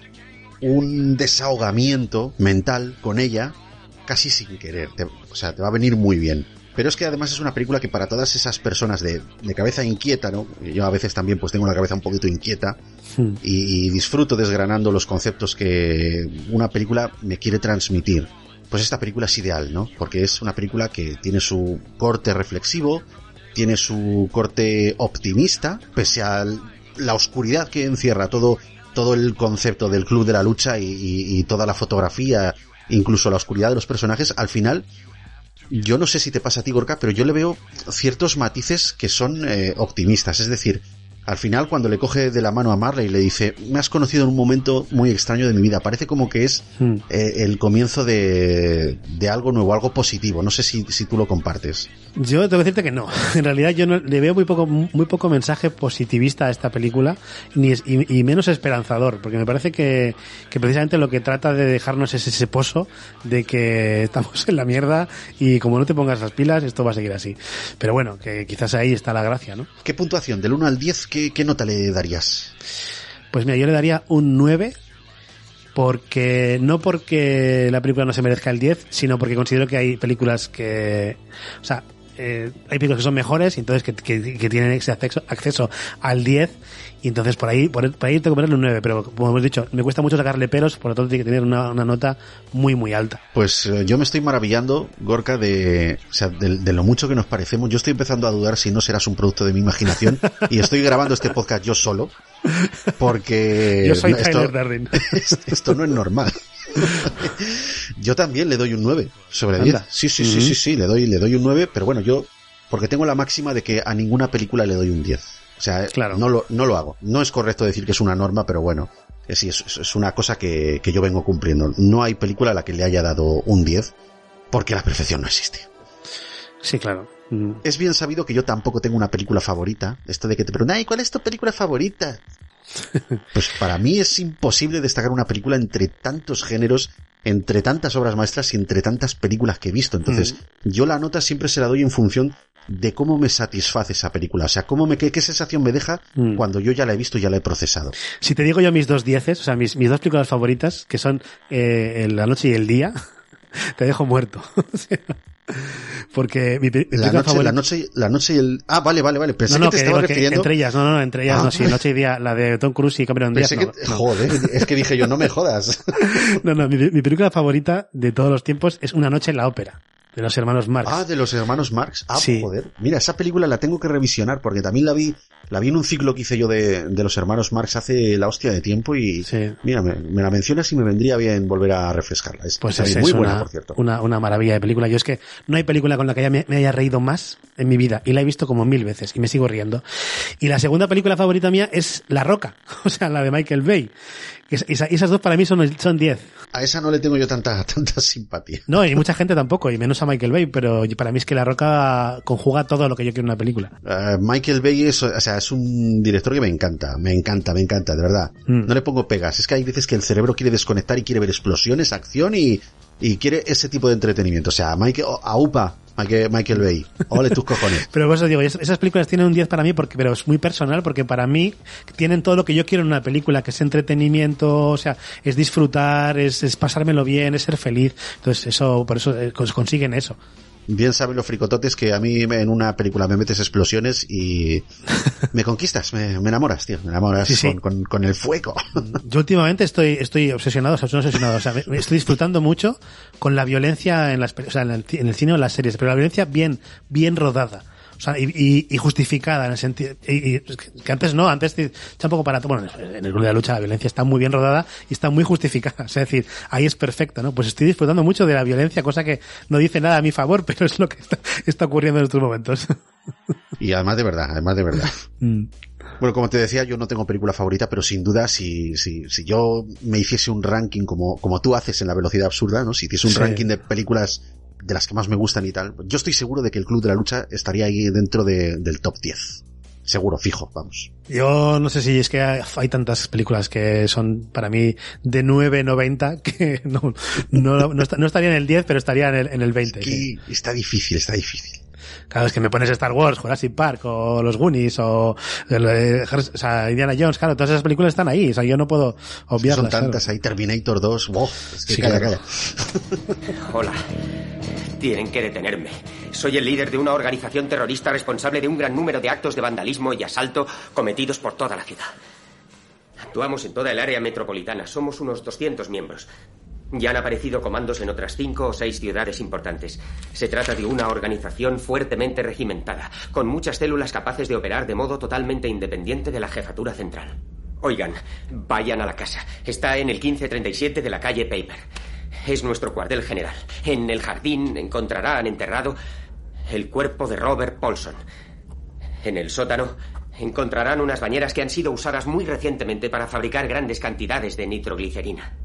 Un desahogamiento mental con ella, casi sin querer. Te, o sea, te va a venir muy bien. Pero es que además es una película que para todas esas personas de, de cabeza inquieta, ¿no? Yo a veces también pues tengo la cabeza un poquito inquieta, hmm. y, y disfruto desgranando los conceptos que una película me quiere transmitir. Pues esta película es ideal, ¿no? Porque es una película que tiene su corte reflexivo, tiene su corte optimista, pese a la oscuridad que encierra todo, todo el concepto del Club de la Lucha, y, y, y toda la fotografía, incluso la oscuridad de los personajes. Al final, yo no sé si te pasa a ti, Gorka, pero yo le veo ciertos matices que son eh, optimistas. Es decir, al final, cuando le coge de la mano a Marley y le dice, me has conocido en un momento muy extraño de mi vida, parece como que es hmm. eh, el comienzo de, de algo nuevo, algo positivo. No sé si, si tú lo compartes. Yo tengo que decirte que no. En realidad yo no, le veo muy poco muy poco mensaje positivista a esta película, ni es, y, y menos esperanzador, porque me parece que, que precisamente lo que trata de dejarnos es ese pozo de que estamos en la mierda y como no te pongas las pilas, esto va a seguir así. Pero bueno, que quizás ahí está la gracia, ¿no? ¿Qué puntuación? Del uno al diez, ¿qué, qué nota le darías? Pues mira, yo le daría un nueve, porque no porque la película no se merezca el diez, sino porque considero que hay películas que, o sea, eh, hay películas que son mejores y entonces que, que, que tienen ese acceso, acceso al diez, Y entonces por ahí, por, por ahí tengo que ponerle un nueve, pero como hemos dicho, me cuesta mucho sacarle peros, por lo tanto tiene que tener una, una nota muy, muy alta. Pues eh, yo me estoy maravillando, Gorka, de, o sea, de, de lo mucho que nos parecemos. Yo estoy empezando a dudar si no serás un producto de mi imaginación y estoy grabando este podcast yo solo, porque... Yo soy no, Tyler esto, Darden. Esto no es normal. Yo también le doy un nueve sobre diez. Sí, sí, sí, uh-huh. sí, sí, le doy, le doy un nueve, pero bueno, yo, porque tengo la máxima de que a ninguna película le doy un diez. O sea, claro. no lo, no lo hago. No es correcto decir que es una norma, pero bueno, es, sí, es, es una cosa que, que yo vengo cumpliendo. No hay película a la que le haya dado un diez, porque la perfección no existe. Sí, claro. Mm. Es bien sabido que yo tampoco tengo una película favorita. Esto de que te preguntan, ay, ¿cuál es tu película favorita? Pues para mí es imposible destacar una película entre tantos géneros, entre tantas obras maestras y entre tantas películas que he visto. Entonces, mm. yo la nota siempre se la doy en función de cómo me satisface esa película. O sea, cómo me, qué, qué sensación me deja mm. cuando yo ya la he visto y ya la he procesado. Si te digo yo mis dos dieces, o sea, mis, mis dos películas favoritas, que son eh, La noche y el día, te dejo muerto. O sea, porque mi, mi la, noche, la noche la noche y el ah vale vale vale pensé no, no, que te que estaba que refiriendo entre ellas no no, no entre ellas ah. no sí Noche y Día, la de Tom Cruise y Cameron Díaz pensé no, que no. joder es que dije yo no me jodas no no mi, mi película favorita de todos los tiempos es Una noche en la ópera, de los hermanos Marx. Ah, de los hermanos Marx. Ah, sí. Joder. Mira, esa película la tengo que revisionar porque también la vi, la vi en un ciclo que hice yo de, de los hermanos Marx hace la hostia de tiempo y sí. Mira, me, me la mencionas y me vendría bien volver a refrescarla. Es, pues es, es muy una, buena, por cierto. Una, una maravilla de película. Yo es que no hay película con la que ya me, me haya reído más en mi vida y la he visto como mil veces y me sigo riendo. Y la segunda película favorita mía es La Roca, o sea, la de Michael Bay. Esa, esas dos para mí son son diez. A esa no le tengo yo tanta tanta simpatía. No, y mucha gente tampoco, y menos a Michael Bay, pero para mí es que La Roca conjuga todo lo que yo quiero en una película. Uh, Michael Bay es, o sea, es un director que me encanta, me encanta, me encanta, de verdad. Mm. No le pongo pegas, es que hay veces que el cerebro quiere desconectar y quiere ver explosiones, acción y, y quiere ese tipo de entretenimiento. O sea, Michael, aupa, Michael, Michael Bay, ole tus cojones. Pero por eso digo, esas películas tienen un diez para mí, porque, pero es muy personal, porque para mí tienen todo lo que yo quiero en una película, que es entretenimiento, o sea, es disfrutar, es, es pasármelo bien, es ser feliz. Entonces eso, por eso eh, consiguen eso. Bien saben los fricototes que a mí en una película me metes explosiones y me conquistas, me, me enamoras, tío, me enamoras sí, sí. Con, con, con el fuego. Yo últimamente estoy estoy obsesionado, o sea, no obsesionado, o sea, me, estoy disfrutando mucho con la violencia en las, o sea, en el, en el cine o en las series, pero la violencia bien, bien rodada. O sea, y, y, y justificada en el sentido, y, y, que antes no, antes está un poco para, bueno, en el Club de la Lucha la violencia está muy bien rodada y está muy justificada, o sea, es decir, ahí es perfecto, ¿no? Pues estoy disfrutando mucho de la violencia, cosa que no dice nada a mi favor, pero es lo que está, está ocurriendo en estos momentos. Y además de verdad, además de verdad. Mm. Bueno, como te decía, yo no tengo película favorita, pero sin duda, si, si, si yo me hiciese un ranking como, como tú haces en La Velocidad Absurda, ¿no? Si hiciese un sí. ranking de películas de las que más me gustan y tal, yo estoy seguro de que el Club de la Lucha estaría ahí dentro de, del top diez. Seguro, fijo, vamos. Yo no sé si es que hay, hay tantas películas que son para mí de nueve noventa que no, no, no, no estaría en el diez, pero estaría en el, en el veinte. Es que sí. Está difícil, está difícil. Claro, es que me pones Star Wars, Jurassic Park, o los Goonies, o, eh, o sea, Indiana Jones, claro, todas esas películas están ahí, o sea, yo no puedo obviarlas. Son tantas, claro. Hay Terminator dos, wow, es que sí, calla, claro. calla. Hola. Tienen que detenerme. Soy el líder de una organización terrorista responsable de un gran número de actos de vandalismo y asalto cometidos por toda la ciudad. Actuamos en toda el área metropolitana. Somos unos doscientos miembros. Ya han aparecido comandos en otras cinco o seis ciudades importantes. Se trata de una organización fuertemente regimentada, con muchas células capaces de operar de modo totalmente independiente de la jefatura central. Oigan, vayan a la casa. Está en el quince treinta y siete de la calle Paper. Es nuestro cuartel general. En el jardín encontrarán enterrado el cuerpo de Robert Paulson. En el sótano encontrarán unas bañeras que han sido usadas muy recientemente para fabricar grandes cantidades de nitroglicerina.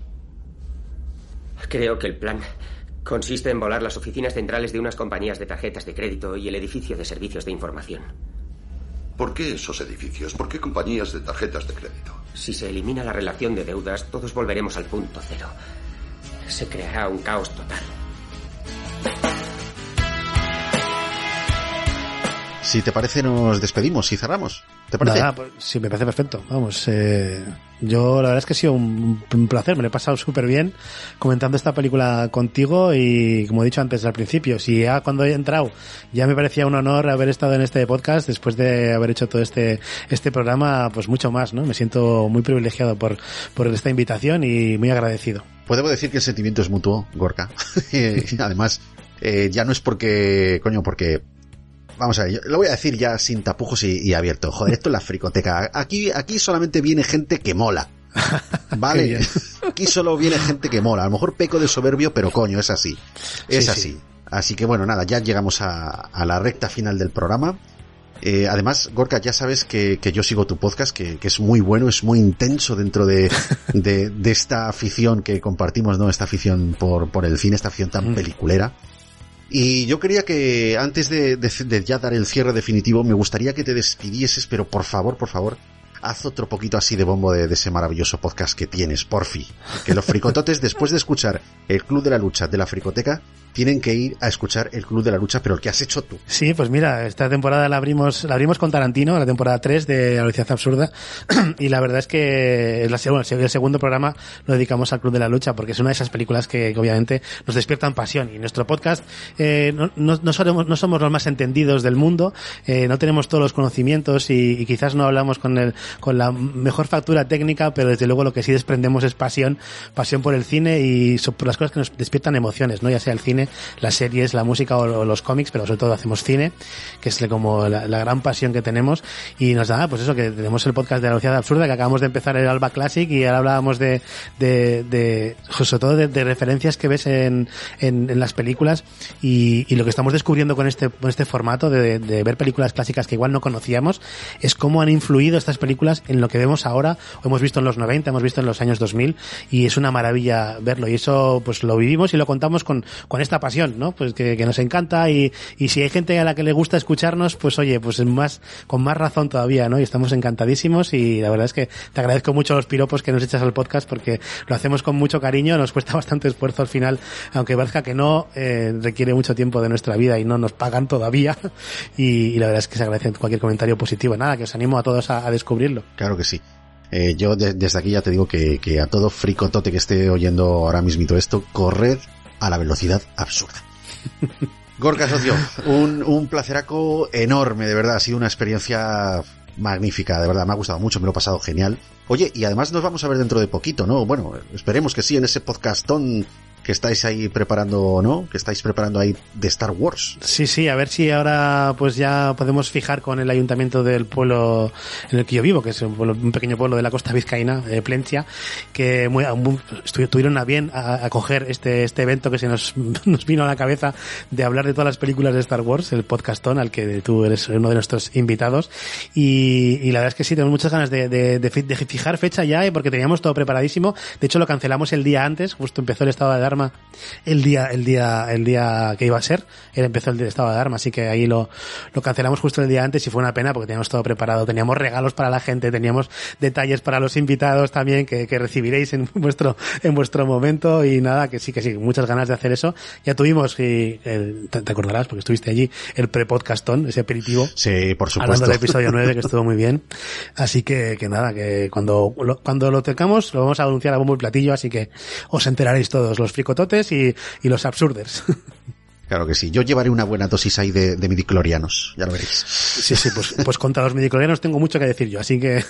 Creo que el plan consiste en volar las oficinas centrales de unas compañías de tarjetas de crédito y el edificio de servicios de información. ¿Por qué esos edificios? ¿Por qué compañías de tarjetas de crédito? Si se elimina la relación de deudas, todos volveremos al punto cero. Se creará un caos total. si te parece nos despedimos y cerramos. ¿Te parece? Nada, pues, sí, me parece perfecto. Vamos, eh, yo la verdad es que ha sido un, un placer, me lo he pasado súper bien comentando esta película contigo y como he dicho antes al principio, si ya cuando he entrado ya me parecía un honor haber estado en este podcast después de haber hecho todo este este programa, pues mucho más, ¿no? Me siento muy privilegiado por, por esta invitación y muy agradecido. Podemos decir que el sentimiento es mutuo, Gorka. Además, eh, ya no es porque, coño, porque vamos a ver, yo lo voy a decir ya sin tapujos y, y abierto. Joder, esto es la fricoteca. Aquí, aquí solamente viene gente que mola. ¿Vale? Aquí solo viene gente que mola. A lo mejor peco de soberbio, pero coño, es así. Es sí, así. Sí. Así que bueno, nada, ya llegamos a, a la recta final del programa. Eh, además, Gorka, ya sabes que, que yo sigo tu podcast, que, que es muy bueno, es muy intenso dentro de, de, de esta afición que compartimos, ¿no? Esta afición por, por el cine, esta afición tan peliculera. Y yo quería que antes de, de, de ya dar el cierre definitivo, me gustaría que te despidieses, pero por favor, por favor, haz otro poquito así de bombo de, de ese maravilloso podcast que tienes, porfi. Que los fricototes, después de escuchar el Club de la Lucha de la Fricoteca, tienen que ir a escuchar el Club de la Lucha, pero el que has hecho tú. Sí, pues mira, esta temporada la abrimos la abrimos con Tarantino, la temporada tres de La Velocidad Absurda, y la verdad es que es la, bueno, el segundo programa lo dedicamos al Club de la Lucha, porque es una de esas películas que, que obviamente nos despiertan pasión, y nuestro podcast eh, no, no, no, somos, no somos los más entendidos del mundo, eh, no tenemos todos los conocimientos y, y quizás no hablamos con, el, con la mejor factura técnica, pero desde luego lo que sí desprendemos es pasión, pasión por el cine y por las cosas que nos despiertan emociones, ¿no? Ya sea el cine, las series, la música o, o los cómics, pero sobre todo hacemos cine, que es como la, la gran pasión que tenemos, y nos da, pues eso, que tenemos el podcast de La Velocidad Absurda, que acabamos de empezar el Alba Classic, y ahora hablábamos de, de, de sobre todo de, de referencias que ves en, en, en las películas, y, y lo que estamos descubriendo con este, con este formato de, de ver películas clásicas que igual no conocíamos, es cómo han influido estas películas en lo que vemos ahora, o hemos visto en los noventa, hemos visto en los años dos mil, y es una maravilla verlo, y eso pues lo vivimos y lo contamos con, con esta pasión, ¿no? Pues que, que nos encanta, y, y si hay gente a la que le gusta escucharnos, pues oye, pues más, con más razón todavía, ¿no? Y estamos encantadísimos, y la verdad es que te agradezco mucho los piropos que nos echas al podcast, porque lo hacemos con mucho cariño, nos cuesta bastante esfuerzo al final, aunque parezca que no, eh, requiere mucho tiempo de nuestra vida y no nos pagan todavía, y, y la verdad es que se agradece cualquier comentario positivo. Nada, que os animo a todos a, a descubrirlo. Claro que sí. Eh, yo de, desde aquí ya te digo que, que a todo fricotote que esté oyendo ahora mismito esto, corred a La Velocidad Absurda. Gorka, socio, un, un placeraco enorme, de verdad, ha sido una experiencia magnífica, de verdad, me ha gustado mucho, me lo he pasado genial. Oye, y además nos vamos a ver dentro de poquito, ¿no? Bueno, esperemos que sí, en ese podcastón que estáis ahí preparando, ¿no? Que estáis preparando ahí de Star Wars. Sí, sí, a ver si ahora pues ya podemos fijar con el ayuntamiento del pueblo en el que yo vivo, que es un, pueblo, un pequeño pueblo de la costa vizcaína, de Plencia, que muy, muy, estuvieron a bien a acoger este este evento que se nos, nos vino a la cabeza de hablar de todas las películas de Star Wars, el podcastón al que tú eres uno de nuestros invitados, y, y la verdad es que sí, tenemos muchas ganas de, de, de, de fijar fecha ya, porque teníamos todo preparadísimo. De hecho lo cancelamos el día antes, justo empezó el estado de alarma el día el día el día que iba a ser, él empezó el estado de alarma, así que ahí lo lo cancelamos justo el día antes, y fue una pena porque teníamos todo preparado, teníamos regalos para la gente, teníamos detalles para los invitados también que, que recibiréis en vuestro en vuestro momento, y nada, que sí que sí, muchas ganas de hacer eso. Ya tuvimos, y el, te, te acordarás porque estuviste allí, el pre-podcastón, ese aperitivo, sí, por supuesto, hablando del episodio nueve, que estuvo muy bien, así que que nada, que cuando lo, cuando lo tengamos lo vamos a anunciar a bombo y platillo, así que os enteraréis todos, los fricototes y, y los absurders. Claro que sí, yo llevaré una buena dosis ahí de, de midiclorianos, ya lo veréis. Sí, sí, pues, pues contra los midiclorianos tengo mucho que decir yo, así que...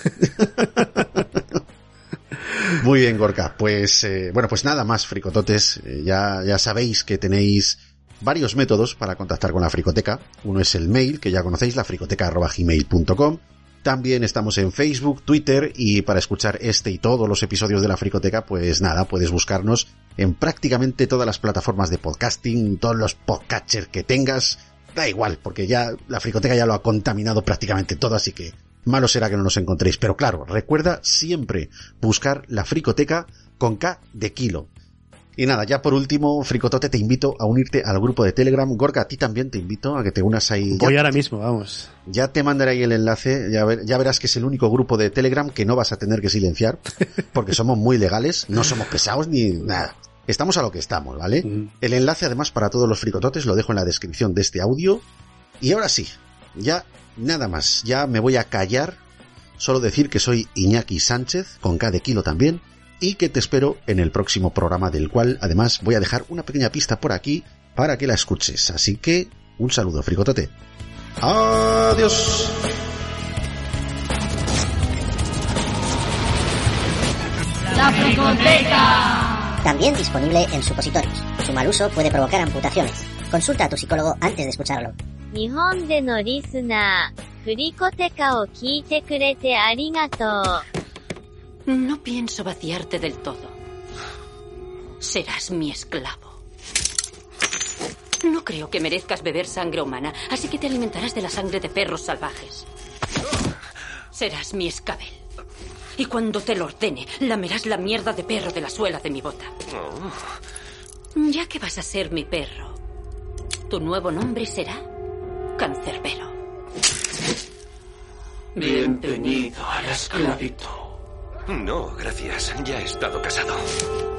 Muy bien, Gorka, pues eh, bueno, pues nada más, fricototes, eh, ya, ya sabéis que tenéis varios métodos para contactar con la Fricoteca. Uno es el mail, que ya conocéis, lafricoteca arroba gmail punto com. También estamos en Facebook, Twitter, y para escuchar este y todos los episodios de la Fricoteca, pues nada, puedes buscarnos en prácticamente todas las plataformas de podcasting, todos los podcatchers que tengas, da igual, porque ya la Fricoteca ya lo ha contaminado prácticamente todo, así que malo será que no nos encontréis. Pero claro, recuerda siempre buscar la Fricoteca con K de kilo. Y nada, ya por último, Fricotote, te invito a unirte al grupo de Telegram. Gorka, a ti también te invito a que te unas ahí. Voy ya, ahora mismo, vamos. Ya te mandaré ahí el enlace, ya, ver, ya verás que es el único grupo de Telegram que no vas a tener que silenciar, porque somos muy legales, no somos pesados ni nada. Estamos a lo que estamos, ¿vale? Mm. El enlace, además, para todos los fricototes lo dejo en la descripción de este audio. Y ahora sí, ya nada más, ya me voy a callar. Solo decir que soy Iñaki Sánchez, con K de kilo también, y que te espero en el próximo programa, del cual además voy a dejar una pequeña pista por aquí para que la escuches. Así que un saludo, fricotote. Adiós. La Fricoteca. También disponible en supositorios. Su mal uso puede provocar amputaciones. Consulta a tu psicólogo antes de escucharlo. Nihon de no listener, Fricoteca o kiite kurete arigatou. No pienso vaciarte del todo. Serás mi esclavo. No creo que merezcas beber sangre humana, así que te alimentarás de la sangre de perros salvajes. Serás mi escabel. Y cuando te lo ordene, lamerás la mierda de perro de la suela de mi bota. Ya que vas a ser mi perro, tu nuevo nombre será Cancerbero. Bienvenido a la esclavitud. No, gracias. Ya he estado casado.